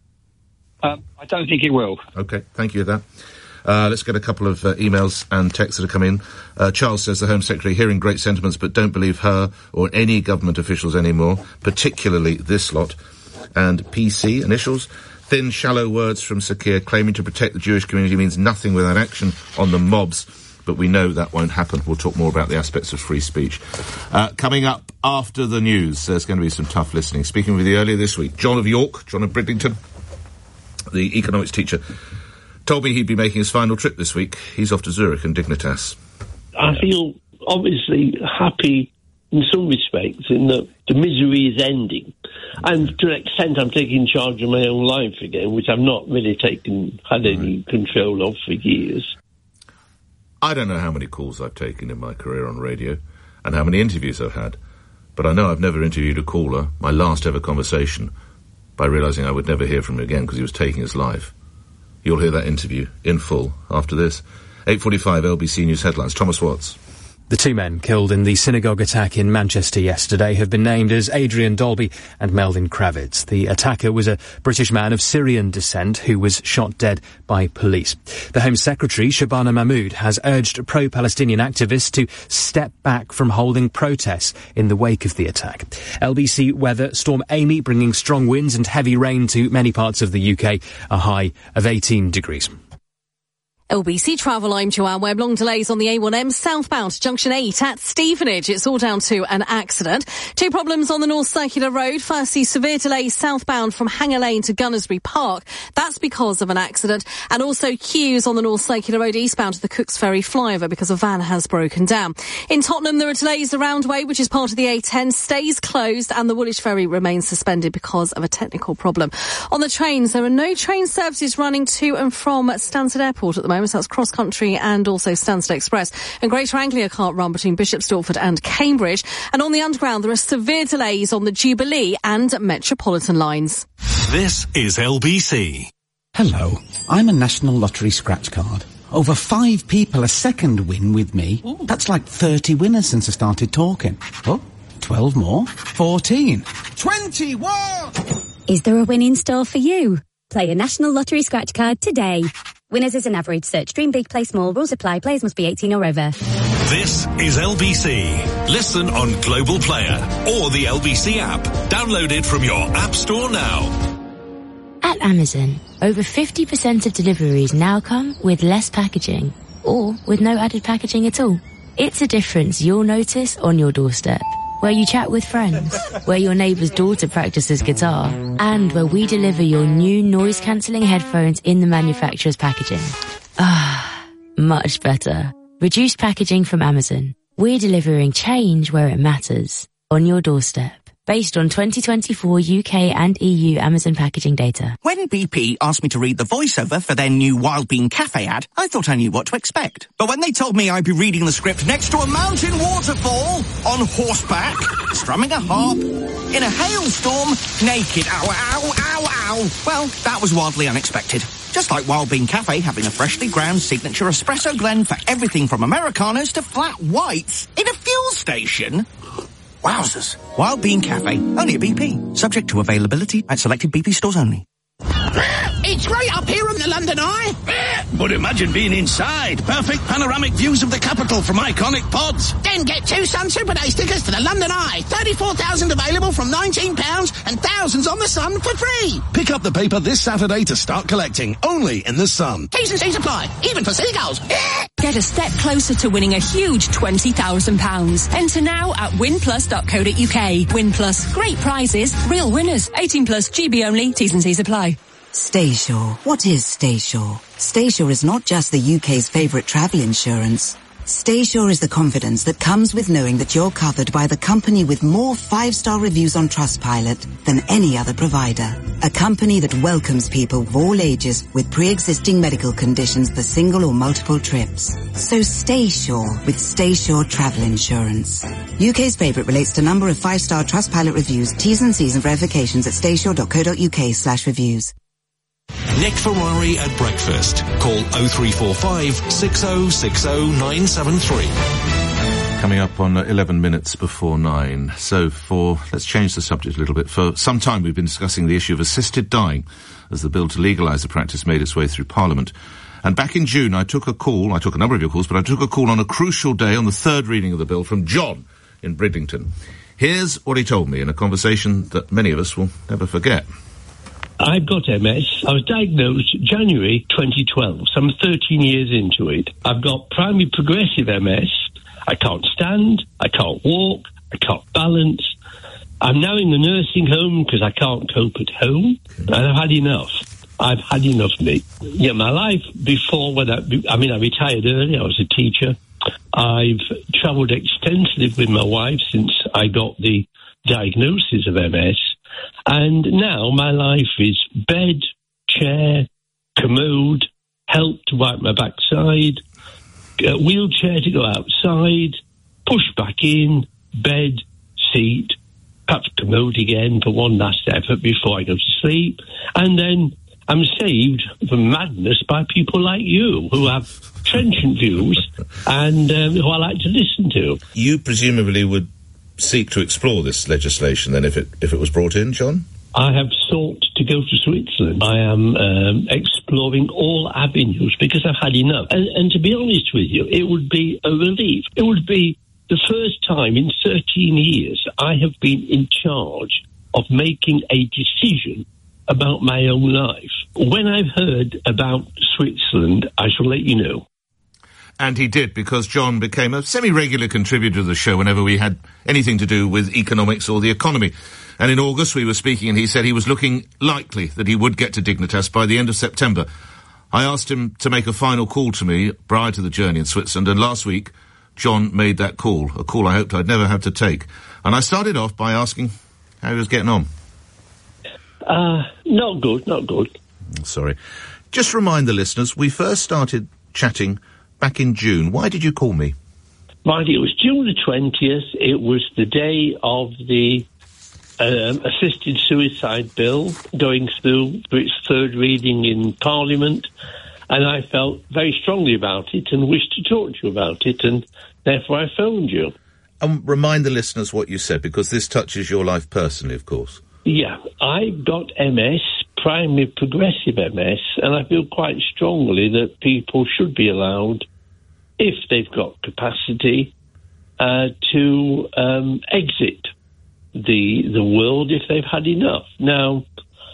Um, I don't think it will. OK, thank you for that. Uh, let's get a couple of uh, emails and texts that have come in. Uh, Charles says, the Home Secretary, hearing great sentiments, but don't believe her or any government officials anymore, particularly this lot. And P C, initials, thin, shallow words from Sir Keir claiming to protect the Jewish community means nothing without action on the mobs. But we know that won't happen. We'll talk more about the aspects of free speech. Uh, coming up after the news, there's going to be some tough listening. Speaking with you earlier this week, John of York, John of Bridlington, the economics teacher, told me he'd be making his final trip this week. He's off to Zurich and Dignitas. I feel obviously happy in some respects in that the misery is ending. And to an extent I'm taking charge of my own life again, which I've not really taken, had any control of for years. I don't know how many calls I've taken in my career on radio and how many interviews I've had, but I know I've never interviewed a caller, my last ever conversation, by realising I would never hear from him again because he was taking his life. You'll hear that interview in full after this. eight forty-five L B C News headlines. Thomas Watts. The two men killed in the synagogue attack in Manchester yesterday have been named as Adrian Dolby and Melvin Kravitz. The attacker was a British man of Syrian descent who was shot dead by police. The Home Secretary, Shabana Mahmood, has urged pro-Palestinian activists to step back from holding protests in the wake of the attack. L B C weather, Storm Amy bringing strong winds and heavy rain to many parts of the U K, a high of eighteen degrees. L B C Travel, I'm Joanne Webb. Long delays on the A one M southbound to Junction eight at Stevenage. It's all down to an accident. Two problems on the North Circular Road. Firstly, severe delays southbound from Hanger Lane to Gunnersbury Park. That's because of an accident. And also queues on the North Circular Road eastbound to the Cooks Ferry flyover because a van has broken down. In Tottenham, there are delays. The Roundway, which is part of the A ten, stays closed and the Woolwich Ferry remains suspended because of a technical problem. On the trains, there are no train services running to and from Stansted Airport at the moment. So that's Cross Country and also Stansted Express. And Greater Anglia can't run between Bishop Stortford and Cambridge. And on the Underground, there are severe delays on the Jubilee and Metropolitan lines. This is L B C. Hello, I'm a National Lottery scratch card. Over five people a second win with me. Ooh. That's like thirty winners since I started talking. Oh, twelve more. fourteen. twenty-one! Is there a win in store for you? Play a National Lottery scratch card today. Winners as an average. Search Dream Big, Play Small. Rules apply. Players must be eighteen or over. This is L B C. Listen on Global Player or the L B C app. Download it from your app store now. At Amazon, over fifty percent of deliveries now come with less packaging or with no added packaging at all. It's a difference you'll notice on your doorstep, where you chat with friends, where your neighbour's daughter practices guitar, and where we deliver your new noise-cancelling headphones in the manufacturer's packaging. Ah, much better. Reduced packaging from Amazon. We're delivering change where it matters, on your doorstep. Based on twenty twenty-four U K and E U Amazon packaging data. When B P asked me to read the voiceover for their new Wild Bean Cafe ad, I thought I knew what to expect. But when they told me I'd be reading the script next to a mountain waterfall, on horseback, strumming a harp, in a hailstorm, naked, ow, ow, ow, ow, well, that was wildly unexpected. Just like Wild Bean Cafe having a freshly ground signature espresso blend for everything from Americanos to flat whites in a fuel station. Wowzers. Wild Bean Cafe, only at B P. Subject to availability at selected B P stores only. It's right up here on the London Eye. But imagine being inside. Perfect panoramic views of the capital from iconic pods. Then get two Sun Super Day stickers to the London Eye. thirty-four thousand available from nineteen pounds and thousands on the Sun for free. Pick up the paper this Saturday to start collecting. Only in the Sun. T's and C's apply, even for seagulls. Get a step closer to winning a huge twenty thousand pounds. Enter now at win plus dot co dot uk. Win Plus. Great prizes, real winners. eighteen plus, G B only. T's and C's apply. Staysure. What is Staysure? Staysure is not just the U K's favourite travel insurance. Staysure is the confidence that comes with knowing that you're covered by the company with more five-star reviews on Trustpilot than any other provider. A company that welcomes people of all ages with pre-existing medical conditions for single or multiple trips. So stay sure with Staysure Travel Insurance. U K's favourite relates to number of five-star Trustpilot reviews, T's and C's and verifications at staysure dot co dot uk slash reviews. Nick Ferrari at breakfast. Call oh three four five, six oh six oh, nine seven three. Coming up on uh, eleven minutes before nine. So for, let's change the subject a little bit. For some time we've been discussing the issue of assisted dying as the bill to legalise the practice made its way through Parliament. And back in June I took a call, I took a number of your calls, but I took a call on a crucial day on the third reading of the bill from John in Bridlington. Here's what he told me in a conversation that many of us will never forget. I've got M S. I was diagnosed January twenty twelve, so I'm thirteen years into it. I've got primary progressive M S. I can't stand, I can't walk, I can't balance. I'm now in the nursing home because I can't cope at home, and I've had enough. I've had enough, mate. Yeah, my life before, when I, I mean, I retired early, I was a teacher. I've travelled extensively with my wife since I got the diagnosis of M S. And now my life is bed, chair, commode, help to wipe my backside, uh, wheelchair to go outside, push back in, bed, seat, perhaps commode again for one last effort before I go to sleep. And then I'm saved from madness by people like you who have trenchant views and um, who I like to listen to. You presumably would seek to explore this legislation then if it if it was brought in, John? I have sought to go to Switzerland. I am um, exploring all avenues because I've had enough. And, and to be honest with you, it would be a relief. It would be the first time in thirteen years I have been in charge of making a decision about my own life. When I've heard about Switzerland, I shall let you know. And he did, because John became a semi-regular contributor to the show whenever we had anything to do with economics or the economy. And in August we were speaking and he said he was looking likely that he would get to Dignitas by the end of September. I asked him to make a final call to me prior to the journey in Switzerland, and last week John made that call, a call I hoped I'd never have to take. And I started off by asking how he was getting on. Uh, not good, not good. Sorry. Just remind the listeners, we first started chatting back in June. Why did you call me? Mind you, it was June the twentieth. It was the day of the um, assisted suicide bill going through for its third reading in Parliament, and I felt very strongly about it and wished to talk to you about it, and therefore I phoned you. And remind the listeners what you said, because this touches your life personally, of course. Yeah, I got M S, primary progressive M S, and I feel quite strongly that people should be allowed if they've got capacity uh, to um, exit the the world if they've had enough. Now,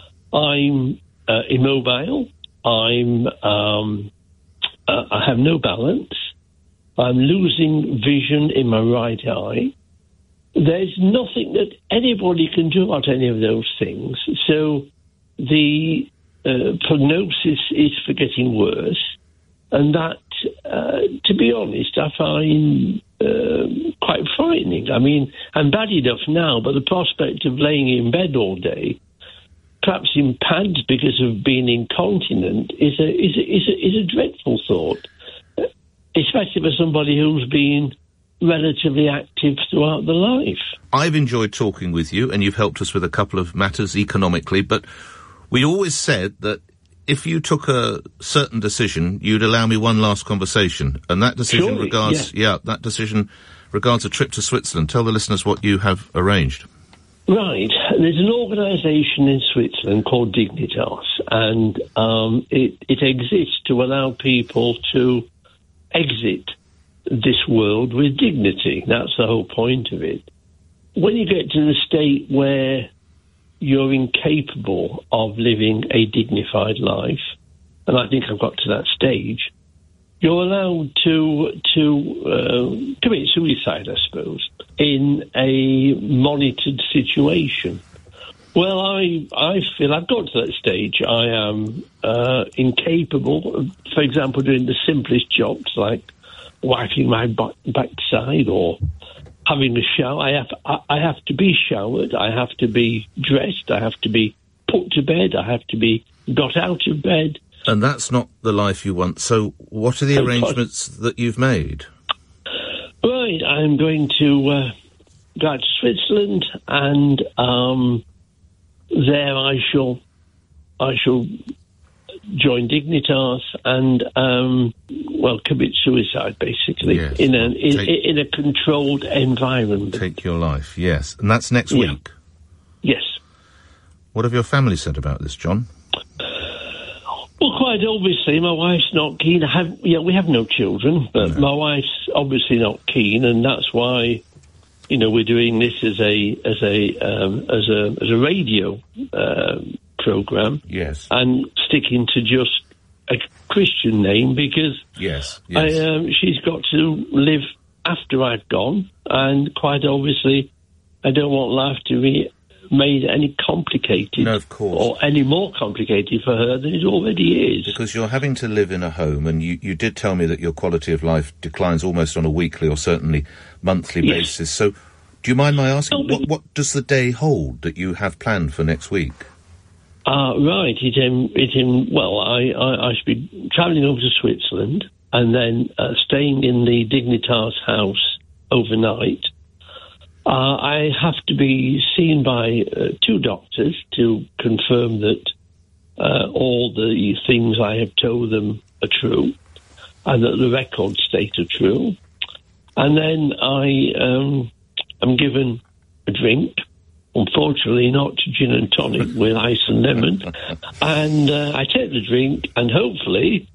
I'm uh, immobile. I'm um, uh, I have no balance. I'm losing vision in my right eye. There's nothing that anybody can do about any of those things. So the uh, prognosis is for getting worse. And that, uh, to be honest, I find uh, quite frightening. I mean, I'm bad enough now, but the prospect of laying in bed all day, perhaps in pads because of being incontinent, is a, is a, is a, is a dreadful thought, especially for somebody who's been relatively active throughout their life. I've enjoyed talking with you, and you've helped us with a couple of matters economically, but we always said that if you took a certain decision, you'd allow me one last conversation, and that decision Surely, regards, yeah. yeah, that decision regards a trip to Switzerland. Tell the listeners what you have arranged. Right. There's an organisation in Switzerland called Dignitas, and um, it, it exists to allow people to exit this world with dignity. That's the whole point of it. When you get to the state where you're incapable of living a dignified life, and I think I've got to that stage, you're allowed to to uh, commit suicide, I suppose, in a monitored situation. Well, I I feel I've got to that stage. I am uh, incapable of, for example, doing the simplest jobs like wiping my back, backside or having a shower. I have I, I have to be showered. I have to be dressed. I have to be put to bed. I have to be got out of bed. And that's not the life you want. So what are the arrangements that you've made? Right, I'm going to uh, go to Switzerland, and um, there I shall I shall join Dignitas and um, well commit suicide, basically, Yes. in a in, Take- in a controlled environment. Take your life, yes. And that's next Yeah. week. Yes. What have your family said about this, John? Well, quite obviously, my wife's not keen. I have, yeah, we have no children, but my wife's obviously not keen, and that's why, you know, we're doing this as a as a um, as a as a radio uh, program. Yes. And sticking to just a Christian name because Yes. I, um, she's got to live after I've gone, and quite obviously, I don't want life to be made any complicated, No, of course. or any more complicated for her than it already is. Because you're having to live in a home, and you, you did tell me that your quality of life declines almost on a weekly or certainly monthly Yes. basis. So, do you mind my asking, what, what does the day hold that you have planned for next week? Uh, right, it, um, it, um, well, I, I, I should be travelling over to Switzerland and then uh, staying in the Dignitas house overnight. Uh, I have to be seen by uh, two doctors to confirm that uh, all the things I have told them are true and that the records state are true. And then I um, am given a drink, unfortunately not gin and tonic with ice and lemon, and uh, I take the drink and hopefully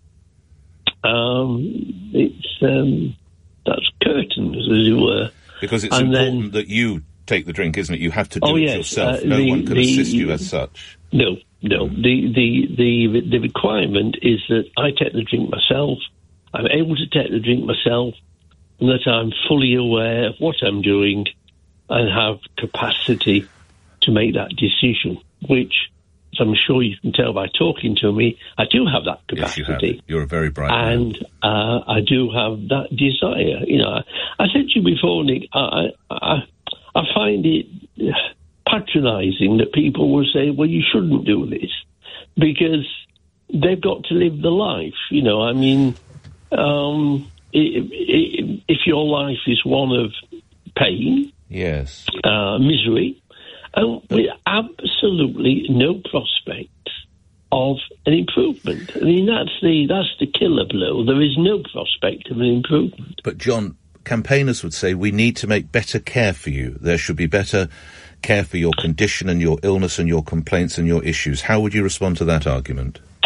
um, it's um, that's curtains, as it were. Because it's And important then- that you take the drink, isn't it? You have to do Oh, it yes, yourself. uh, no the- one can the- assist you as such. No, no. The, the the the requirement is that I take the drink myself. I'm able to take the drink myself, and that I'm fully aware of what I'm doing, and have capacity to make that decision. Which, as I'm sure you can tell by talking to me, I do have that Yes, you capacity. have. You're a very bright man. And uh, I do have that desire. You know, I, I said to you before, Nick, I, I, I find it patronising that people will say, well, you shouldn't do this, because they've got to live the life. You know, I mean, um, i i if your life is one of pain, Yes. uh, misery, and with absolutely no prospect of an improvement. I mean, that's the that's the killer blow. There is no prospect of an improvement. But, John, campaigners would say we need to make better care for you. There should be better care for your condition and your illness and your complaints and your issues. How would you respond to that argument?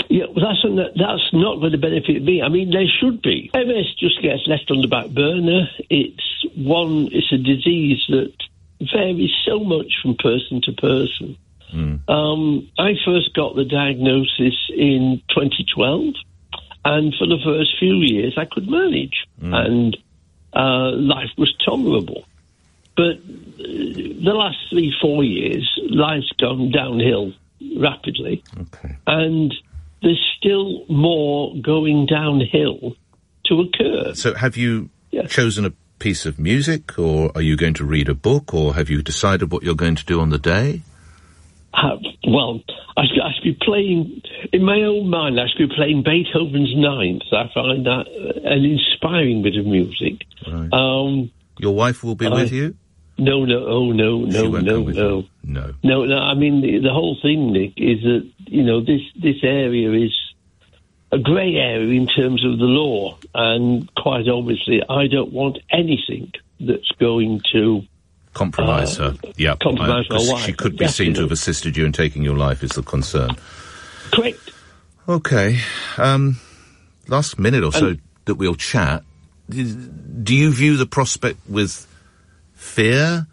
Yeah, well, that's not, that's not going to benefit me. I mean, there should be. M S just gets left on the back burner. It's one. It's a disease that varies so much from person to person. Mm. Um, I first got the diagnosis in twenty twelve, and for the first few years, I could manage, mm. and uh, life was tolerable. But the last three, four years, life's gone downhill rapidly, okay. and there's still more going downhill to occur. So have you yeah. chosen a piece of music, or are you going to read a book, or have you decided what you're going to do on the day? Uh, well, I should, I should be playing, in my own mind, I should be playing Beethoven's Ninth. I find that an inspiring bit of music. Right. Um, Your wife will be I, with you? No, no, oh, no, no, she won't no, come with no. You. No. No, no, I mean, the, the whole thing, Nick, is that, you know, this, this area is a grey area in terms of the law, and quite obviously, I don't want anything that's going to compromise uh, her. Yeah, compromise I, my wife. She could be Definitely. seen to have assisted you in taking your life, is the concern. Correct. Okay. Um, last minute or so and, that we'll chat. Do you view the prospect with fear,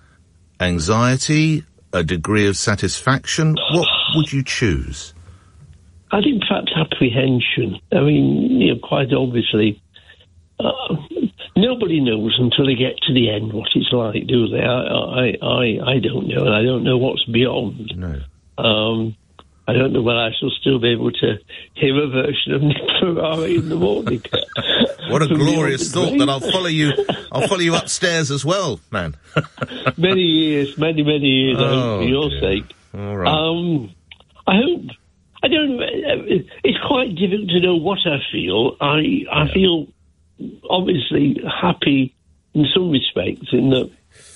anxiety, a degree of satisfaction? What would you choose? I think perhaps apprehension. I mean, you know, quite obviously, uh, nobody knows until they get to the end what it's like, do they? I, I, I, I don't know, and I don't know what's beyond. No. Um, I don't know whether I shall still be able to hear a version of Nick Ferrari in the morning. What a glorious thought that I'll follow you. I'll follow you upstairs as well, man. Many years, many, many years, I hope, Oh, for your dear. sake. All right. Um, I hope. I don't know. It's quite difficult to know what I feel. I I Yeah. feel obviously happy in some respects in that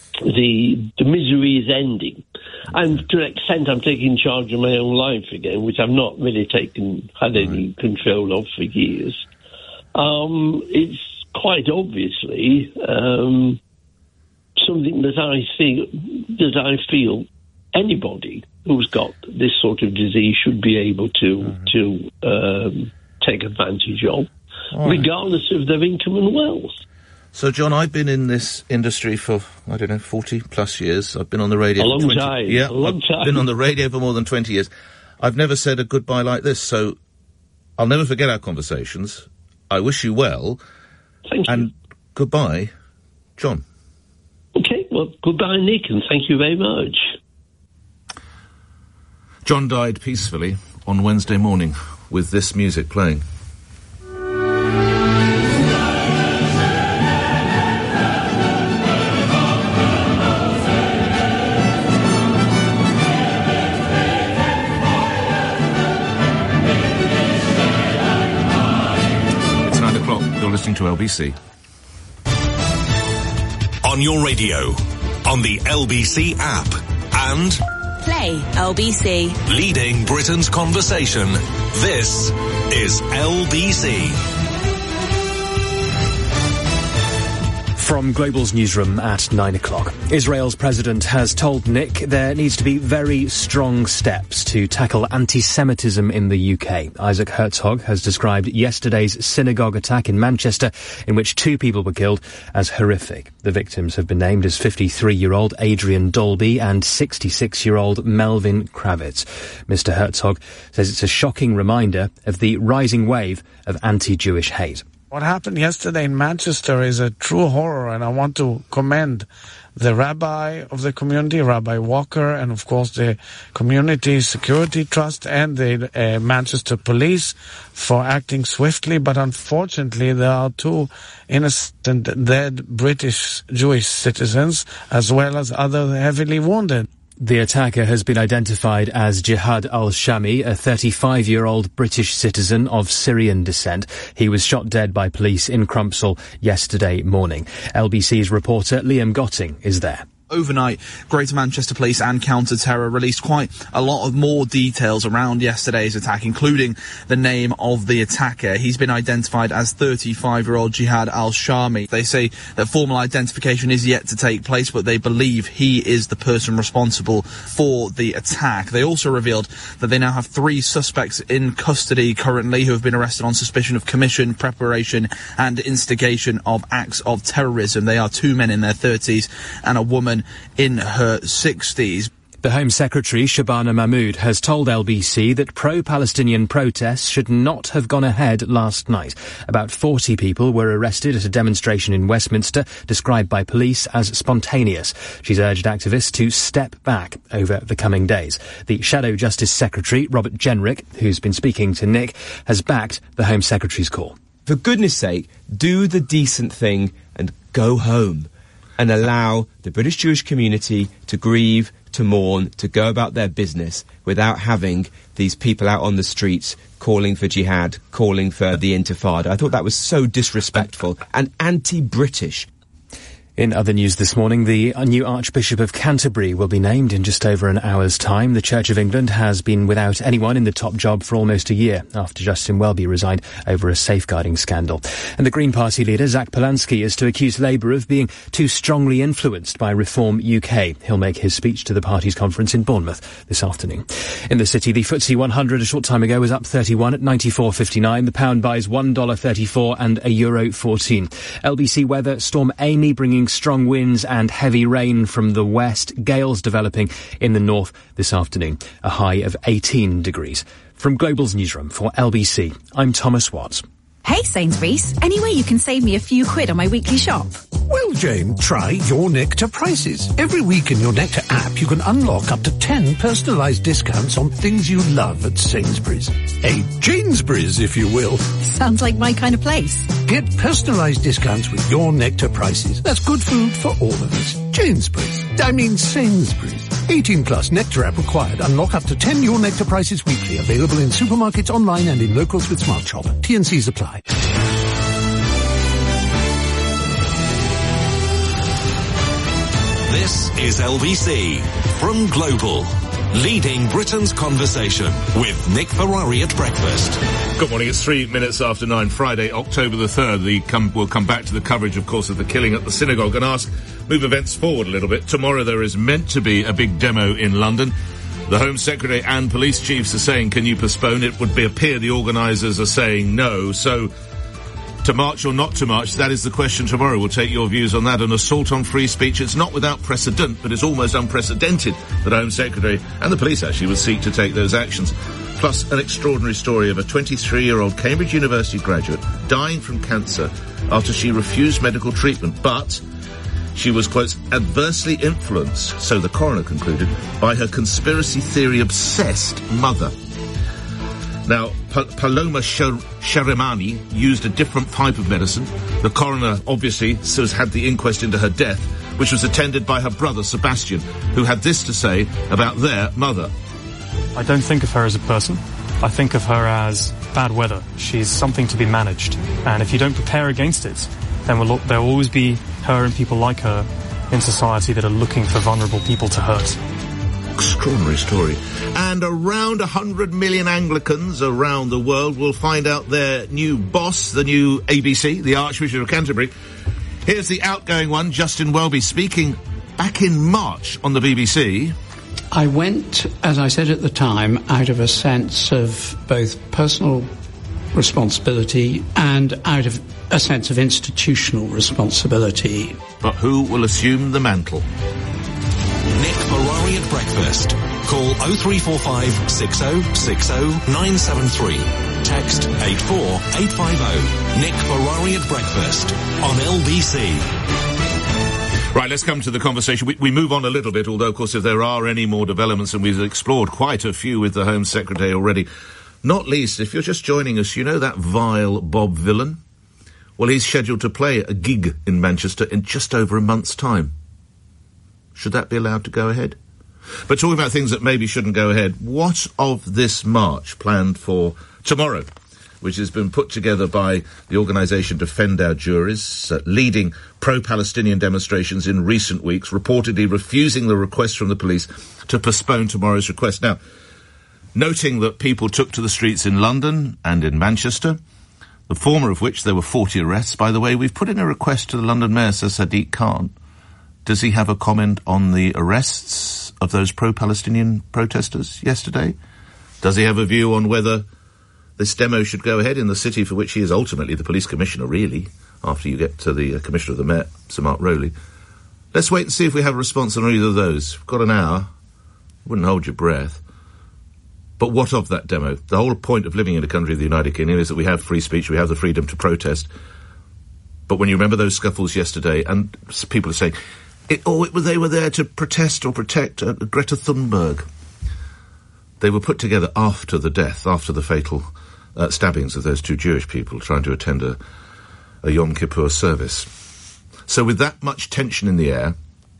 the the misery is ending, and to an extent I'm taking charge of my own life again, which I've not really taken had any control of for years. Um, it's quite obviously um, something that I feel that I feel anybody who's got this sort of disease should be able to mm-hmm. to um, take advantage of, right. regardless of their income and wealth. So, John, I've been in this industry for, I don't know, forty plus years. I've been on the radio A long for twenty time. Yeah, a long I've time. been on the radio for more than twenty years. I've never said a goodbye like this, so I'll never forget our conversations. I wish you well. Thank you. And goodbye, John. Okay, well, goodbye, Nick, and thank you very much. John died peacefully on Wednesday morning with this music playing. It's nine o'clock. You're listening to L B C. On your radio, on the L B C app, and Play L B C. leading Britain's conversation. This is L B C. From Global's newsroom at nine o'clock. Israel's president has told Nick there needs to be very strong steps to tackle anti-Semitism in the U K. Isaac Herzog has described yesterday's synagogue attack in Manchester, in which two people were killed, as horrific. The victims have been named as fifty-three-year-old Adrian Dolby and sixty-six-year-old Melvin Kravitz. Mister Herzog says it's a shocking reminder of the rising wave of anti-Jewish hate. What happened yesterday in Manchester is a true horror, and I want to commend the rabbi of the community, Rabbi Walker, and of course the Community Security Trust and the uh, Manchester Police for acting swiftly. But unfortunately, there are two innocent dead British Jewish citizens, as well as other heavily wounded. The attacker has been identified as Jihad al-Shami, a thirty-five-year-old British citizen of Syrian descent. He was shot dead by police in Crumpsall yesterday morning. L B C's reporter Liam Gotting is there. Overnight, Greater Manchester Police and Counter-Terror released quite a lot of more details around yesterday's attack, including the name of the attacker. He's been identified as thirty-five-year-old Jihad al-Shami. They say that formal identification is yet to take place, but they believe he is the person responsible for the attack. They also revealed that they now have three suspects in custody currently who have been arrested on suspicion of commission, preparation and instigation of acts of terrorism. They are two men in their thirties and a woman in her sixties. The Home Secretary, Shabana Mahmood, has told L B C that pro-Palestinian protests should not have gone ahead last night. About forty people were arrested at a demonstration in Westminster, described by police as spontaneous. She's urged activists to step back over the coming days. The Shadow Justice Secretary, Robert Jenrick, who's been speaking to Nick, has backed the Home Secretary's call. For goodness sake, do the decent thing and go home and allow the British Jewish community to grieve, to mourn, to go about their business without having these people out on the streets calling for jihad, calling for the Intifada. I thought that was so disrespectful and anti-British. In other news this morning, the new Archbishop of Canterbury will be named in just over an hour's time. The Church of England has been without anyone in the top job for almost a year after Justin Welby resigned over a safeguarding scandal. And the Green Party leader, Zach Polanski, is to accuse Labour of being too strongly influenced by Reform U K. He'll make his speech to the party's conference in Bournemouth this afternoon. In the city, the F T S E one hundred a short time ago was up thirty-one at ninety-four fifty-nine. The pound buys one dollar thirty-four and a euro fourteen. L B C weather, Storm Amy bringing strong winds and heavy rain from the west, gales developing in the north this afternoon, a high of eighteen degrees. From Global's newsroom for L B C, I'm Thomas Watts. Hey Sainsbury's, any way you can save me a few quid on my weekly shop? Well, Jane, try Your Nectar Prices. Every week in Your Nectar app, you can unlock up to ten personalised discounts on things you love at Sainsbury's. A Janesbury's, if you will. Sounds like my kind of place. Get personalised discounts with Your Nectar Prices. That's good food for all of us. Janesbury's. I mean Sainsbury's. eighteen plus Nectar app required. Unlock up to ten Your Nectar Prices weekly. Available in supermarkets, online and in locals with Smart Shop. T and C's apply. This is L B C from Global, leading Britain's conversation with Nick Ferrari at breakfast. Good morning. It's three minutes after nine, Friday, October the third. The come, we'll come back to the coverage, of course, of the killing at the synagogue and ask, move events forward a little bit. Tomorrow there is meant to be a big demo in London. The Home Secretary and police chiefs are saying, can you postpone it? Would be appear the organisers are saying no. So, to march or not to march, that is the question tomorrow. We'll take your views on that. An assault on free speech. It's not without precedent, but it's almost unprecedented that the Home Secretary and the police actually would seek to take those actions. Plus, an extraordinary story of a twenty-three-year-old Cambridge University graduate dying from cancer after she refused medical treatment, but she was, quote, adversely influenced, so the coroner concluded, by her conspiracy theory-obsessed mother. Now, pa- Paloma Shar- Sharimani used a different type of medicine. The coroner, obviously, has had the inquest into her death, which was attended by her brother, Sebastian, who had this to say about their mother. I don't think of her as a person. I think of her as bad weather. She's something to be managed. And if you don't prepare against it, then we'll, there will always be her and people like her in society that are looking for vulnerable people to hurt. Extraordinary story. And around one hundred million Anglicans around the world will find out their new boss, the new A B C, the Archbishop of Canterbury. Here's the outgoing one, Justin Welby, speaking back in March on the B B C. I went, as I said at the time, out of a sense of both personal responsibility and out of a sense of institutional responsibility. But who will assume the mantle? Nick Ferrari at breakfast. Call oh three four five, six oh six oh, nine seven three. Text eight four eight five oh. Nick Ferrari at breakfast on L B C. Right, let's come to the conversation. We, we move on a little bit, although, of course, if there are any more developments, and we've explored quite a few with the Home Secretary already, not least, if you're just joining us, you know that vile Bob Villan? Well, he's scheduled to play a gig in Manchester in just over a month's time. Should that be allowed to go ahead? But talking about things that maybe shouldn't go ahead, what of this march planned for tomorrow which has been put together by the organisation Defend Our Juries, uh, leading pro-Palestinian demonstrations in recent weeks, reportedly refusing the request from the police to postpone tomorrow's request. Now, noting that people took to the streets in London and in Manchester, the former of which there were forty arrests, by the way, we've put in a request to the London Mayor, Sir Sadiq Khan. Does he have a comment on the arrests of those pro-Palestinian protesters yesterday? Does he have a view on whether this demo should go ahead in the city for which he is ultimately the police commissioner, really, after you get to the uh, commissioner of the Met, Sir Mark Rowley? Let's wait and see if we have a response on either of those. We've got an hour. Wouldn't hold your breath. But what of that demo? The whole point of living in a country of the United Kingdom is that we have free speech, we have the freedom to protest. But when you remember those scuffles yesterday, and people are saying, it, oh, it, they were there to protest or protect uh, Greta Thunberg. They were put together after the death, after the fatal uh, stabbings of those two Jewish people trying to attend a, a Yom Kippur service. So with that much tension in the air,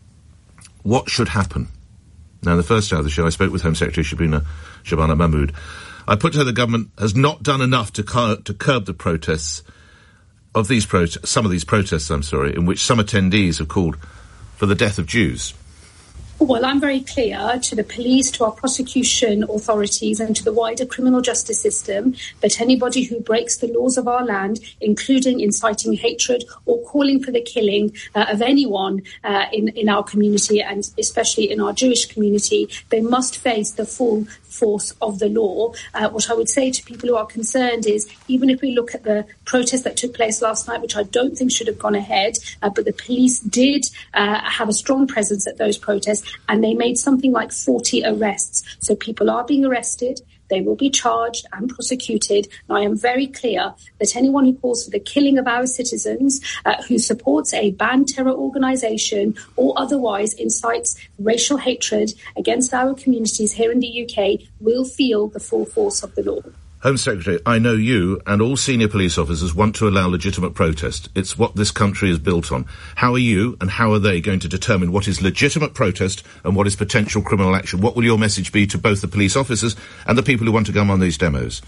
what should happen? Now, in the first hour of the show, I spoke with Home Secretary Shabina, Shabana Mahmood. I put to her the government has not done enough to, cur- to curb the protests of these pro- some of these protests, I'm sorry, in which some attendees have called for the death of Jews. Well, I'm very clear to the police, to our prosecution authorities and to the wider criminal justice system that anybody who breaks the laws of our land, including inciting hatred or calling for the killing uh, of anyone uh, in, in our community and especially in our Jewish community, they must face the full force of the law. Uh, what I would say to people who are concerned is, even if we look at the protest that took place last night, which I don't think should have gone ahead, uh, but the police did uh, have a strong presence at those protests, and they made something like forty arrests. So people are being arrested. They will be charged and prosecuted. And I am very clear that anyone who calls for the killing of our citizens, uh, who supports a banned terror organisation or otherwise incites racial hatred against our communities here in the U K will feel the full force of the law. Home Secretary, I know you and all senior police officers want to allow legitimate protest. It's what this country is built on. How are you and how are they going to determine what is legitimate protest and what is potential criminal action? What will your message be to both the police officers and the people who want to come on these demos?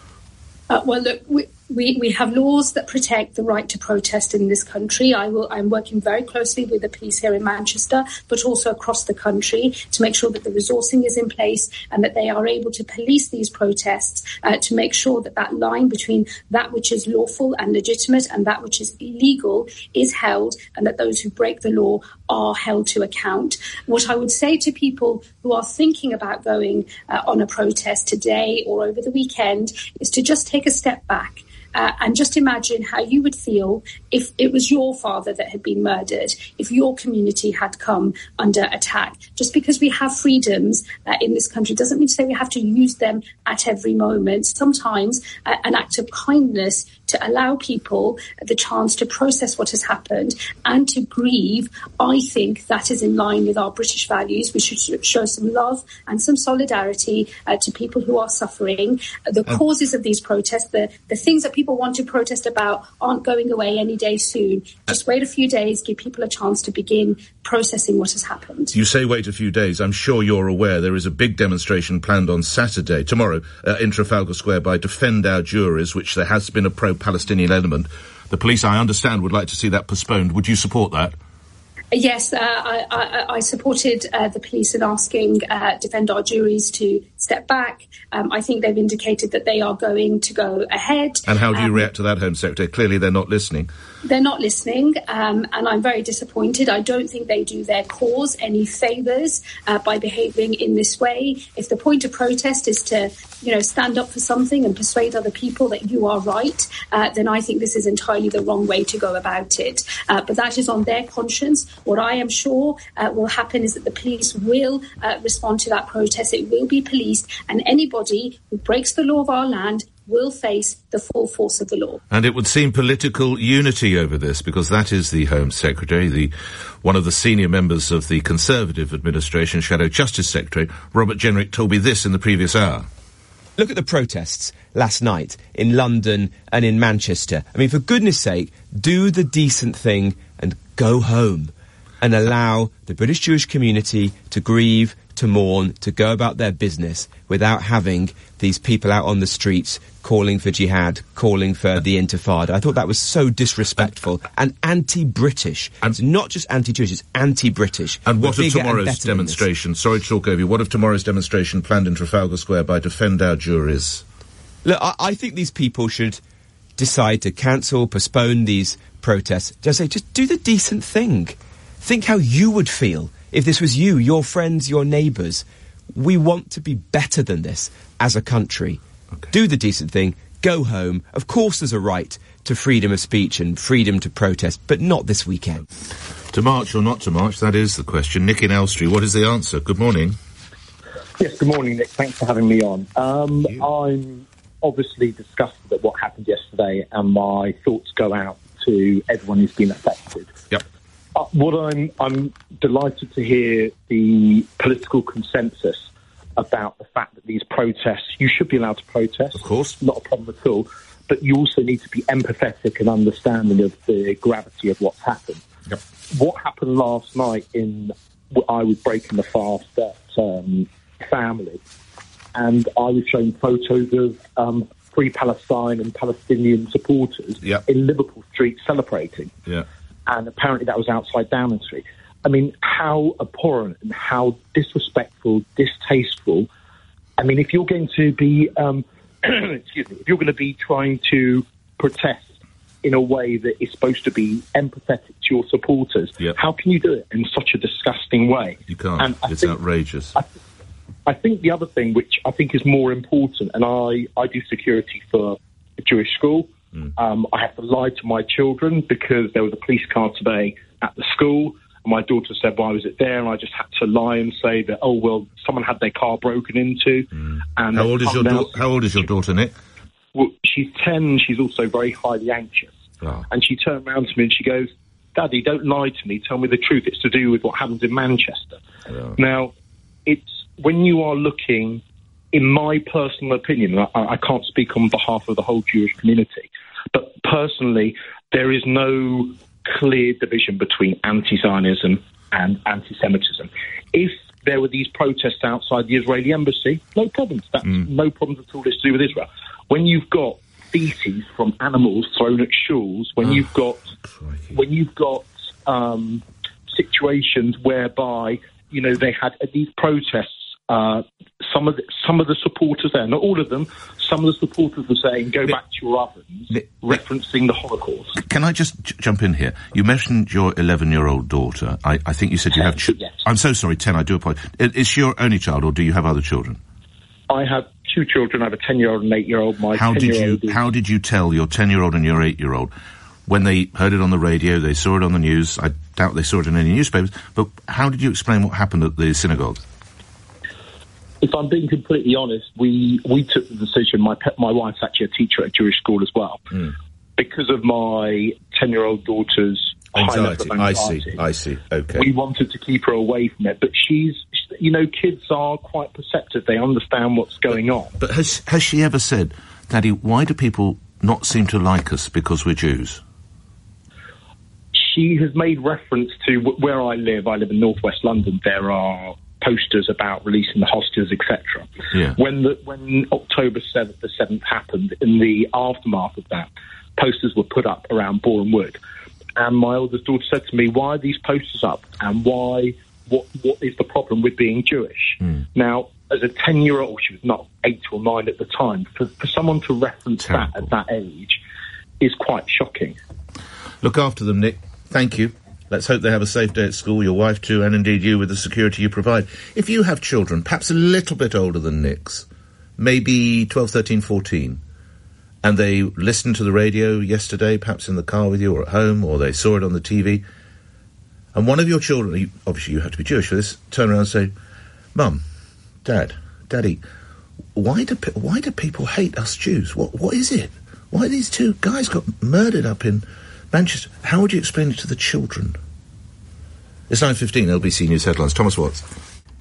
Uh, well, look, we, we, we have laws that protect the right to protest in this country. I will, I'm working very closely with the police here in Manchester, but also across the country to make sure that the resourcing is in place and that they are able to police these protests, uh, to make sure that that line between that which is lawful and legitimate and that which is illegal is held, and that those who break the law are held to account. What I would say to people who are thinking about going uh, on a protest today or over the weekend is to just take a step back. Uh, and just imagine how you would feel if it was your father that had been murdered, if your community had come under attack. Just because we have freedoms uh, in this country doesn't mean to say we have to use them at every moment. Sometimes uh, an act of kindness to allow people the chance to process what has happened and to grieve, I think that is in line with our British values. We should show some love and some solidarity uh, to people who are suffering. The um, causes of these protests, the, the things that people want to protest about aren't going away any day soon. Just wait a few days, give people a chance to begin processing what has happened. You say wait a few days. I'm sure you're aware there is a big demonstration planned on Saturday, tomorrow, uh, in Trafalgar Square by Defend Our Juries, which there has been a pro-Palestinian element. The police, I understand, would like to see that postponed. Would you support that? Yes, uh, I, I, I supported uh, the police in asking uh, Defend Our Juries to step back. Um, I think they've indicated that they are going to go ahead. And how do you um, react to that, Home Secretary? Clearly they're not listening. They're not listening, um, and I'm very disappointed. I don't think they do their cause any favours uh, by behaving in this way. If the point of protest is to, you know, stand up for something and persuade other people that you are right, uh, then I think this is entirely the wrong way to go about it. Uh, but that is on their conscience. What I am sure uh, will happen is that the police will uh, respond to that protest. It will be policed, and anybody who breaks the law of our land will face the full force of the law. And it would seem political unity over this, because that is the Home Secretary, the one of the senior members of the Conservative administration, Shadow Justice Secretary, Robert Jenrick, told me this in the previous hour. Look at the protests last night in London and in Manchester. I mean, for goodness sake, do the decent thing and go home and allow the British Jewish community to grieve to mourn, to go about their business without having these people out on the streets calling for jihad, calling for the intifada. I thought that was so disrespectful and anti-British. And it's not just anti-Jewish, it's anti-British. And what We're of bigger and tomorrow's better than this. demonstration? Sorry to talk over you. What of tomorrow's demonstration planned in Trafalgar Square by Defend Our Juries? Look, I, I think these people should decide to cancel, postpone these protests. Just say, just do the decent thing. Think how you would feel if this was you, your friends, your neighbours. We want to be better than this as a country. Okay. Do the decent thing. Go home. Of course there's a right to freedom of speech and freedom to protest, but not this weekend. To march or not to march, that is the question. Nick in Elstree, what is the answer? Good morning. Yes, good morning, Nick. Thanks for having me on. Um, I'm obviously disgusted at what happened yesterday, and my thoughts go out to everyone who's been affected. Yep. Uh, what I'm, I'm delighted to hear the political consensus about the fact that these protests, you should be allowed to protest. Of course. Not a problem at all. But you also need to be empathetic and understanding of the gravity of what's happened. Yep. What happened last night in, I was breaking the fast at um, family, and I was showing photos of um, Free Palestine and Palestinian supporters yep. in Liverpool Street celebrating. Yeah. And apparently that was outside Downing Street. I mean, how abhorrent and how disrespectful, distasteful. I mean, if you're going to be, um, excuse me, if you're going to be trying to protest in a way that is supposed to be empathetic to your supporters, yep. how can you do it in such a disgusting way? You can't. And it's think, outrageous. I, I think the other thing, which I think is more important, and I, I do security for a Jewish school. Mm. Um, I have to lie to my children because there was a police car today at the school. And my daughter said, why was it there? And I just had to lie and say that, oh, well, someone had their car broken into. Mm. And how old is your da- How old is your daughter, Nick? Well, she's ten and she's also very highly anxious. Oh. And she turned around to me and she goes, Daddy, don't lie to me. Tell me the truth. It's to do with what happens in Manchester. Oh. Now, it's when you are looking, in my personal opinion, I, I can't speak on behalf of the whole Jewish community, but personally, there is no clear division between anti-Zionism and anti-Semitism. If there were these protests outside the Israeli embassy, no problems. That's mm. no problems at all. It's to do with Israel. When you've got feces from animals thrown at schools, when oh, you've got crikey. when you've got um, situations whereby you know they had uh, these protests. Uh, some of the, some of the supporters there, not all of them, some of the supporters were saying, go back to your ovens, the, referencing the Holocaust. Can I just j- jump in here? You mentioned your eleven-year-old daughter. I, I think you said you have... Ch- yes. I'm so sorry, ten, I do apologize. Is she your only child, or do you have other children? I have two children. I have a ten-year-old and an eight-year-old. My how did you is- How did you tell your ten-year-old and your eight-year-old, when they heard it on the radio, they saw it on the news, I doubt they saw it in any newspapers, but how did you explain what happened at the synagogue? If I'm being completely honest, we, we took the decision, my pe- my wife's actually a teacher at a Jewish school as well, mm. because of my ten-year-old daughter's anxiety. high level of I anxiety. see, I see, okay. We wanted to keep her away from it, but she's, you know, kids are quite perceptive. They understand what's going on. But has, has she ever said, Daddy, why do people not seem to like us because we're Jews? She has made reference to w- where I live. I live in northwest London. There are posters about releasing the hostages, et cetera. Yeah. When the when October seventh, the seventh happened, in the aftermath of that, posters were put up around Boreham Wood, and my oldest daughter said to me, "Why are these posters up? And why? What what is the problem with being Jewish?" Mm. Now, as a ten-year-old, she was not eight or nine at the time. For for someone to reference Terrible. that at that age is quite shocking. Look after them, Nick. Thank you. Let's hope they have a safe day at school, your wife too, and indeed you with the security you provide. If you have children, perhaps a little bit older than Nick's, maybe twelve, thirteen, fourteen, and they listened to the radio yesterday, perhaps in the car with you or at home, or they saw it on the T V, and one of your children, obviously you have to be Jewish for this, turn around and say, Mum, Dad, Daddy, why do why do people hate us Jews? What What is it? Why these two guys got murdered up in Manchester? How would you explain it to the children? It's nine fifteen, L B C News Headlines. Thomas Watts.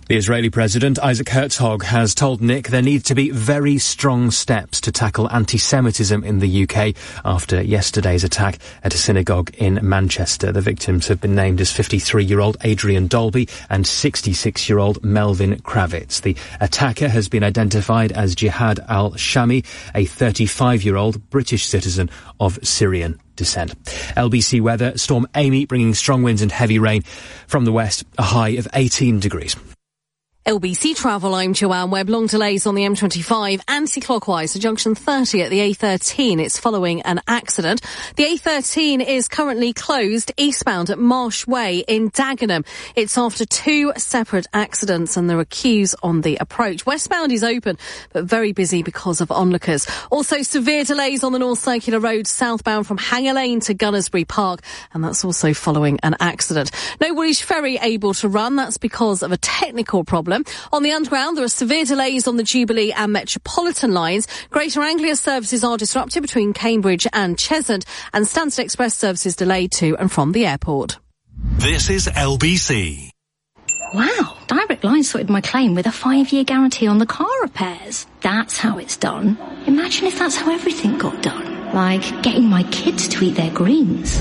The Israeli President, Isaac Herzog, has told Nick there need to be very strong steps to tackle anti-Semitism in the U K after yesterday's attack at a synagogue in Manchester. The victims have been named as fifty-three-year-old Adrian Dolby and sixty-six-year-old Melvin Kravitz. The attacker has been identified as Jihad al-Shami, a thirty-five-year-old British citizen of Syrian descent. L B C weather, Storm Amy bringing strong winds and heavy rain from the west, a high of eighteen degrees. L B C Travel, I'm Joanne Webb. Long delays on the M twenty-five anti-clockwise to junction thirty at the A thirteen. It's following an accident. The A thirteen is currently closed eastbound at Marsh Way in Dagenham. It's after two separate accidents and there are queues on the approach. Westbound is open but very busy because of onlookers. Also severe delays on the North Circular Road southbound from Hanger Lane to Gunnersbury Park, and that's also following an accident. No Woolwich Ferry able to run. That's because of a technical problem. On the Underground, there are severe delays on the Jubilee and Metropolitan lines. Greater Anglia services are disrupted between Cambridge and Cheshunt, and Stansted Express services delayed to and from the airport. This is L B C. Wow, Direct Line sorted my claim with a five-year guarantee on the car repairs. That's how it's done. Imagine if that's how everything got done. Like getting my kids to eat their greens.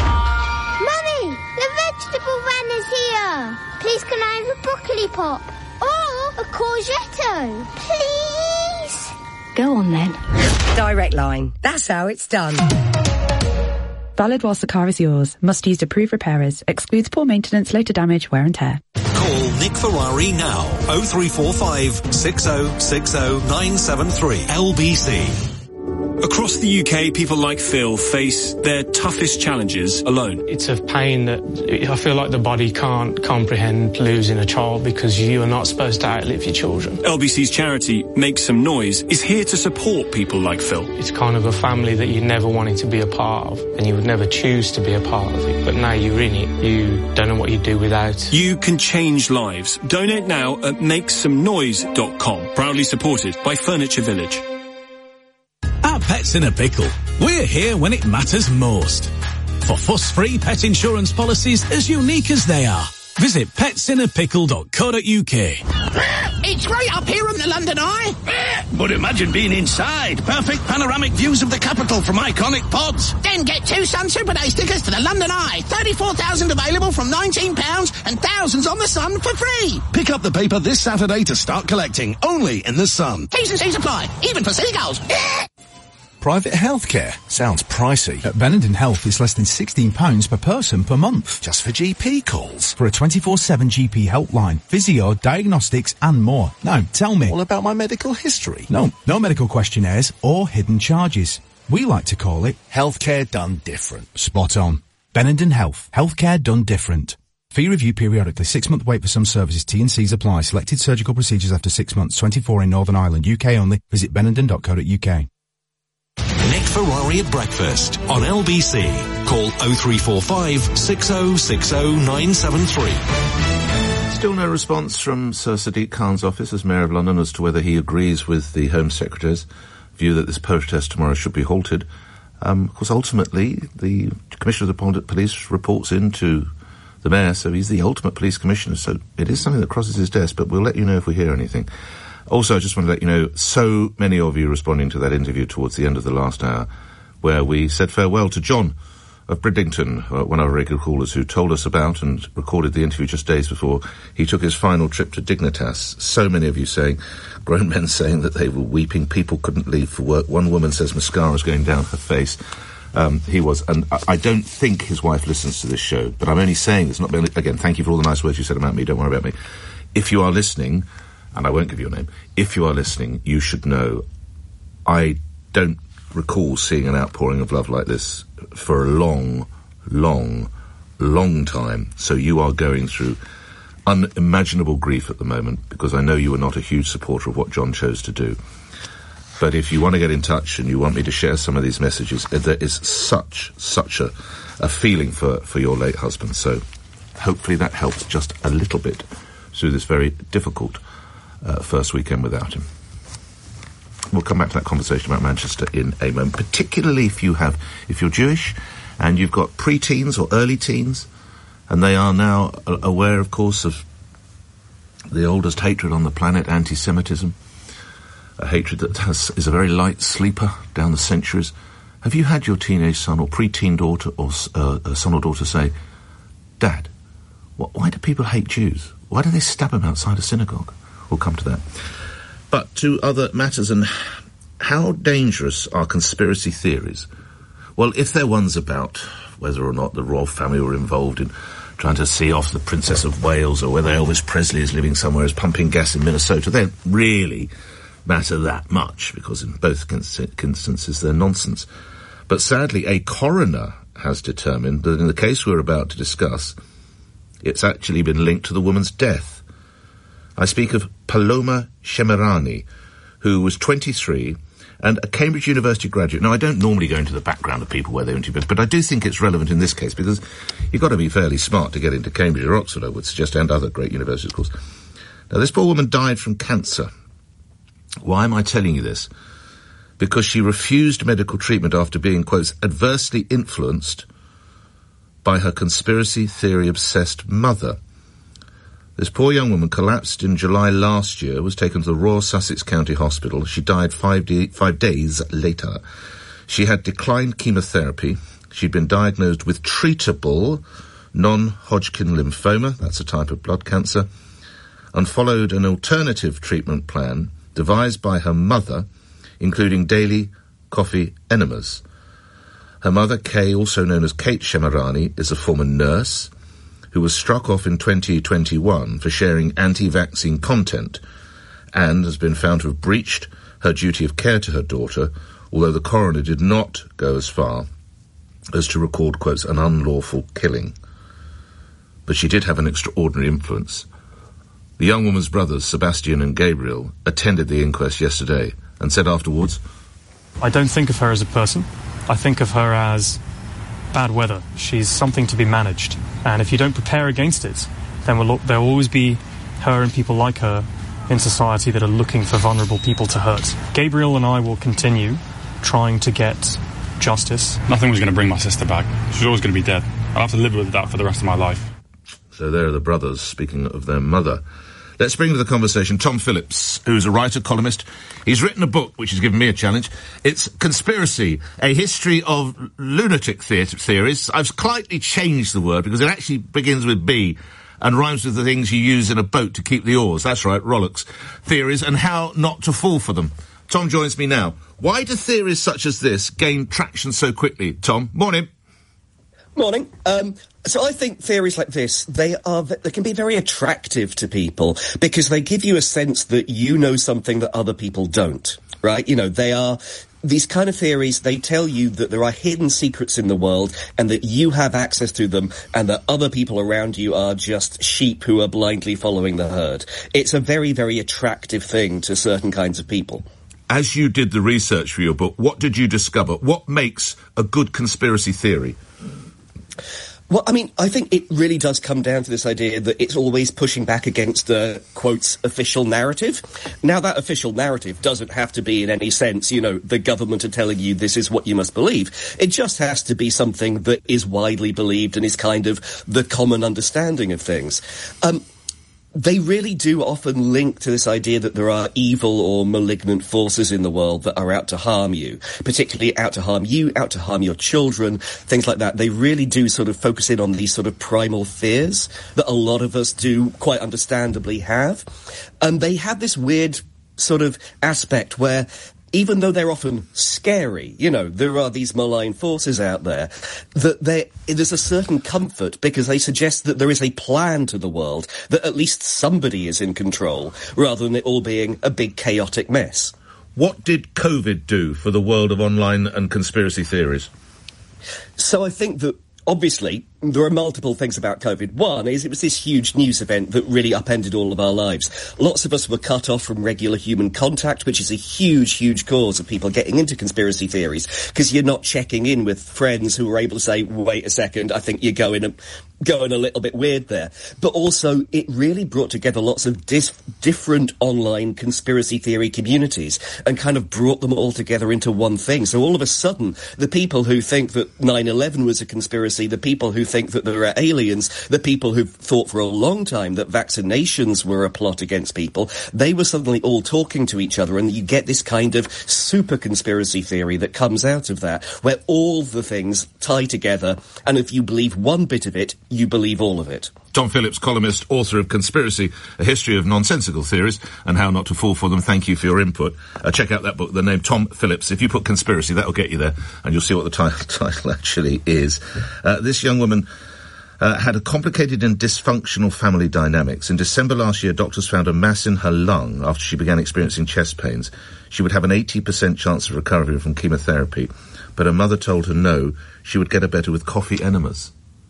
Mummy, the vegetable van is here. Please can I have a broccoli pop? Or a courgette, please? Go on then. Direct Line. That's how it's done. Valid whilst the car is yours. Must use approved repairers. Excludes poor maintenance, later damage, wear and tear. Call Nick Ferrari now. oh three four five, six oh six oh, nine seven three. L B C. Across the U K, people like Phil face their toughest challenges alone. It's a pain that I feel like the body can't comprehend losing a child because you are not supposed to outlive your children. L B C's charity, Make Some Noise, is here to support people like Phil. It's kind of a family that you never wanted to be a part of, and you would never choose to be a part of it. But now you're in it, you don't know what you'd do without. You can change lives. Donate now at make some noise dot com. Proudly supported by Furniture Village. At Pets in a Pickle, we're here when it matters most. For fuss-free pet insurance policies as unique as they are, visit pets in a pickle dot co dot U K. It's great up here in the London Eye. But imagine being inside. Perfect panoramic views of the capital from iconic pods. Then get two Sun Super Day stickers to the London Eye. thirty-four thousand available from nineteen pounds and thousands on the Sun for free. Pick up the paper this Saturday to start collecting. Only in the Sun. T's and C's apply. Even for seagulls. Private healthcare sounds pricey. At Benenden Health, it's less than sixteen pounds per person per month. Just for G P calls. For a twenty-four seven G P helpline, physio, diagnostics and more. Now, tell me. All about my medical history? No, no medical questionnaires or hidden charges. We like to call it healthcare done different. Spot on. Benenden Health. Healthcare done different. Fee review periodically. Six-month wait for some services. T and C's apply. Selected surgical procedures after six months. twenty-four in Northern Ireland. U K only. Visit benenden dot co dot U K. Nick Ferrari at breakfast on L B C. Call oh three four five, six oh six oh, nine seven three. Still no response from Sir Sadiq Khan's office as Mayor of London as to whether he agrees with the Home Secretary's view that this protest tomorrow should be halted. Um, of course, ultimately, the Commissioner of the Police reports into the Mayor, so he's the ultimate police commissioner, so it is something that crosses his desk, but we'll let you know if we hear anything. Also, I just want to let you know, so many of you responding to that interview towards the end of the last hour, where we said farewell to John of Bridlington, uh, one of our regular callers who told us about and recorded the interview just days before he took his final trip to Dignitas. So many of you saying, grown men saying that they were weeping, people couldn't leave for work. One woman says mascara's going down her face. Um, he was, and I, I don't think his wife listens to this show, but I'm only saying this, not merely, again, thank you for all the nice words you said about me, don't worry about me. If you are listening, and I won't give you your name, if you are listening, you should know I don't recall seeing an outpouring of love like this for a long, long, long time. So you are going through unimaginable grief at the moment, because I know you are not a huge supporter of what John chose to do. But if you want to get in touch and you want me to share some of these messages, there is such, such a, a feeling for, for your late husband. So hopefully that helps just a little bit through this very difficult Uh, first weekend without him. We'll come back to that conversation about Manchester in a moment, particularly if you have, if you're Jewish and you've got pre-teens or early teens, and they are now uh, aware, of course, of the oldest hatred on the planet, anti-Semitism, a hatred that has, is a very light sleeper down the centuries. Have you had your teenage son or pre-teen daughter or uh, a son or daughter say, Dad, wh- why do people hate Jews? Why do they stab them outside a synagogue? We'll come to that. But to other matters, and how dangerous are conspiracy theories? Well, if they're ones about whether or not the royal family were involved in trying to see off the Princess of Wales, or whether Elvis Presley is living somewhere as pumping gas in Minnesota, they don't really matter that much, because in both instances they're nonsense. But sadly, a coroner has determined that in the case we're about to discuss, it's actually been linked to the woman's death. I speak of Paloma Shemirani, who was twenty-three and a Cambridge University graduate. Now, I don't normally go into the background of people where they went to, but I do think it's relevant in this case, because you've got to be fairly smart to get into Cambridge or Oxford, I would suggest, and other great universities, of course. Now, this poor woman died from cancer. Why am I telling you this? Because she refused medical treatment after being, quote, adversely influenced by her conspiracy theory-obsessed mother. This poor young woman collapsed in July last year, was taken to the Royal Sussex County Hospital. She died five, de- five days later. She had declined chemotherapy. She'd been diagnosed with treatable non-Hodgkin lymphoma, that's a type of blood cancer, and followed an alternative treatment plan devised by her mother, including daily coffee enemas. Her mother, Kay, also known as Kate Shemirani, is a former nurse who was struck off in twenty twenty-one for sharing anti-vaccine content and has been found to have breached her duty of care to her daughter, although the coroner did not go as far as to record, quotes, an unlawful killing. But she did have an extraordinary influence. The young woman's brothers, Sebastian and Gabriel, attended the inquest yesterday and said afterwards, I don't think of her as a person. I think of her as bad weather. She's something to be managed. And if you don't prepare against it, then we'll, there'll always be her and people like her in society that are looking for vulnerable people to hurt. Gabriel and I will continue trying to get justice. Nothing was going to bring my sister back. She's always going to be dead. I'll have to live with that for the rest of my life. So there are the brothers speaking of their mother. Let's bring to the conversation Tom Phillips, who's a writer, columnist. He's written a book which has given me a challenge. It's Conspiracy, a history of lunatic the- theories. I've slightly changed the word because it actually begins with B and rhymes with the things you use in a boat to keep the oars. That's right, Rollocks. Theories and how not to fall for them. Tom joins me now. Why do theories such as this gain traction so quickly? Tom, morning. Morning. Um, so I think theories like this, they are, they can be very attractive to people because they give you a sense that you know something that other people don't, right? You know, they are, these kind of theories, they tell you that there are hidden secrets in the world and that you have access to them and that other people around you are just sheep who are blindly following the herd. It's a very, very attractive thing to certain kinds of people. As you did the research for your book, what did you discover? What makes a good conspiracy theory? Well, I mean, I think it really does come down to this idea that it's always pushing back against the, quotes, official narrative. Now, that official narrative doesn't have to be in any sense, you know, the government are telling you this is what you must believe. It just has to be something that is widely believed and is kind of the common understanding of things. Um, They really do often link to this idea that there are evil or malignant forces in the world that are out to harm you, particularly out to harm you, out to harm your children, things like that. They really do sort of focus in on these sort of primal fears that a lot of us do quite understandably have. And they have this weird sort of aspect where even though they're often scary, you know, there are these malign forces out there, that there, there's a certain comfort because they suggest that there is a plan to the world, that at least somebody is in control, rather than it all being a big chaotic mess. What did COVID do for the world of online and conspiracy theories? So I think that, obviously, there are multiple things about COVID. One is it was this huge news event that really upended all of our lives. Lots of us were cut off from regular human contact, which is a huge, huge cause of people getting into conspiracy theories, because you're not checking in with friends who are able to say, wait a second, I think you're going a, going a little bit weird there. But also, it really brought together lots of dis- different online conspiracy theory communities and kind of brought them all together into one thing. So all of a sudden, the people who think that nine eleven was a conspiracy, the people who think that there are aliens, the people who've thought for a long time that vaccinations were a plot against people, they were suddenly all talking to each other, and you get this kind of super conspiracy theory that comes out of that, where all the things tie together, and if you believe one bit of it, you believe all of it. Tom Phillips, columnist, author of Conspiracy, A History of Nonsensical Theories and How Not to Fall for Them. Thank you for your input. Uh, check out that book, the name Tom Phillips. If you put conspiracy, that'll get you there, and you'll see what the t- title actually is. Uh, this young woman uh, had a complicated and dysfunctional family dynamics. In December last year, doctors found a mass in her lung after she began experiencing chest pains. She would have an eighty percent chance of recovery from chemotherapy, but her mother told her no, she would get her better with coffee enemas.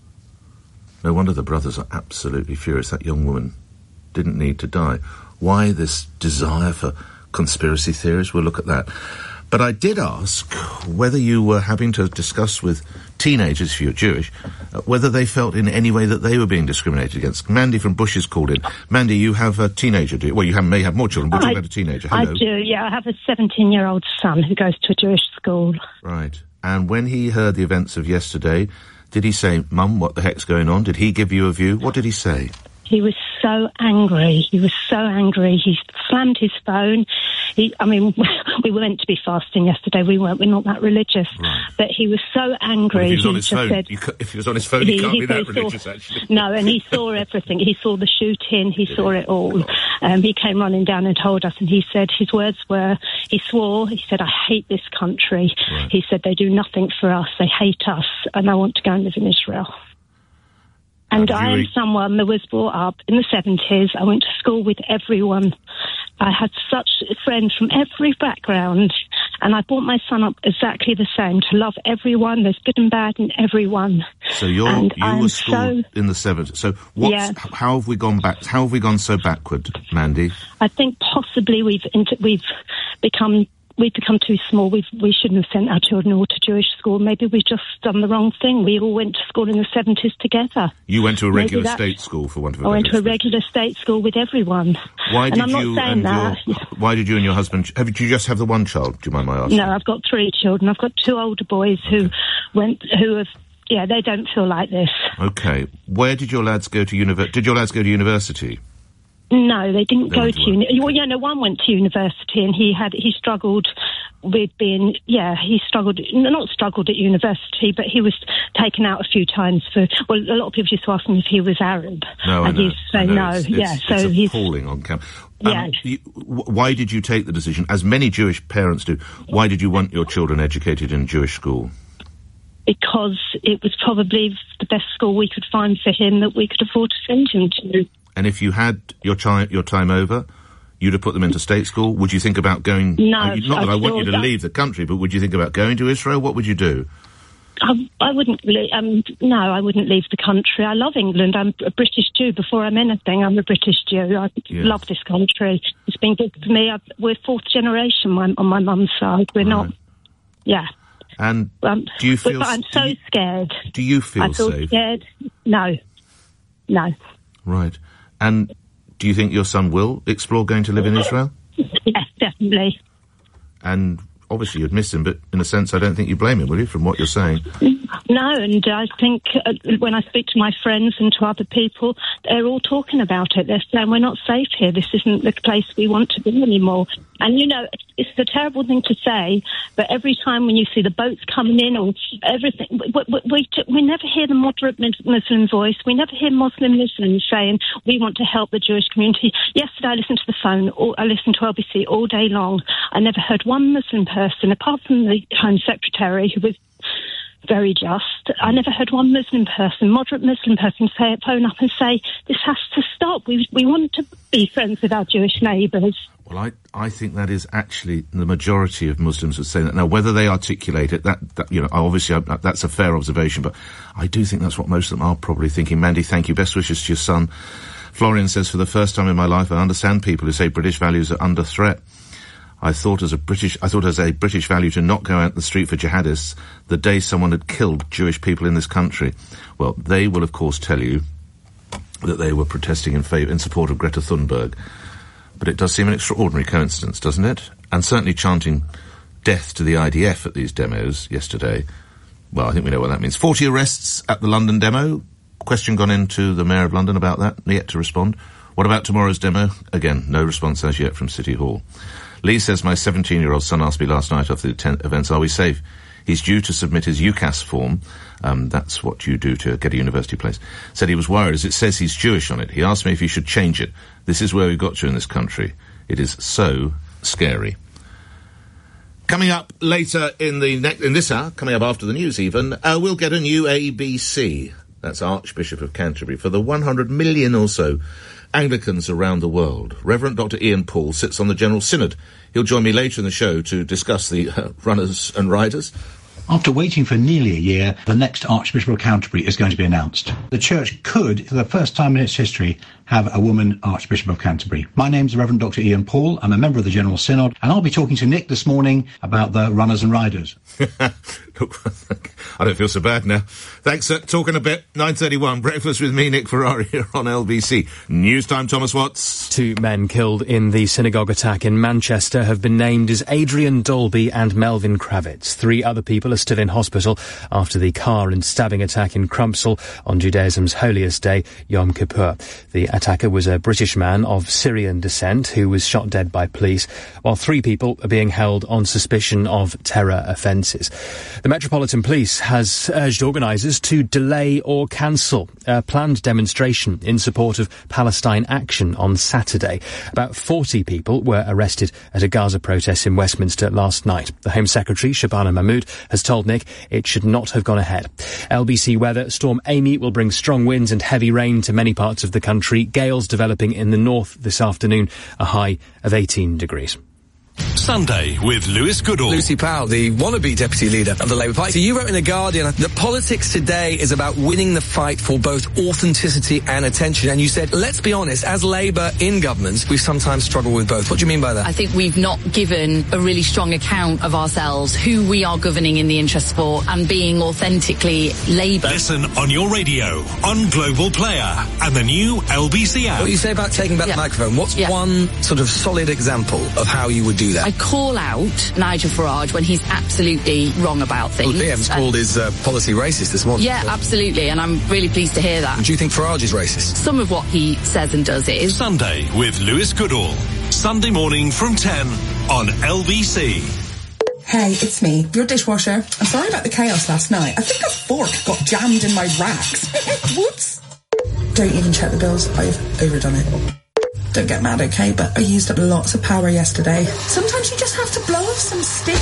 No wonder the brothers are absolutely furious. That young woman didn't need to die. Why this desire for conspiracy theories? We'll look at that. But I did ask whether you were having to discuss with teenagers, if you're Jewish, uh, whether they felt in any way that they were being discriminated against. Mandy from Bush has called in. Mandy, you have a teenager, do you? Well, you have, may have more children, but I, you've had a teenager. Hello. I do, yeah. I have a seventeen-year-old son who goes to a Jewish school. Right. And when he heard the events of yesterday, did he say, Mum, what the heck's going on? Did he give you a view? What did he say? He was so angry. He was so angry. He slammed his phone. He, I mean, we were meant to be fasting yesterday. We weren't. We're not that religious. Right. But he was so angry. Well, if he was he on his phone, said, you, if he was on his phone, he, he can't he be that religious, saw, actually. No, and he saw everything. He saw the shooting. He yeah. saw it all. Um, he came running down and told us, and he said his words were, he swore, he said, I hate this country. Right. He said, they do nothing for us. They hate us, and I want to go and live in Israel. And I am someone that was brought up in the seventies. I went to school with everyone. I had such friends from every background, and I brought my son up exactly the same, to love everyone. There's good and bad in everyone. So you're, and you I'm were schooled so, in the seventies. So what's, yeah. how have we gone back? How have we gone so backward, Mandy? I think possibly we've inter- we've become... We've become too small. We've, we shouldn't have sent our children all to Jewish school. Maybe we've just done the wrong thing. We all went to school in the seventies together. You went to a regular state school, for want of a I went to a expression. regular state school with everyone. Why and did I'm not you saying and that. your, why did you and your husband, have, did you just have the one child, do you mind my asking? No, I've got three children. I've got two older boys who went, who have, yeah, they don't feel like this. Okay. Where did your lads go to university? Did your lads go to university? No, they didn't They go went to to uni. Well, yeah, no, one went to university, and he had he struggled with being. Yeah, he struggled, not struggled at university, but he was taken out a few times for. Well, a lot of people used to ask him if he was Arab, No, I and know. he used to say I know. no. It's, yeah, it's, so it's he's appalling on camp. yeah. You, wh- why did you take the decision, as many Jewish parents do? Why did you want your children educated in a Jewish school? Because it was probably the best school we could find for him that we could afford to send him to. And if you had your chi- your time over, you'd have put them into state school? Would you think about going... No, uh, you- Not that I, I want you to still- leave the country, but would you think about going to Israel? What would you do? I, I wouldn't. le- Um, no, I wouldn't leave the country. I love England. I'm a British Jew. Before I'm anything, I'm a British Jew. I Yes. love this country. It's been good for me. I've, we're fourth generation my, on my mum's side. We're not. Yeah. And Um, do you but, feel... but I'm so you, scared. do you feel I feel safe? scared. No. No. Right. And do you think your son will explore going to live in Israel? Yes, definitely. And obviously you'd miss him, but in a sense I don't think you blame him, will you, from what you're saying? No, and I think uh, when I speak to my friends and to other people, they're all talking about it. They're saying we're not safe here. This isn't the place we want to be anymore. And, you know, it's a terrible thing to say, but every time when you see the boats coming in or everything, we, we, we, we never hear the moderate Muslim voice. We never hear Muslim Muslims saying we want to help the Jewish community. Yesterday I listened to the phone, or I listened to L B C all day long. I never heard one Muslim person, apart from the Home Secretary, who was very just. I never heard one Muslim person, moderate Muslim person, say phone up and say, this has to stop. We we want to be friends with our Jewish neighbours. Well, I, I think that is actually the majority of Muslims would say that. Now, whether they articulate it, that, that you know, obviously I, that's a fair observation, but I do think that's what most of them are probably thinking. Mandy, thank you. Best wishes to your son. Florian says, for the first time in my life, I understand people who say British values are under threat. I thought as a British, I thought as a British value to not go out the street for jihadists the day someone had killed Jewish people in this country. Well, they will of course tell you that they were protesting in favour, in support of Greta Thunberg. But it does seem an extraordinary coincidence, doesn't it? And certainly chanting death to the I D F at these demos yesterday Well, I think we know what that means. forty arrests at the London demo. Question gone into the Mayor of London about that. Yet to respond. What about tomorrow's demo? Again, no response as yet from City Hall. Lee says, my seventeen-year-old son asked me last night after the ten- events, are we safe? He's due to submit his UCAS form. Um, that's what you do to get a university place. Said he was worried as it says he's Jewish on it. He asked me if he should change it. This is where we've got to in this country. It is so scary. Coming up later in the ne- in this hour, coming up after the news even, uh, we'll get a new A B C. That's Archbishop of Canterbury. For the one hundred million or so Anglicans around the world, Reverend Doctor Ian Paul sits on the General Synod. He'll join me later in the show to discuss the uh, runners and riders. After waiting for nearly a year, the next Archbishop of Canterbury is going to be announced. The Church could, for the first time in its history, have a woman Archbishop of Canterbury. My name's Reverend Doctor Ian Paul. I'm a member of the General Synod, and I'll be talking to Nick this morning about the runners and riders. I don't feel so bad now. Thanks, uh, talking a bit. nine thirty-one, breakfast with me, Nick Ferrari, here on L B C. News time, Thomas Watts. Two men killed in the synagogue attack in Manchester have been named as Adrian Dolby and Melvin Kravitz. Three other people are still in hospital after the car and stabbing attack in Crumpsall on Judaism's holiest day, Yom Kippur. The attacker was a British man of Syrian descent who was shot dead by police, while three people are being held on suspicion of terror offences. The Metropolitan Police has urged organisers to delay or cancel a planned demonstration in support of Palestine Action on Saturday. About forty people were arrested at a Gaza protest in Westminster last night. The Home Secretary, Shabana Mahmood, has told Nick it should not have gone ahead. L B C weather, Storm Amy will bring strong winds and heavy rain to many parts of the country. Gales developing in the north this afternoon, a high of eighteen degrees. Sunday with Lewis Goodall. Lucy Powell, the wannabe deputy leader of the Labour Party. So you wrote in The Guardian that politics today is about winning the fight for both authenticity and attention. And you said, let's be honest, as Labour in governments, we sometimes struggle with both. What do you mean by that? I think we've not given a really strong account of ourselves, who we are governing in the interest for, and being authentically Labour. Listen on your radio, on Global Player, and the new L B C app. What you say about taking back yeah. the microphone, what's yeah. one sort of solid example of how you would do that? I call out Nigel Farage when he's absolutely wrong about things. Well, P M's uh, called his uh, policy racist this morning. Yeah, so. absolutely, and I'm really pleased to hear that. Do you think Farage is racist? Some of what he says and does is. Sunday with Lewis Goodall. Sunday morning from ten on L B C. Hey, it's me, your dishwasher. I'm sorry about the chaos last night. I think a fork got jammed in my racks. Whoops. Don't even check the bills. I've overdone it. Don't get mad, okay, but I used up lots of power yesterday. Sometimes you just have to blow off some steam.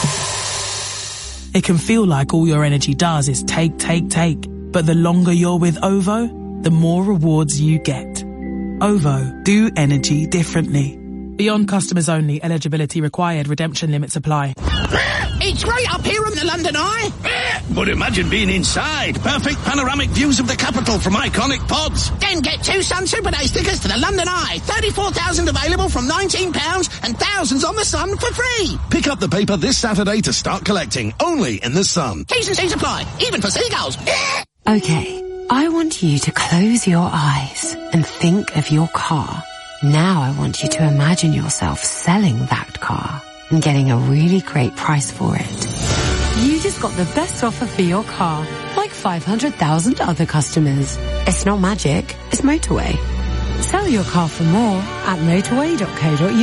It can feel like all your energy does is take, take, take. But the longer you're with OVO, the more rewards you get. OVO, do energy differently. Beyond customers only, eligibility required, redemption limits apply. It's right up here in the London Eye. But imagine being inside. Perfect panoramic views of the capital from iconic pods. Then get two Sun Super Days tickets to the London Eye. thirty-four thousand available from nineteen pounds and thousands on the Sun for free. Pick up the paper this Saturday to start collecting. Only in the Sun. T's and C's apply. Even for seagulls. Okay, I want you to close your eyes and think of your car. Now I want you to imagine yourself selling that car and getting a really great price for it. You just got the best offer for your car, like five hundred thousand other customers. It's not magic, it's Motorway. Sell your car for more at motorway dot co dot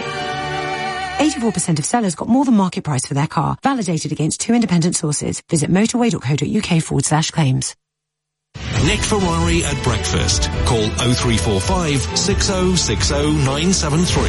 uk. eighty-four percent of sellers got more than market price for their car, validated against two independent sources. Visit motorway dot co dot uk forward slash claims. Nick Ferrari at breakfast. Call oh three four five, six oh six oh, nine seven three.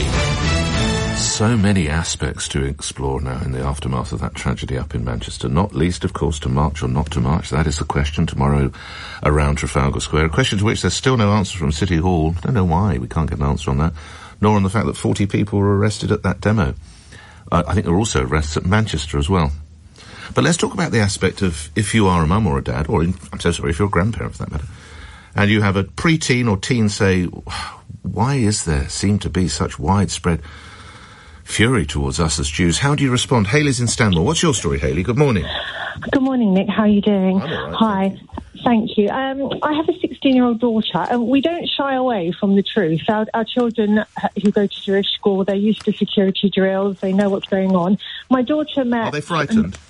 So many aspects to explore now in the aftermath of that tragedy up in Manchester, not least, of course, to march or not to march. That is the question tomorrow around Trafalgar Square, a question to which there's still no answer from City Hall. I don't know why we can't get an answer on that, nor on the fact that forty people were arrested at that demo. Uh, I think there were also arrests at Manchester as well. But let's talk about the aspect of if you are a mum or a dad, or in, I'm so sorry, if you're a grandparent for that matter, and you have a pre-teen or teen say, why is there seem to be such widespread fury towards us as Jews? How do you respond? Hayley's in Stanmore. What's your story, Hayley? Good morning. Good morning, Nick. How are you doing? I'm all right, Hi. Thank you. Thank you. Um, I have a sixteen-year-old daughter, and we don't shy away from the truth. Our, our children who go to Jewish school, they're used to security drills. They know what's going on. My daughter met... Are they frightened?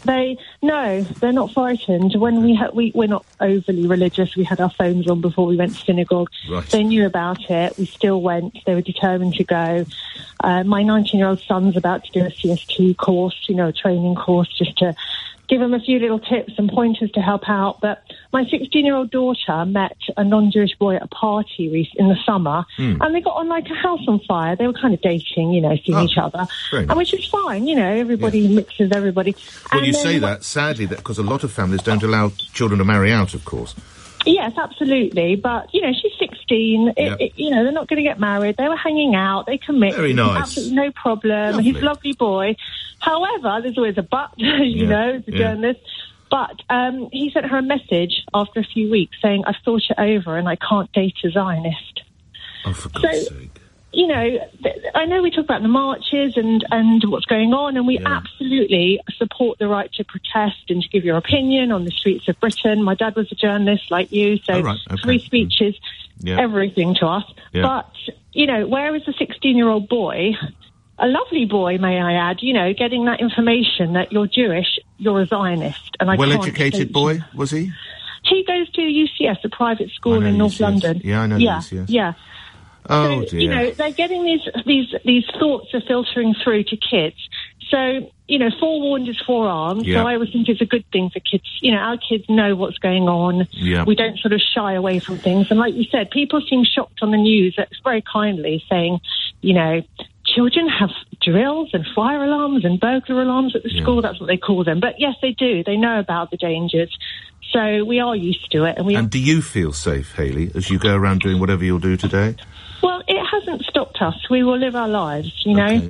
They no, they're not frightened. When we ha- we we're not overly religious. We had our phones on before we went to synagogue. Right. They knew about it. We still went. They were determined to go. Uh, my nineteen-year-old son's about to do a C S T course, you know, a training course, just to give him a few little tips and pointers to help out. But my sixteen-year-old daughter met a non-Jewish boy at a party re- in the summer, Mm. and they got on like a house on fire. They were kind of dating, you know, seeing Oh, each other, very and which is fine, you know. Everybody mixes everybody. Well, And you then say when- that, sadly, that because a lot of families don't allow children to marry out, of course. Yes, absolutely. But, you know, she's sixteen. It, Yeah. it, you know, they're not going to get married. They were hanging out. They commit. Very nice. Absolutely no problem. He's a lovely boy. However, there's always a but, you Yeah. know, as a Yeah. journalist. But um, he sent her a message after a few weeks saying, I've thought it over and I can't date a Zionist. Oh, for God's So, sake. you know, th- I know we talk about the marches and, and what's going on, and we absolutely support the right to protest and to give your opinion on the streets of Britain. My dad was a journalist like you, so Oh, right, okay. free speech is Yeah. everything to us. Yeah. But, you know, where is the sixteen-year-old boy, a lovely boy, may I add, you know, getting that information that you're Jewish, you're a Zionist, and I can't Well-educated date you. boy, was he? He goes to U C S, a private school in North U C S. London. Yeah, I know yeah, U C S. Yeah. Oh, so, dear. you know, they're getting these these these thoughts are filtering through to kids. So, you know, forewarned is forearmed. Yeah. So I always think it's a good thing for kids. You know, our kids know what's going on. Yeah. We don't sort of shy away from things. And like you said, people seem shocked on the news, uh, very kindly saying, you know, children have drills and fire alarms and burglar alarms at the Yeah. school. That's what they call them. But yes, they do. They know about the dangers. So we are used to it. And we And do you feel safe, Hayley, as you go around doing whatever you'll do today? Well, it hasn't stopped us. We will live our lives, you know.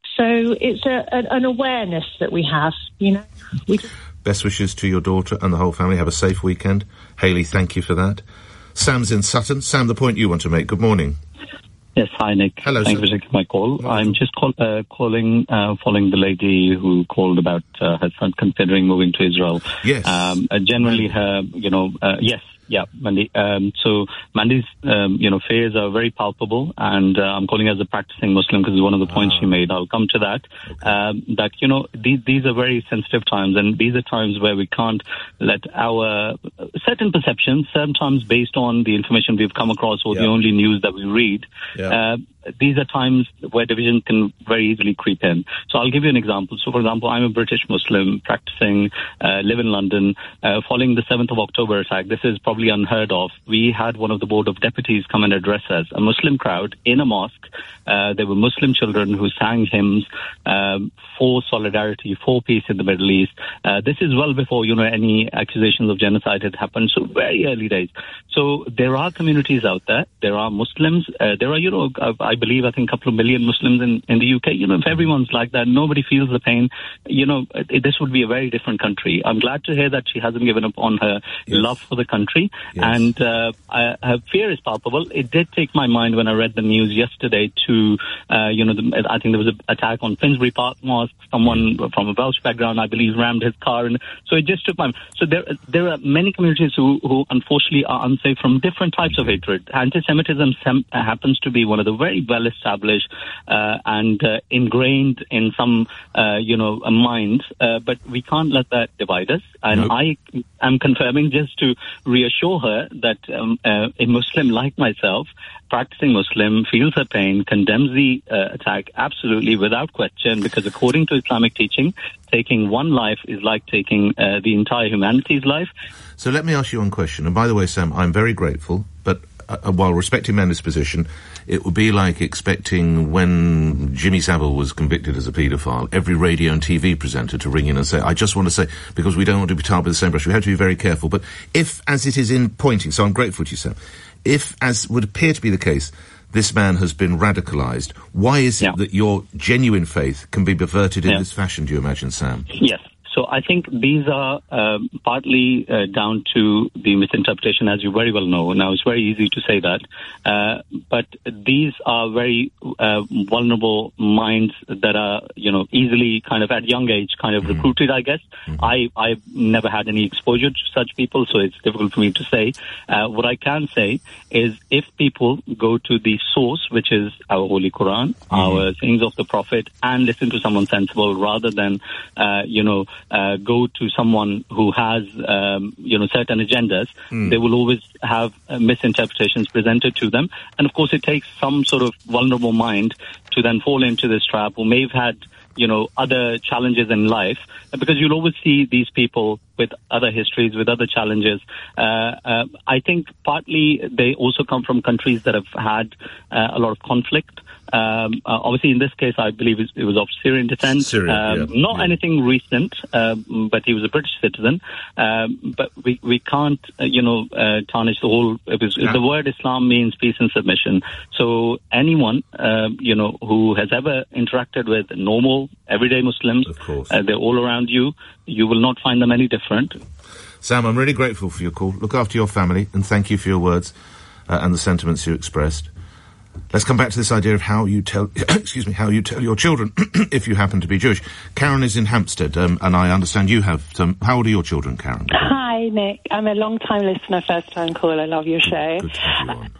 So it's a, an, an awareness that we have, you know. We Best wishes to your daughter and the whole family. Have a safe weekend. Hayley, thank you for that. Sam's in Sutton. Sam, the point you want to make. Good morning. Yes, hi Nick. Hello, Thank sir. you for taking my call. I'm just call, uh, calling, uh, following the lady who called about uh, her son considering moving to Israel. Yes. Um, uh, generally, her, you know, uh, yes, yeah, Mandy. Um, so Mandy's, um, you know, fears are very palpable, and uh, I'm calling as a practicing Muslim because it's one of the points she made. I'll come to that. Um, that you know, these these are very sensitive times, and these are times where we can't let our uh, certain perceptions, sometimes based on the information we've come across or the only news that we read. Yeah. Uh, these are times where division can very easily creep in. So I'll give you an example. So, for example, I'm a British Muslim practicing, uh, live in London. Uh, following the seventh of October attack, this is probably unheard of. We had one of the Board of Deputies come and address us, a Muslim crowd in a mosque. Uh, there were Muslim children who sang hymns um, for solidarity, for peace in the Middle East. Uh, this is well before, you know, any accusations of genocide had happened. So very early days. So there are communities out there. There are Muslims. Uh, there are, you know, I believe, I think a couple of million Muslims in, in the U K. You know, if everyone's like that, nobody feels the pain, you know, it, this would be a very different country. I'm glad to hear that she hasn't given up on her yes. love for the country. Yes. And uh, I, her fear is palpable. It did take my mind when I read the news yesterday to, uh, you know, the, I think there was an attack on Finsbury Park Mosque. Someone from a Welsh background, I believe, rammed his car. And so it just took my mind. So there, there are many communities who, who unfortunately are unsafe from different types of hatred. Anti-Semitism sem- happens to be one of the very well established uh, and uh, ingrained in some, uh, you know, uh, minds. Uh, but we can't let that divide us. And nope. I am confirming, just to reassure her, that um, uh, a Muslim like myself, practicing Muslim, feels her pain, condemns the uh, attack absolutely without question, because according to Islamic teaching, taking one life is like taking uh, the entire humanity's life. So let me ask you one question. And by the way, Sam, I'm very grateful, but uh, while respecting Mandy's position, it would be like expecting when Jimmy Savile was convicted as a paedophile, every radio and T V presenter to ring in and say, I just want to say, because we don't want to be tarred with the same brush, we have to be very careful. But if, as it is in pointing, so I'm grateful to you, Sam, if, as would appear to be the case, this man has been radicalised, why is it yeah. that your genuine faith can be perverted in yeah. this fashion, do you imagine, Sam? Yes. So I think these are uh, partly uh, down to the misinterpretation, as you very well know. Now, it's very easy to say that. Uh, but these are very uh, vulnerable minds that are, you know, easily kind of at young age kind of mm-hmm. recruited, I guess. Mm-hmm. I, I've never had any exposure to such people, so it's difficult for me to say. Uh, what I can say is if people go to the source, which is our Holy Quran, mm-hmm. our sayings of the Prophet, and listen to someone sensible rather than, uh, you know, uh, go to someone who has, um, you know, certain agendas, Mm. they will always have uh, misinterpretations presented to them. And of course, it takes some sort of vulnerable mind to then fall into this trap, who may have had, you know, other challenges in life, because you'll always see these people with other histories, with other challenges. Uh, uh, I think partly they also come from countries that have had uh, a lot of conflict. Um, uh, obviously, in this case, I believe it it was of Syrian descent. Syrian, um, yeah, not yeah. anything recent, um, but he was a British citizen. Um, but we, we can't, uh, you know, uh, tarnish the whole... It was, Yeah. The word Islam means peace and submission. So anyone, um, you know, who has ever interacted with normal, everyday Muslims, Of course. uh, they're all around you, you will not find them any different. Sam, I'm really grateful for your call. Look after your family, and thank you for your words uh, and the sentiments you expressed. Let's come back to this idea of how you tell, excuse me, how you tell your children if you happen to be Jewish. Karen is in Hampstead, um, and I understand you have some. How old are your children, Karen? Hi, Nick. I'm a long-time listener, first-time caller. I love your show. Good to have you on.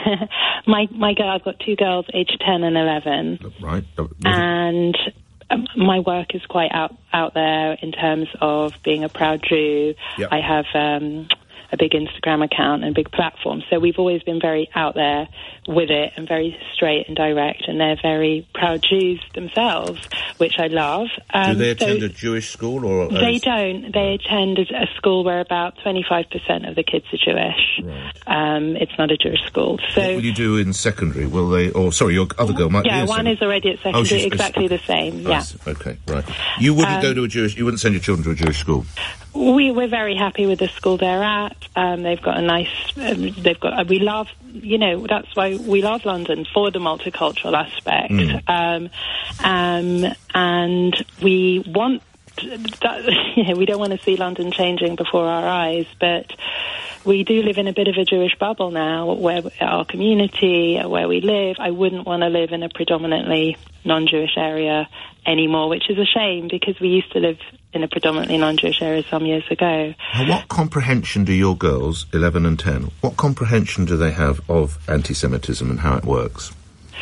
my my girl, I've got two girls, aged ten and eleven, Right. Uh, and um, my work is quite out out there in terms of being a proud Jew. Yep. I have um, a big Instagram account and a big platform, so we've always been very out there with it and very straight and direct, and they're very proud Jews themselves, which I love. Um, Do they so attend a Jewish school or? A, they don't. They attend a school where about twenty-five percent of the kids are Jewish. Right. Um, it's not a Jewish school. So What will you do in secondary? Will they? Or sorry, your other girl might. yeah, be in one secondary. is already at Oh, secondary, she's- exactly the same. I Yeah. see. Okay, right. You wouldn't Um, go to a Jewish. You wouldn't send your children to a Jewish school. We we're very happy with the school they're at. Um, they've got a nice. Um, they've got. Uh, we love. You know, that's why we love London, for the multicultural aspect. Mm. Um, um, and we want. That, you know, we don't want to see London changing before our eyes, but we do live in a bit of a Jewish bubble now, where our community, where we live, I wouldn't want to live in a predominantly non-Jewish area anymore, which is a shame, because we used to live in a predominantly non-Jewish area some years ago. Now, what comprehension do your girls, eleven and ten, what comprehension do they have of anti-Semitism and how it works?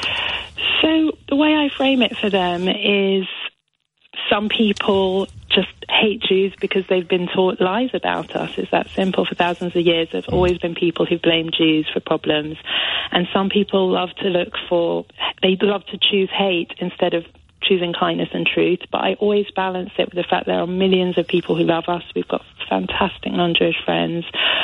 So the way I frame it for them is, some people just hate Jews because they've been taught lies about us. It's that simple. For thousands of years, there's always been people who blame Jews for problems. And some people love to look for, they love to choose hate instead of choosing kindness and truth. But I always balance it with the fact there are millions of people who love us. We've got fantastic non-Jewish friends.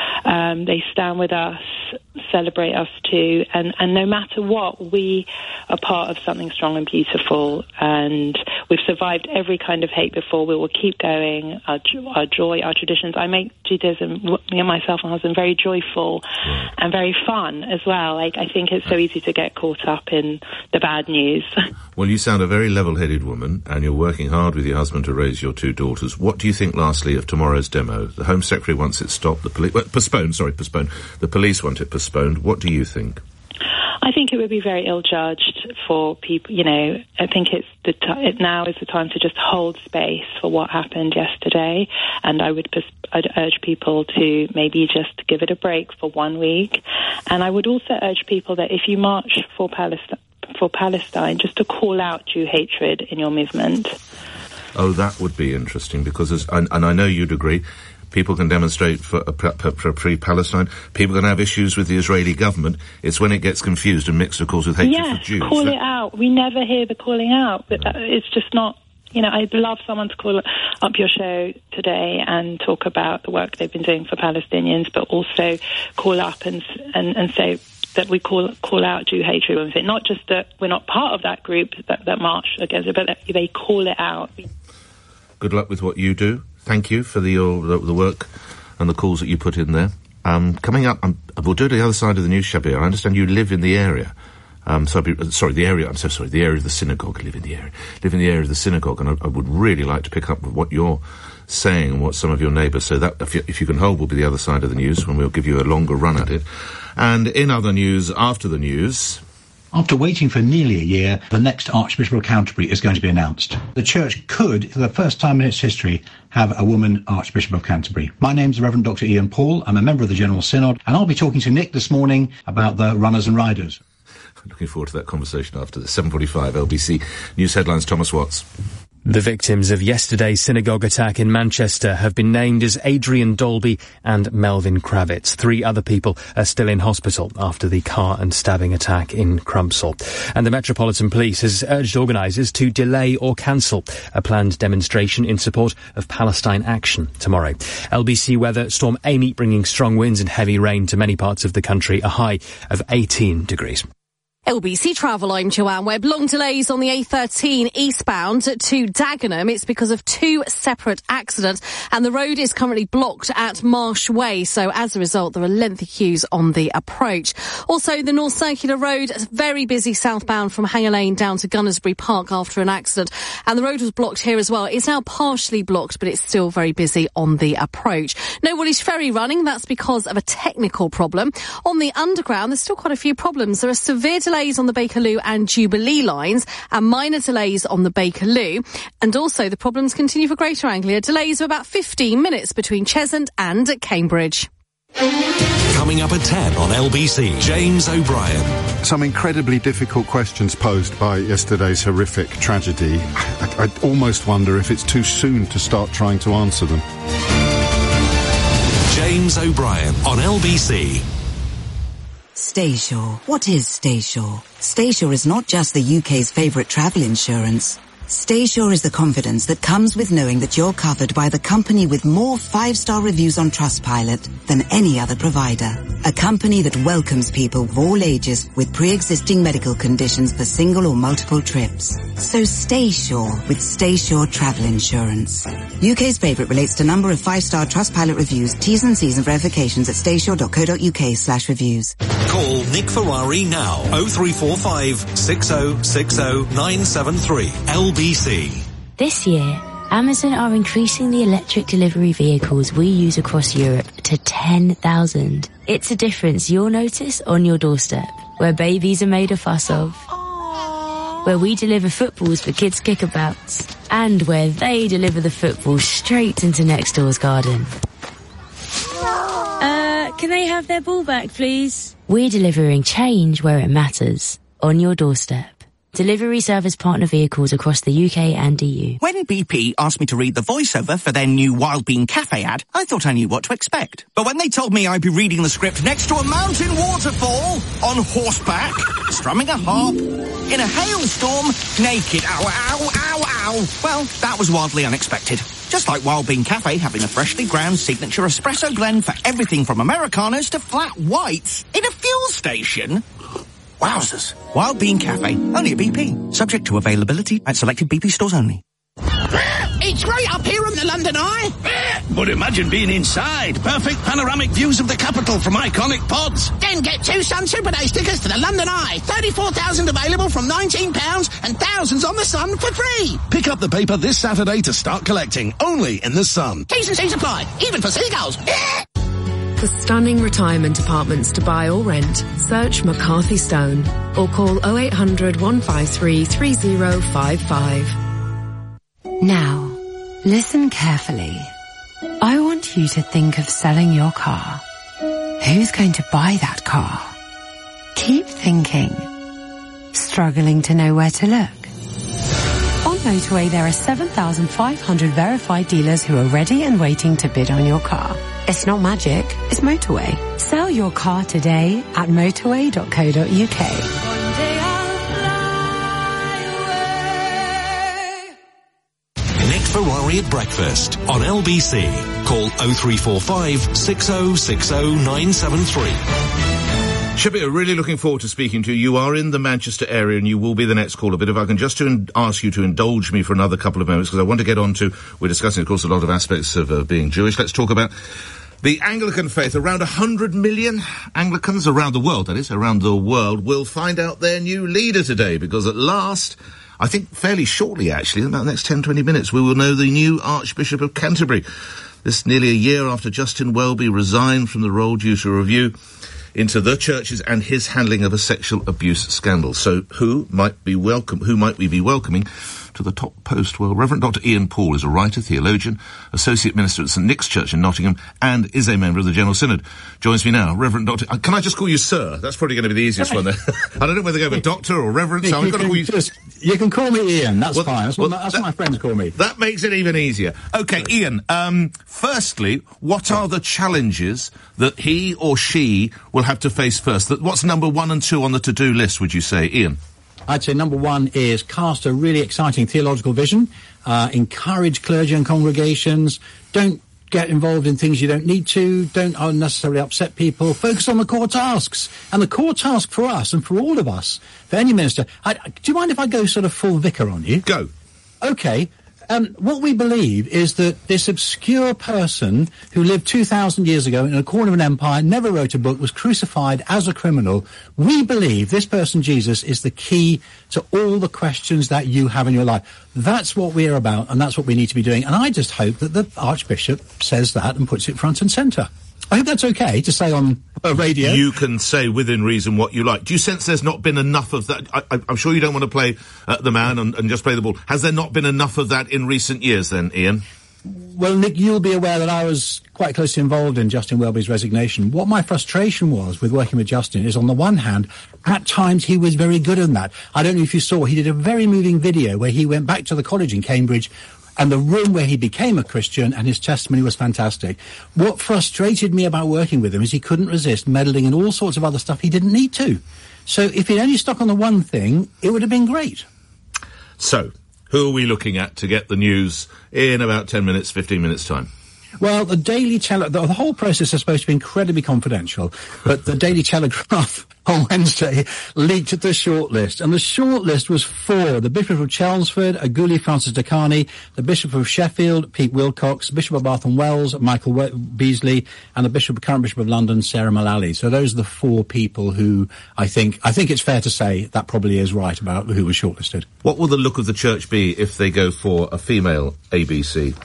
Um, they stand with us, celebrate us too. And, and no matter what, we are part of something strong and beautiful. And we've survived every kind of hate before. We will keep going. Our, our joy, our traditions. I make Judaism, me and myself and my husband, very joyful and very fun as well. Like, I think it's so easy to get caught up in the bad news. Well, you sound a very level-headed woman, and you're working hard with your husband to raise your two daughters. What do you think, lastly, of tomorrow's demo? The Home Secretary wants it stopped. The police well, postponed. Sorry, postponed. The police want it postponed. What do you think? I think it would be very ill-judged for people, you know, I think it's the t- it now is the time to just hold space for what happened yesterday, and I would pers- I'd urge people to maybe just give it a break for one week, and I would also urge people that if you march for Palestine, for Palestine, just to call out Jew hatred in your movement. Oh, that would be interesting, because, as, and, and I know you'd agree, people can demonstrate for a, for a free Palestine. People can have issues with the Israeli government. It's when it gets confused and mixed, of course, with hatred Yes, for Jews. call That- it out. We never hear the calling out, but that, it's just not. You know, I'd love someone to call up your show today and talk about the work they've been doing for Palestinians, but also call up and and, and say that we call call out Jew hatred with it. Not just that we're not part of that group that, that marched against it, but that they call it out. Good luck with what you do. Thank you for the your, the, the work and the calls that you put in there. Um, coming up, um, we'll do the other side of the news, Shabir. I understand you live in the area. Um, so, sorry, the area, I'm so sorry, the area of the synagogue. I live in the area. live in the area of the synagogue, and I, I would really like to pick up with what you're saying and what some of your neighbours say. That, if you, if you can hold, will be the other side of the news, when we'll give you a longer run at it. And in other news, after the news... After waiting for nearly a year, the next Archbishop of Canterbury is going to be announced. The Church could, for the first time in its history, have a woman Archbishop of Canterbury. My name's the Reverend Doctor Ian Paul. I'm a member of the General Synod, and I'll be talking to Nick this morning about the runners and riders. Looking forward to that conversation after the seven forty-five L B C News Headlines. Thomas Watts. The victims of yesterday's synagogue attack in Manchester have been named as Adrian Dolby and Melvin Kravitz. Three other people are still in hospital after the car and stabbing attack in Crumpsall. And the Metropolitan Police has urged organisers to delay or cancel a planned demonstration in support of Palestine Action tomorrow. L B C weather, Storm Amy bringing strong winds and heavy rain to many parts of the country, a high of eighteen degrees. L B C Travel, I'm Joanne Webb. Long delays on the A thirteen eastbound to Dagenham. It's because of two separate accidents, and the road is currently blocked at Marsh Way. So as a result, there are lengthy queues on the approach. Also, the North Circular Road, very busy southbound from Hanger Lane down to Gunnersbury Park after an accident. And the road was blocked here as well. It's now partially blocked, but it's still very busy on the approach. No Woolwich Ferry running. That's because of a technical problem. On the Underground, there's still quite a few problems. There are severe delays delays on the Bakerloo and Jubilee lines and minor delays on the Bakerloo. And also the problems continue for Greater Anglia. Delays of about fifteen minutes between Cheshunt and Cambridge. Coming up at ten on L B C, James O'Brien. Some incredibly difficult questions posed by yesterday's horrific tragedy. I, I almost wonder if it's too soon to start trying to answer them. James O'Brien on L B C. Staysure. What is Staysure? Staysure is not just the U K's favourite travel insurance. Staysure is the confidence that comes with knowing that you're covered by the company with more five-star reviews on Trustpilot than any other provider. A company that welcomes people of all ages with pre-existing medical conditions for single or multiple trips. So Staysure with Staysure Travel Insurance. U K's favourite relates to number of five-star Trustpilot reviews, T's and C's and verifications at staysure.co.uk slash reviews. Call Nick Ferrari now. oh three four five, six oh six oh, nine seven three. L B C. This year, Amazon are increasing the electric delivery vehicles we use across Europe to ten thousand. It's a difference you'll notice on your doorstep, where babies are made a fuss of, where we deliver footballs for kids' kickabouts, and where they deliver the football straight into next door's garden. Uh, can they have their ball back, please? We're delivering change where it matters, on your doorstep. Delivery service partner vehicles across the U K and E U. When B P asked me to read the voiceover for their new Wild Bean Cafe ad, I thought I knew what to expect. But when they told me I'd be reading the script next to a mountain waterfall, on horseback, strumming a harp, in a hailstorm, naked, ow, ow, ow, ow, well, that was wildly unexpected. Just like Wild Bean Cafe having a freshly ground signature espresso blend for everything from Americanos to flat whites in a fuel station. Wowzers. Wild Bean Cafe, only at B P. Subject to availability at selected B P stores only. It's right up here on the London Eye. But imagine being inside. Perfect panoramic views of the capital from iconic pods. Then get two Sun Super Days tickets to the London Eye. thirty-four thousand available from nineteen pounds and thousands on the Sun for free. Pick up the paper this Saturday to start collecting. Only in the Sun. T's and C's apply. Even for seagulls. For stunning retirement apartments to buy or rent, search McCarthy Stone or call oh eight hundred, one five three, three oh five five. Now, listen carefully. I want you to think of selling your car. Who's going to buy that car? Keep thinking. Struggling to know where to look? On Motorway, there are seven thousand five hundred verified dealers who are ready and waiting to bid on your car. It's not magic, it's Motorway. Sell your car today at motorway dot co dot uk. Nick Ferrari at breakfast on L B C. Call oh three four five, six oh six oh, nine seven three. Shabir, really looking forward to speaking to you. You are in the Manchester area and you will be the next caller. But if I can just to in- ask you to indulge me for another couple of moments, because I want to get on to, we're discussing, of course, a lot of aspects of uh, being Jewish. Let's talk about the Anglican faith. Around one hundred million Anglicans around the world, that is, around the world, will find out their new leader today, because at last, I think fairly shortly actually, in about the next ten, twenty minutes, we will know the new Archbishop of Canterbury. This nearly a year after Justin Welby resigned from the role due to review into the churches and his handling of a sexual abuse scandal. So who might be welcome, who might we be welcoming to the top post? Well, Reverend Doctor Ian Paul is a writer, theologian, associate minister at St Nick's Church in Nottingham, and is a member of the General Synod. Joins me now, Reverend Doctor... Uh, can I just call you Sir? That's probably going to be the easiest one there. I don't know whether to go with Doctor or Reverend, so I'm going to call you... Just, you can call me Ian, that's well, fine. That's, well, what, my, that's that, what my friends call me. That makes it even easier. OK, Ian, um, firstly, what are the challenges that he or she will have to face first? What's number one and two on the to-do list, would you say, Ian? I'd say number one is cast a really exciting theological vision, uh, encourage clergy and congregations, don't get involved in things you don't need to, don't unnecessarily upset people, focus on the core tasks. And the core task for us and for all of us, for any minister, I, do you mind if I go sort of full vicar on you? Go. OK. Um, what we believe is that this obscure person who lived two thousand years ago in a corner of an empire, never wrote a book, was crucified as a criminal, we believe this person, Jesus, is the key to all the questions that you have in your life. That's what we're about, and that's what we need to be doing. And I just hope that the Archbishop says that and puts it front and centre. I hope that's okay to say on uh, radio. You can say within reason what you like. Do you sense there's not been enough of that? I, I, I'm sure you don't want to play uh, the man and, and just play the ball. Has there not been enough of that in recent years then, Ian? Well, Nick, you'll be aware that I was quite closely involved in Justin Welby's resignation. What my frustration was with working with Justin is, on the one hand, at times he was very good in that. I don't know if you saw, he did a very moving video where he went back to the college in Cambridge and the room where he became a Christian, and his testimony was fantastic. What frustrated me about working with him is he couldn't resist meddling in all sorts of other stuff he didn't need to. So if he'd only stuck on the one thing, it would have been great. So, who are we looking at to get the news in about ten minutes, fifteen minutes' time? Well, the Daily Telegraph, the, the whole process is supposed to be incredibly confidential, but the Daily Telegraph on Wednesday leaked the shortlist, and the shortlist was for the Bishop of Chelmsford, Aguli Francis Dakani, the Bishop of Sheffield, Pete Wilcox, Bishop of Bath and Wells, Michael we- Beasley, and the Bishop, current Bishop of London, Sarah Mullally. So those are the four people who I think, I think it's fair to say that probably is right about who was shortlisted. What will the look of the church be if they go for a female A B C?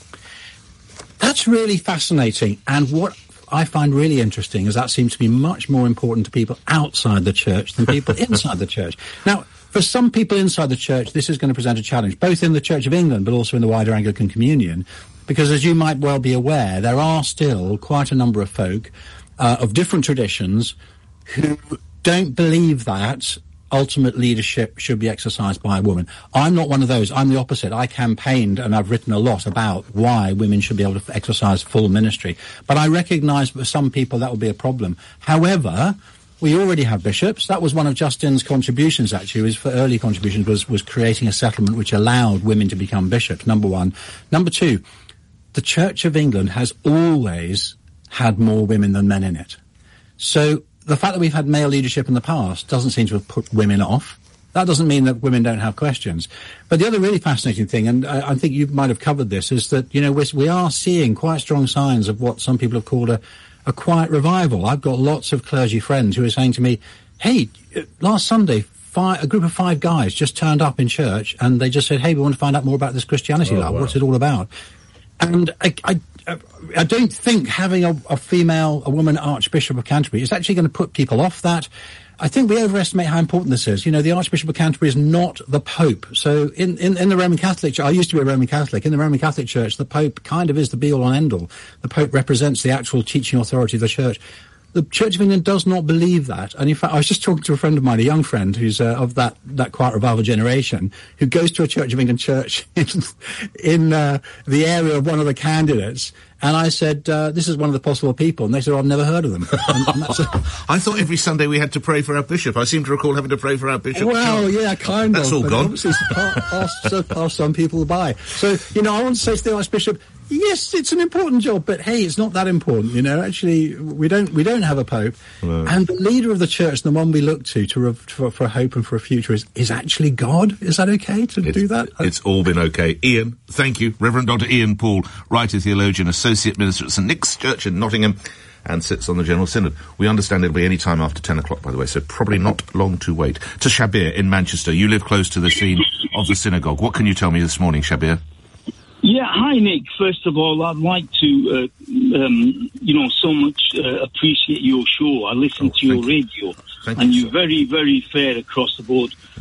That's really fascinating, and what I find really interesting is that seems to be much more important to people outside the church than people inside the church. Now, for some people inside the church, this is going to present a challenge, both in the Church of England but also in the wider Anglican Communion, because as you might well be aware, there are still quite a number of folk uh, of different traditions who don't believe that ultimate leadership should be exercised by a woman. I'm not one of those. I'm the opposite. I campaigned and I've written a lot about why women should be able to exercise full ministry. But I recognise for some people that will be a problem. However, we already have bishops. That was one of Justin's contributions, actually. His early contributions was, was creating a settlement which allowed women to become bishops, number one. Number two, the Church of England has always had more women than men in it. So the fact that we've had male leadership in the past doesn't seem to have put women off. That doesn't mean that women don't have questions. But the other really fascinating thing, and I, I think you might have covered this, is that, you know, we're, we are seeing quite strong signs of what some people have called a, a quiet revival. I've got lots of clergy friends who are saying to me, hey, last Sunday, five, a group of five guys just turned up in church and they just said, hey, we want to find out more about this Christianity. Oh, love. wow. What's it all about? And I, I I don't think having a, a female, a woman Archbishop of Canterbury is actually going to put people off that. I think we overestimate how important this is. You know, the Archbishop of Canterbury is not the Pope. So in, in, in the Roman Catholic Church, I used to be a Roman Catholic. In the Roman Catholic Church, the Pope kind of is the be-all and end-all. The Pope represents the actual teaching authority of the Church. The Church of England does not believe that. And in fact, I was just talking to a friend of mine, a young friend who's uh, of that, that Quiet Revival generation, who goes to a Church of England church in, in uh, the area of one of the candidates. And I said, uh, this is one of the possible people. And they said, oh, I've never heard of them. And, and that's a I thought every Sunday we had to pray for our bishop. I seem to recall having to pray for our bishop. Well, yeah, kind that's of. That's all gone. Obviously, passed pass some people by. So, you know, I want to say to the Archbishop, yes, it's an important job, but hey, it's not that important, you know. Actually, we don't we don't have a pope, no. And the leader of the church, the one we look to to for, for hope and for a future, is is actually God. Is that okay to it's, do that? It's all been okay. Ian, thank you, Reverend Doctor Ian Paul, writer, theologian, associate minister at St Nick's Church in Nottingham, and sits on the General Synod. We understand it'll be any time after ten o'clock, by the way, so probably not long to wait. To Shabir in Manchester, you live close to the scene of the synagogue. What can you tell me this morning, Shabir? Yeah, hi, Nick. First of all, I'd like to, uh, um, you know, so much uh, appreciate your show. I listen oh, to your you. radio, Thank and you, you're very, very fair across the board.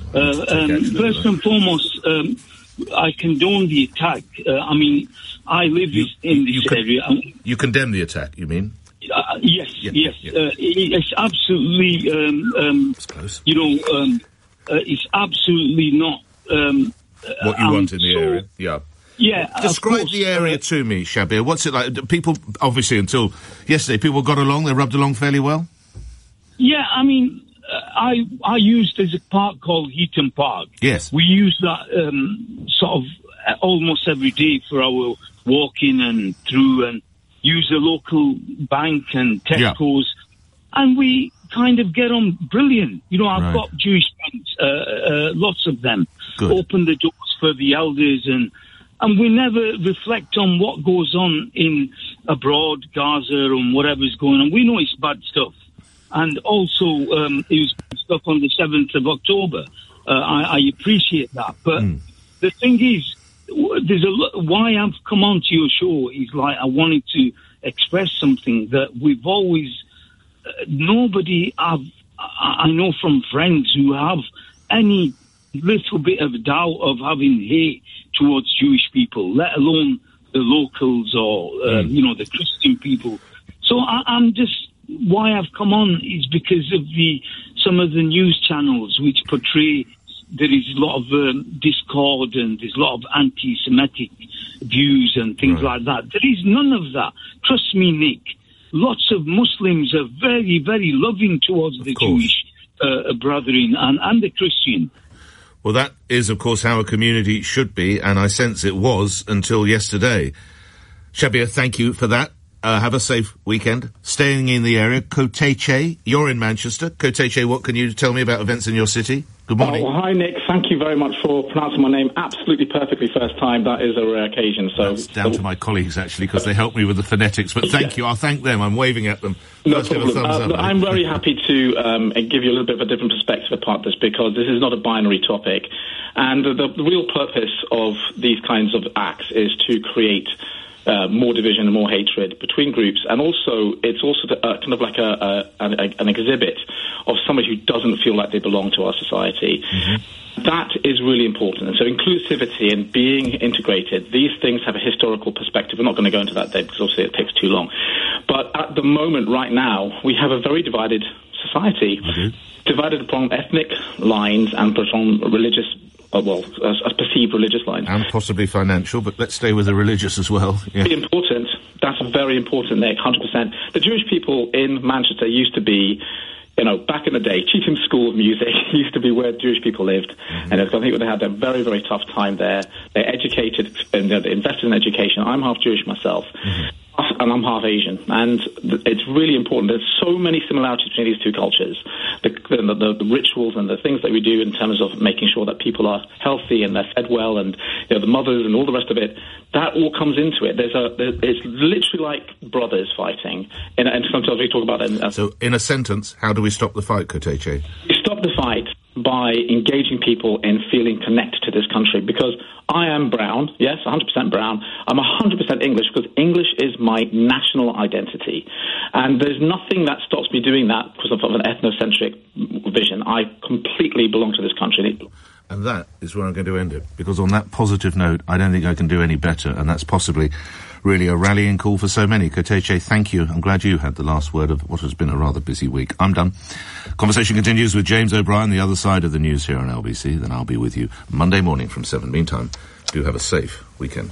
Uh, um, first and foremost, um, I condone the attack. Uh, I mean, I live You- in this you con- area. and- You condemn the attack, you mean? Uh, yes, Yeah, yes. yeah. Uh, it- it's absolutely, um, um, you know, um, uh, it's absolutely not. Um, What you um, want in the so- area, yeah. Yeah, of Describe course, the area uh, to me, Shabir. What's it like? Do People, obviously, until yesterday, people got along, they rubbed along fairly well? Yeah, I mean, uh, I I used there's a park called Heaton Park. Yes. We use that um, sort of uh, almost every day for our walking and through, and use the local bank and Yeah. Tesco's, and we kind of get on brilliant. You know, I've Right. got Jewish friends, uh, uh, lots of them. Good. Open the doors for the elders, and and we never reflect on what goes on in abroad, Gaza, and whatever's going on. We know it's bad stuff. And also, um, it was stuff on the seventh of October. Uh, I, I appreciate that. But the thing is, w- there's a lo- why I've come onto your show is like I wanted to express something that we've always, uh, nobody I've, I I know from friends who have any little bit of doubt of having hate towards Jewish people, let alone the locals or, uh, you know, the Christian people. So I, I'm just, why I've come on is because of the some of the news channels which portray there is a lot of um, discord and there's a lot of anti-Semitic views and things like that. There is none of that. Trust me, Nick. Lots of Muslims are very, very loving towards the Jewish uh, brethren and, and the Christian. Well, that is, of course, how a community should be, and I sense it was until yesterday. Shabir, thank you for that. Uh, have a safe weekend. Staying in the area, Koteche, you're in Manchester. Koteche, what can you tell me about events in your city? Good morning. Oh, hi, Nick. Thank you very much for pronouncing my name absolutely perfectly first time. That is a rare occasion. So That's down to my colleagues, actually, because they helped me with the phonetics. But thank you. I'll thank them. I'm waving at them. No First ever problem. thumbs Uh, up, look, mate. I'm very happy to um, give you a little bit of a different perspective about this because this is not a binary topic. And the, the real purpose of these kinds of acts is to create Uh, more division and more hatred between groups, and also it's also the, uh, kind of like a, a, a an exhibit of somebody who doesn't feel like they belong to our society. Mm-hmm. That is really important. And so inclusivity and being integrated, these things have a historical perspective. We're not going to go into that day because obviously it takes too long. But at the moment, right now, we have a very divided society, mm-hmm. divided upon ethnic lines and upon religious Uh, well, as, as perceived religious lines. And possibly financial, but let's stay with the religious as well. Yeah. Very important. That's very important, Nick, one hundred percent. The Jewish people in Manchester used to be, you know, back in the day, Cheetham School of Music used to be where Jewish people lived. Mm-hmm. And I think they had a very, very tough time there. They educated, and they invested in education. I'm half Jewish myself. Mm-hmm. And I'm half Asian, and th- it's really important. There's so many similarities between these two cultures. The, the, the, the rituals and the things that we do in terms of making sure that people are healthy and they're fed well, and you know the mothers and all the rest of it. That all comes into it. There's a, there, it's literally like brothers fighting. And, and sometimes we talk about that. In, so, in a sentence, how do we stop the fight, Koteche? We stop the fight by engaging people in feeling connected to this country, because I am brown, yes, one hundred percent brown. I'm one hundred percent English because English is my national identity. And there's nothing that stops me doing that because of an ethnocentric vision. I completely belong to this country. And that is where I'm going to end it, because on that positive note, I don't think I can do any better, and that's possibly really a rallying call for so many. Koteche, thank you. I'm glad you had the last word of what has been a rather busy week. I'm done. Conversation continues with James O'Brien, the other side of the news here on L B C. Then I'll be with you Monday morning from seven. Meantime, do have a safe weekend.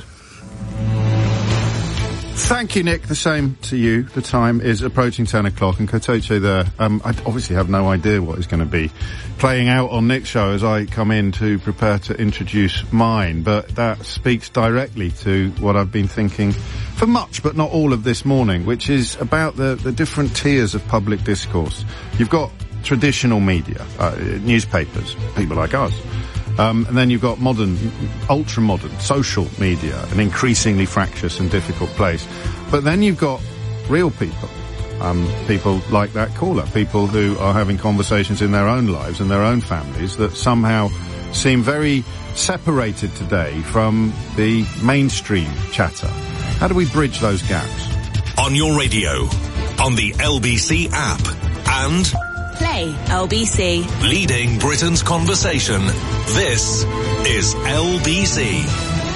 Thank you, Nick. The same to you. The time is approaching ten o'clock, and Koteche there, um, I obviously have no idea what is going to be playing out on Nick's show as I come in to prepare to introduce mine, but that speaks directly to what I've been thinking for much, but not all of this morning, which is about the, the different tiers of public discourse. You've got traditional media, uh, newspapers, people like us. Um, and then you've got modern, ultra-modern, social media, an increasingly fractious and difficult place. But then you've got real people, um, people like that caller, people who are having conversations in their own lives and their own families that somehow seem very separated today from the mainstream chatter. How do we bridge those gaps? On your radio, on the L B C app, and Play L B C. Leading Britain's conversation. This is L B C.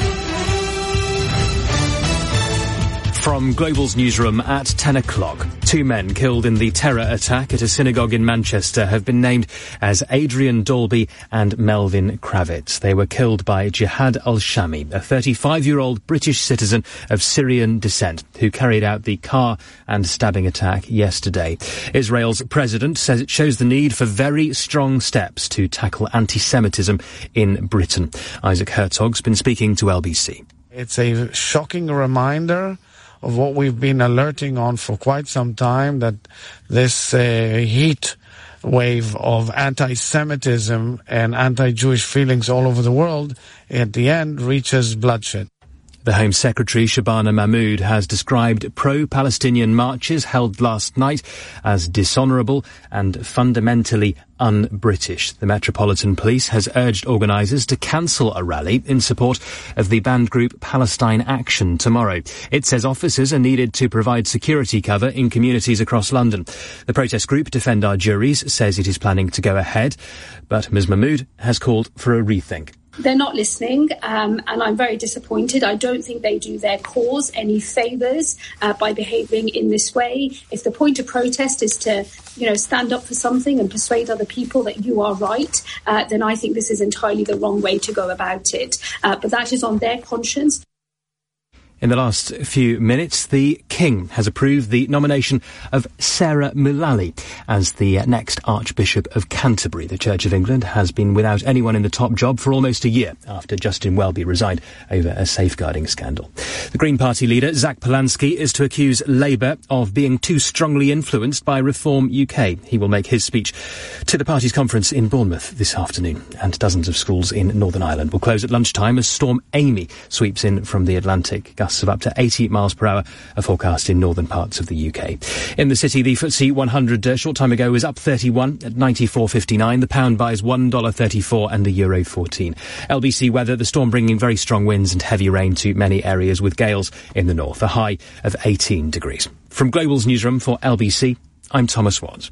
From Global's newsroom at ten o'clock, two men killed in the terror attack at a synagogue in Manchester have been named as Adrian Dalby and Melvin Kravitz. They were killed by Jihad al-Shami, a thirty-five-year-old British citizen of Syrian descent, who carried out the car and stabbing attack yesterday. Israel's president says it shows the need for very strong steps to tackle anti-Semitism in Britain. Isaac Herzog's been speaking to L B C. It's a shocking reminder of what we've been alerting on for quite some time, that this uh, heat wave of anti-Semitism and anti-Jewish feelings all over the world, at the end, reaches bloodshed. The Home Secretary, Shabana Mahmood, has described pro-Palestinian marches held last night as dishonourable and fundamentally un-British. The Metropolitan Police has urged organisers to cancel a rally in support of the banned group Palestine Action tomorrow. It says officers are needed to provide security cover in communities across London. The protest group Defend Our Juries says it is planning to go ahead, but Miz Mahmood has called for a rethink. They're not listening, um, and I'm very disappointed. I don't think they do their cause any favours uh, by behaving in this way. If the point of protest is to, you know, stand up for something and persuade other people that you are right, uh, then I think this is entirely the wrong way to go about it. Uh, but that is on their conscience. In the last few minutes, the King has approved the nomination of Sarah Mullally as the next Archbishop of Canterbury. The Church of England has been without anyone in the top job for almost a year after Justin Welby resigned over a safeguarding scandal. The Green Party leader, Zach Polanski, is to accuse Labour of being too strongly influenced by Reform U K. He will make his speech to the party's conference in Bournemouth this afternoon, and dozens of schools in Northern Ireland will close at lunchtime as Storm Amy sweeps in from the Atlantic. Gusts of up to eighty miles per hour are forecast in northern parts of the U K. In the city, the F T S E one hundred a uh, short time ago was up thirty-one at ninety-four fifty-nine. The pound buys one dollar thirty-four and the euro fourteen. L B C weather, the storm bringing very strong winds and heavy rain to many areas with gales in the north, a high of eighteen degrees. From Global's newsroom for L B C, I'm Thomas Watts.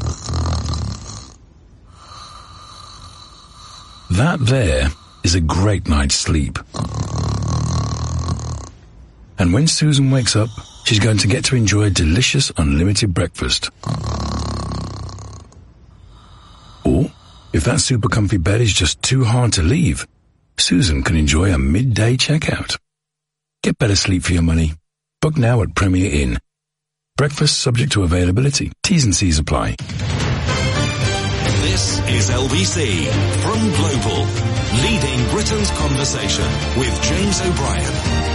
That there is a great night's sleep. And when Susan wakes up, she's going to get to enjoy a delicious unlimited breakfast. Or, if that super comfy bed is just too hard to leave, Susan can enjoy a midday checkout. Get better sleep for your money. Book now at Premier Inn. Breakfast subject to availability. T's and C's apply. This is L B C from Global, leading Britain's conversation with James O'Brien.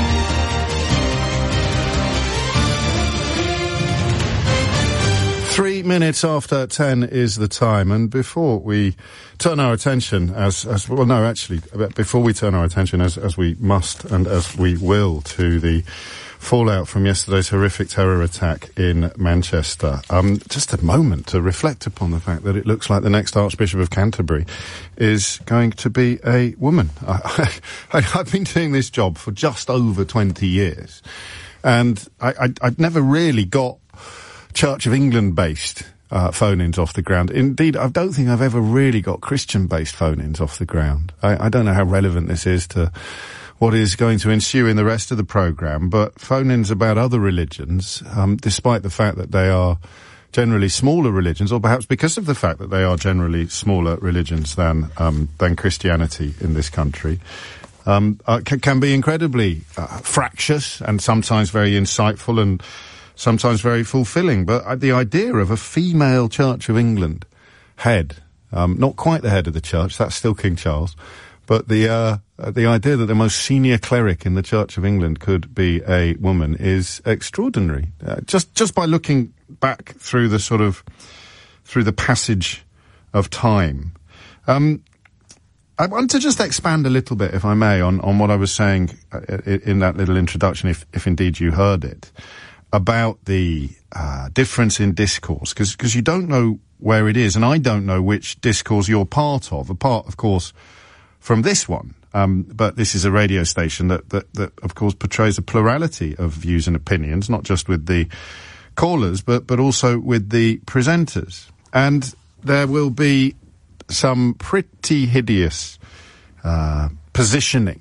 Three minutes after ten is the time, and before we turn our attention, as, as well, no, actually, before we turn our attention, as, as we must and as we will, to the fallout from yesterday's horrific terror attack in Manchester, um, just a moment to reflect upon the fact that it looks like the next Archbishop of Canterbury is going to be a woman. I, I, I've been doing this job for just over twenty years, and I, I, I'd never really got Church of England-based uh, phone-ins off the ground. Indeed, I don't think I've ever really got Christian-based phone-ins off the ground. I, I don't know how relevant this is to what is going to ensue in the rest of the programme, but phone-ins about other religions, um, despite the fact that they are generally smaller religions, or perhaps because of the fact that they are generally smaller religions than um, than Christianity in this country, um, uh, can, can be incredibly uh, fractious and sometimes very insightful and sometimes very fulfilling. But uh, the idea of a female Church of England head, um, not quite the head of the church, that's still King Charles, but the uh, the idea that the most senior cleric in the Church of England could be a woman is extraordinary. Uh, just just by looking back through the sort of through the passage of time. Um, I want to just expand a little bit, if I may, on, on what I was saying uh, in that little introduction, if, if indeed you heard it, about the uh, difference in discourse, because you don't know where it is, and I don't know which discourse you're part of, apart, of course, from this one. Um, but this is a radio station that, that, that, of course, portrays a plurality of views and opinions, not just with the callers, but, but also with the presenters. and there will be some pretty hideous uh, positioning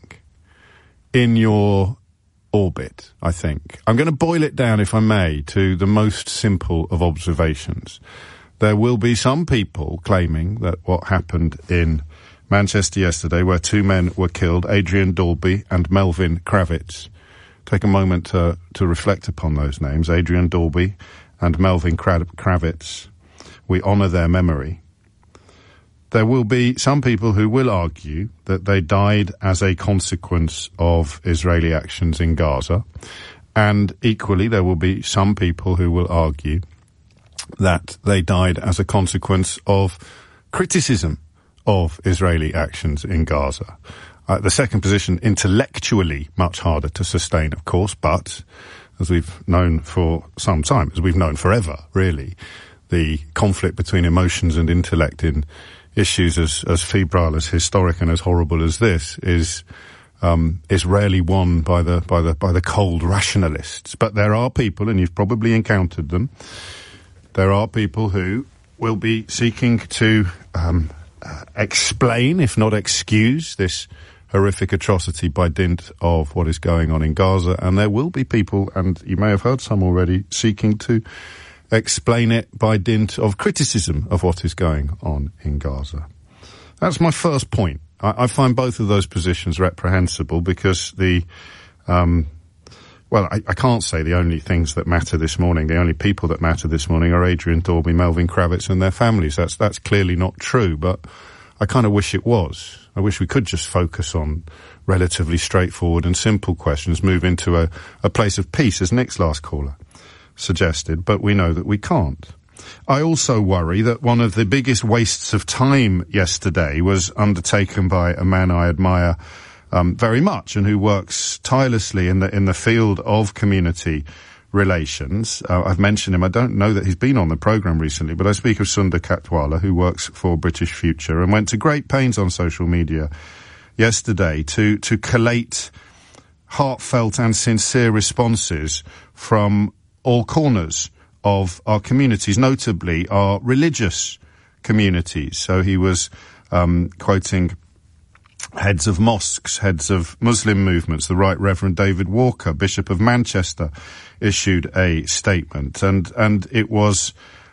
in your orbit, I think. I'm going to boil it down, if I may, to the most simple of observations. There will be some people claiming that what happened in Manchester yesterday, where two men were killed, Adrian Dalby and Melvin Kravitz. Take a moment to, to reflect upon those names, Adrian Dalby and Melvin Kravitz. We honour their memory. There will be some people who will argue that they died as a consequence of Israeli actions in Gaza, and equally there will be some people who will argue that they died as a consequence of criticism of Israeli actions in Gaza. Uh, the second position, intellectually much harder to sustain, of course, but as we've known for some time, as we've known forever, really, the conflict between emotions and intellect in issues as, as febrile, as historic and as horrible as this is um, is rarely won by the by the by the cold rationalists. But there are people, and you've probably encountered them, there are people who will be seeking to um, uh, explain, if not excuse, this horrific atrocity by dint of what is going on in Gaza, and there will be people, and you may have heard some already, seeking to explain it by dint of criticism of what is going on in Gaza. That's my first point. I, I find both of those positions reprehensible because the, um, well, I, I can't say the only things that matter this morning, the only people that matter this morning are Adrian Dalby, Melvin Kravitz and their families. That's, that's clearly not true, but I kind of wish it was. I wish we could just focus on relatively straightforward and simple questions, move into a, a place of peace, as Nick's last caller suggested, but we know that we can't. I also worry that one of the biggest wastes of time yesterday was undertaken by a man I admire um, very much and who works tirelessly in the in the field of community relations. Uh, I've mentioned him. I don't know that he's been on the programme recently, but I speak of Sundar Katwala, who works for British Future and went to great pains on social media yesterday to, to collate heartfelt and sincere responses from all corners of our communities, notably our religious communities. So he was um, quoting heads of mosques, heads of Muslim movements. The Right Reverend David Walker, Bishop of Manchester, issued a statement, and and it was,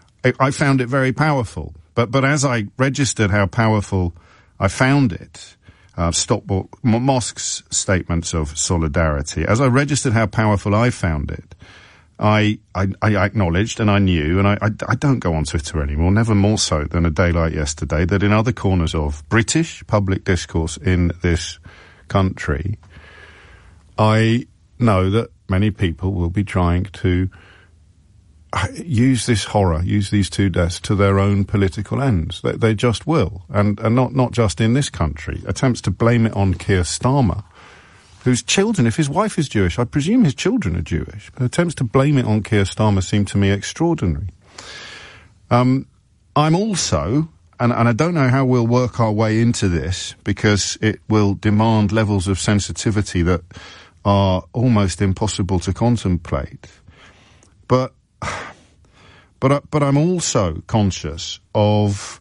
I found it very powerful. But but as I registered how powerful I found it, uh, Stockport Mosque's statements of solidarity, as I registered how powerful I found it, I, I, I acknowledged and I knew, and I, I, I don't go on Twitter anymore, never more so than a day like yesterday, that in other corners of British public discourse in this country, I know that many people will be trying to use this horror, use these two deaths to their own political ends. They, they just will. And, and not, not just in this country. Attempts to blame it on Keir Starmer, whose children, if his wife is Jewish, I presume his children are Jewish. But attempts to blame it on Keir Starmer seem to me extraordinary. Um, I'm also, and, and I don't know how we'll work our way into this, because it will demand levels of sensitivity that are almost impossible to contemplate. But, but, but I'm also conscious of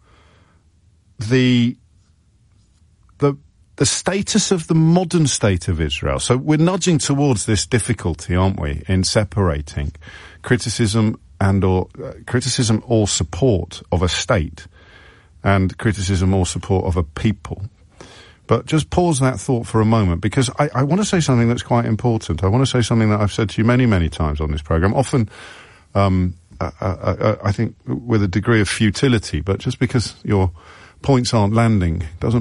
the, the, the status of the modern state of Israel. So we're nudging towards this difficulty, aren't we, in separating criticism and or uh, criticism or support of a state and criticism or support of a people. But just pause that thought for a moment, because I, I want to say something that's quite important. I want to say something that I've said to you many, many times on this programme, often, um, uh, uh, uh, I think, with a degree of futility, but just because your points aren't landing doesn't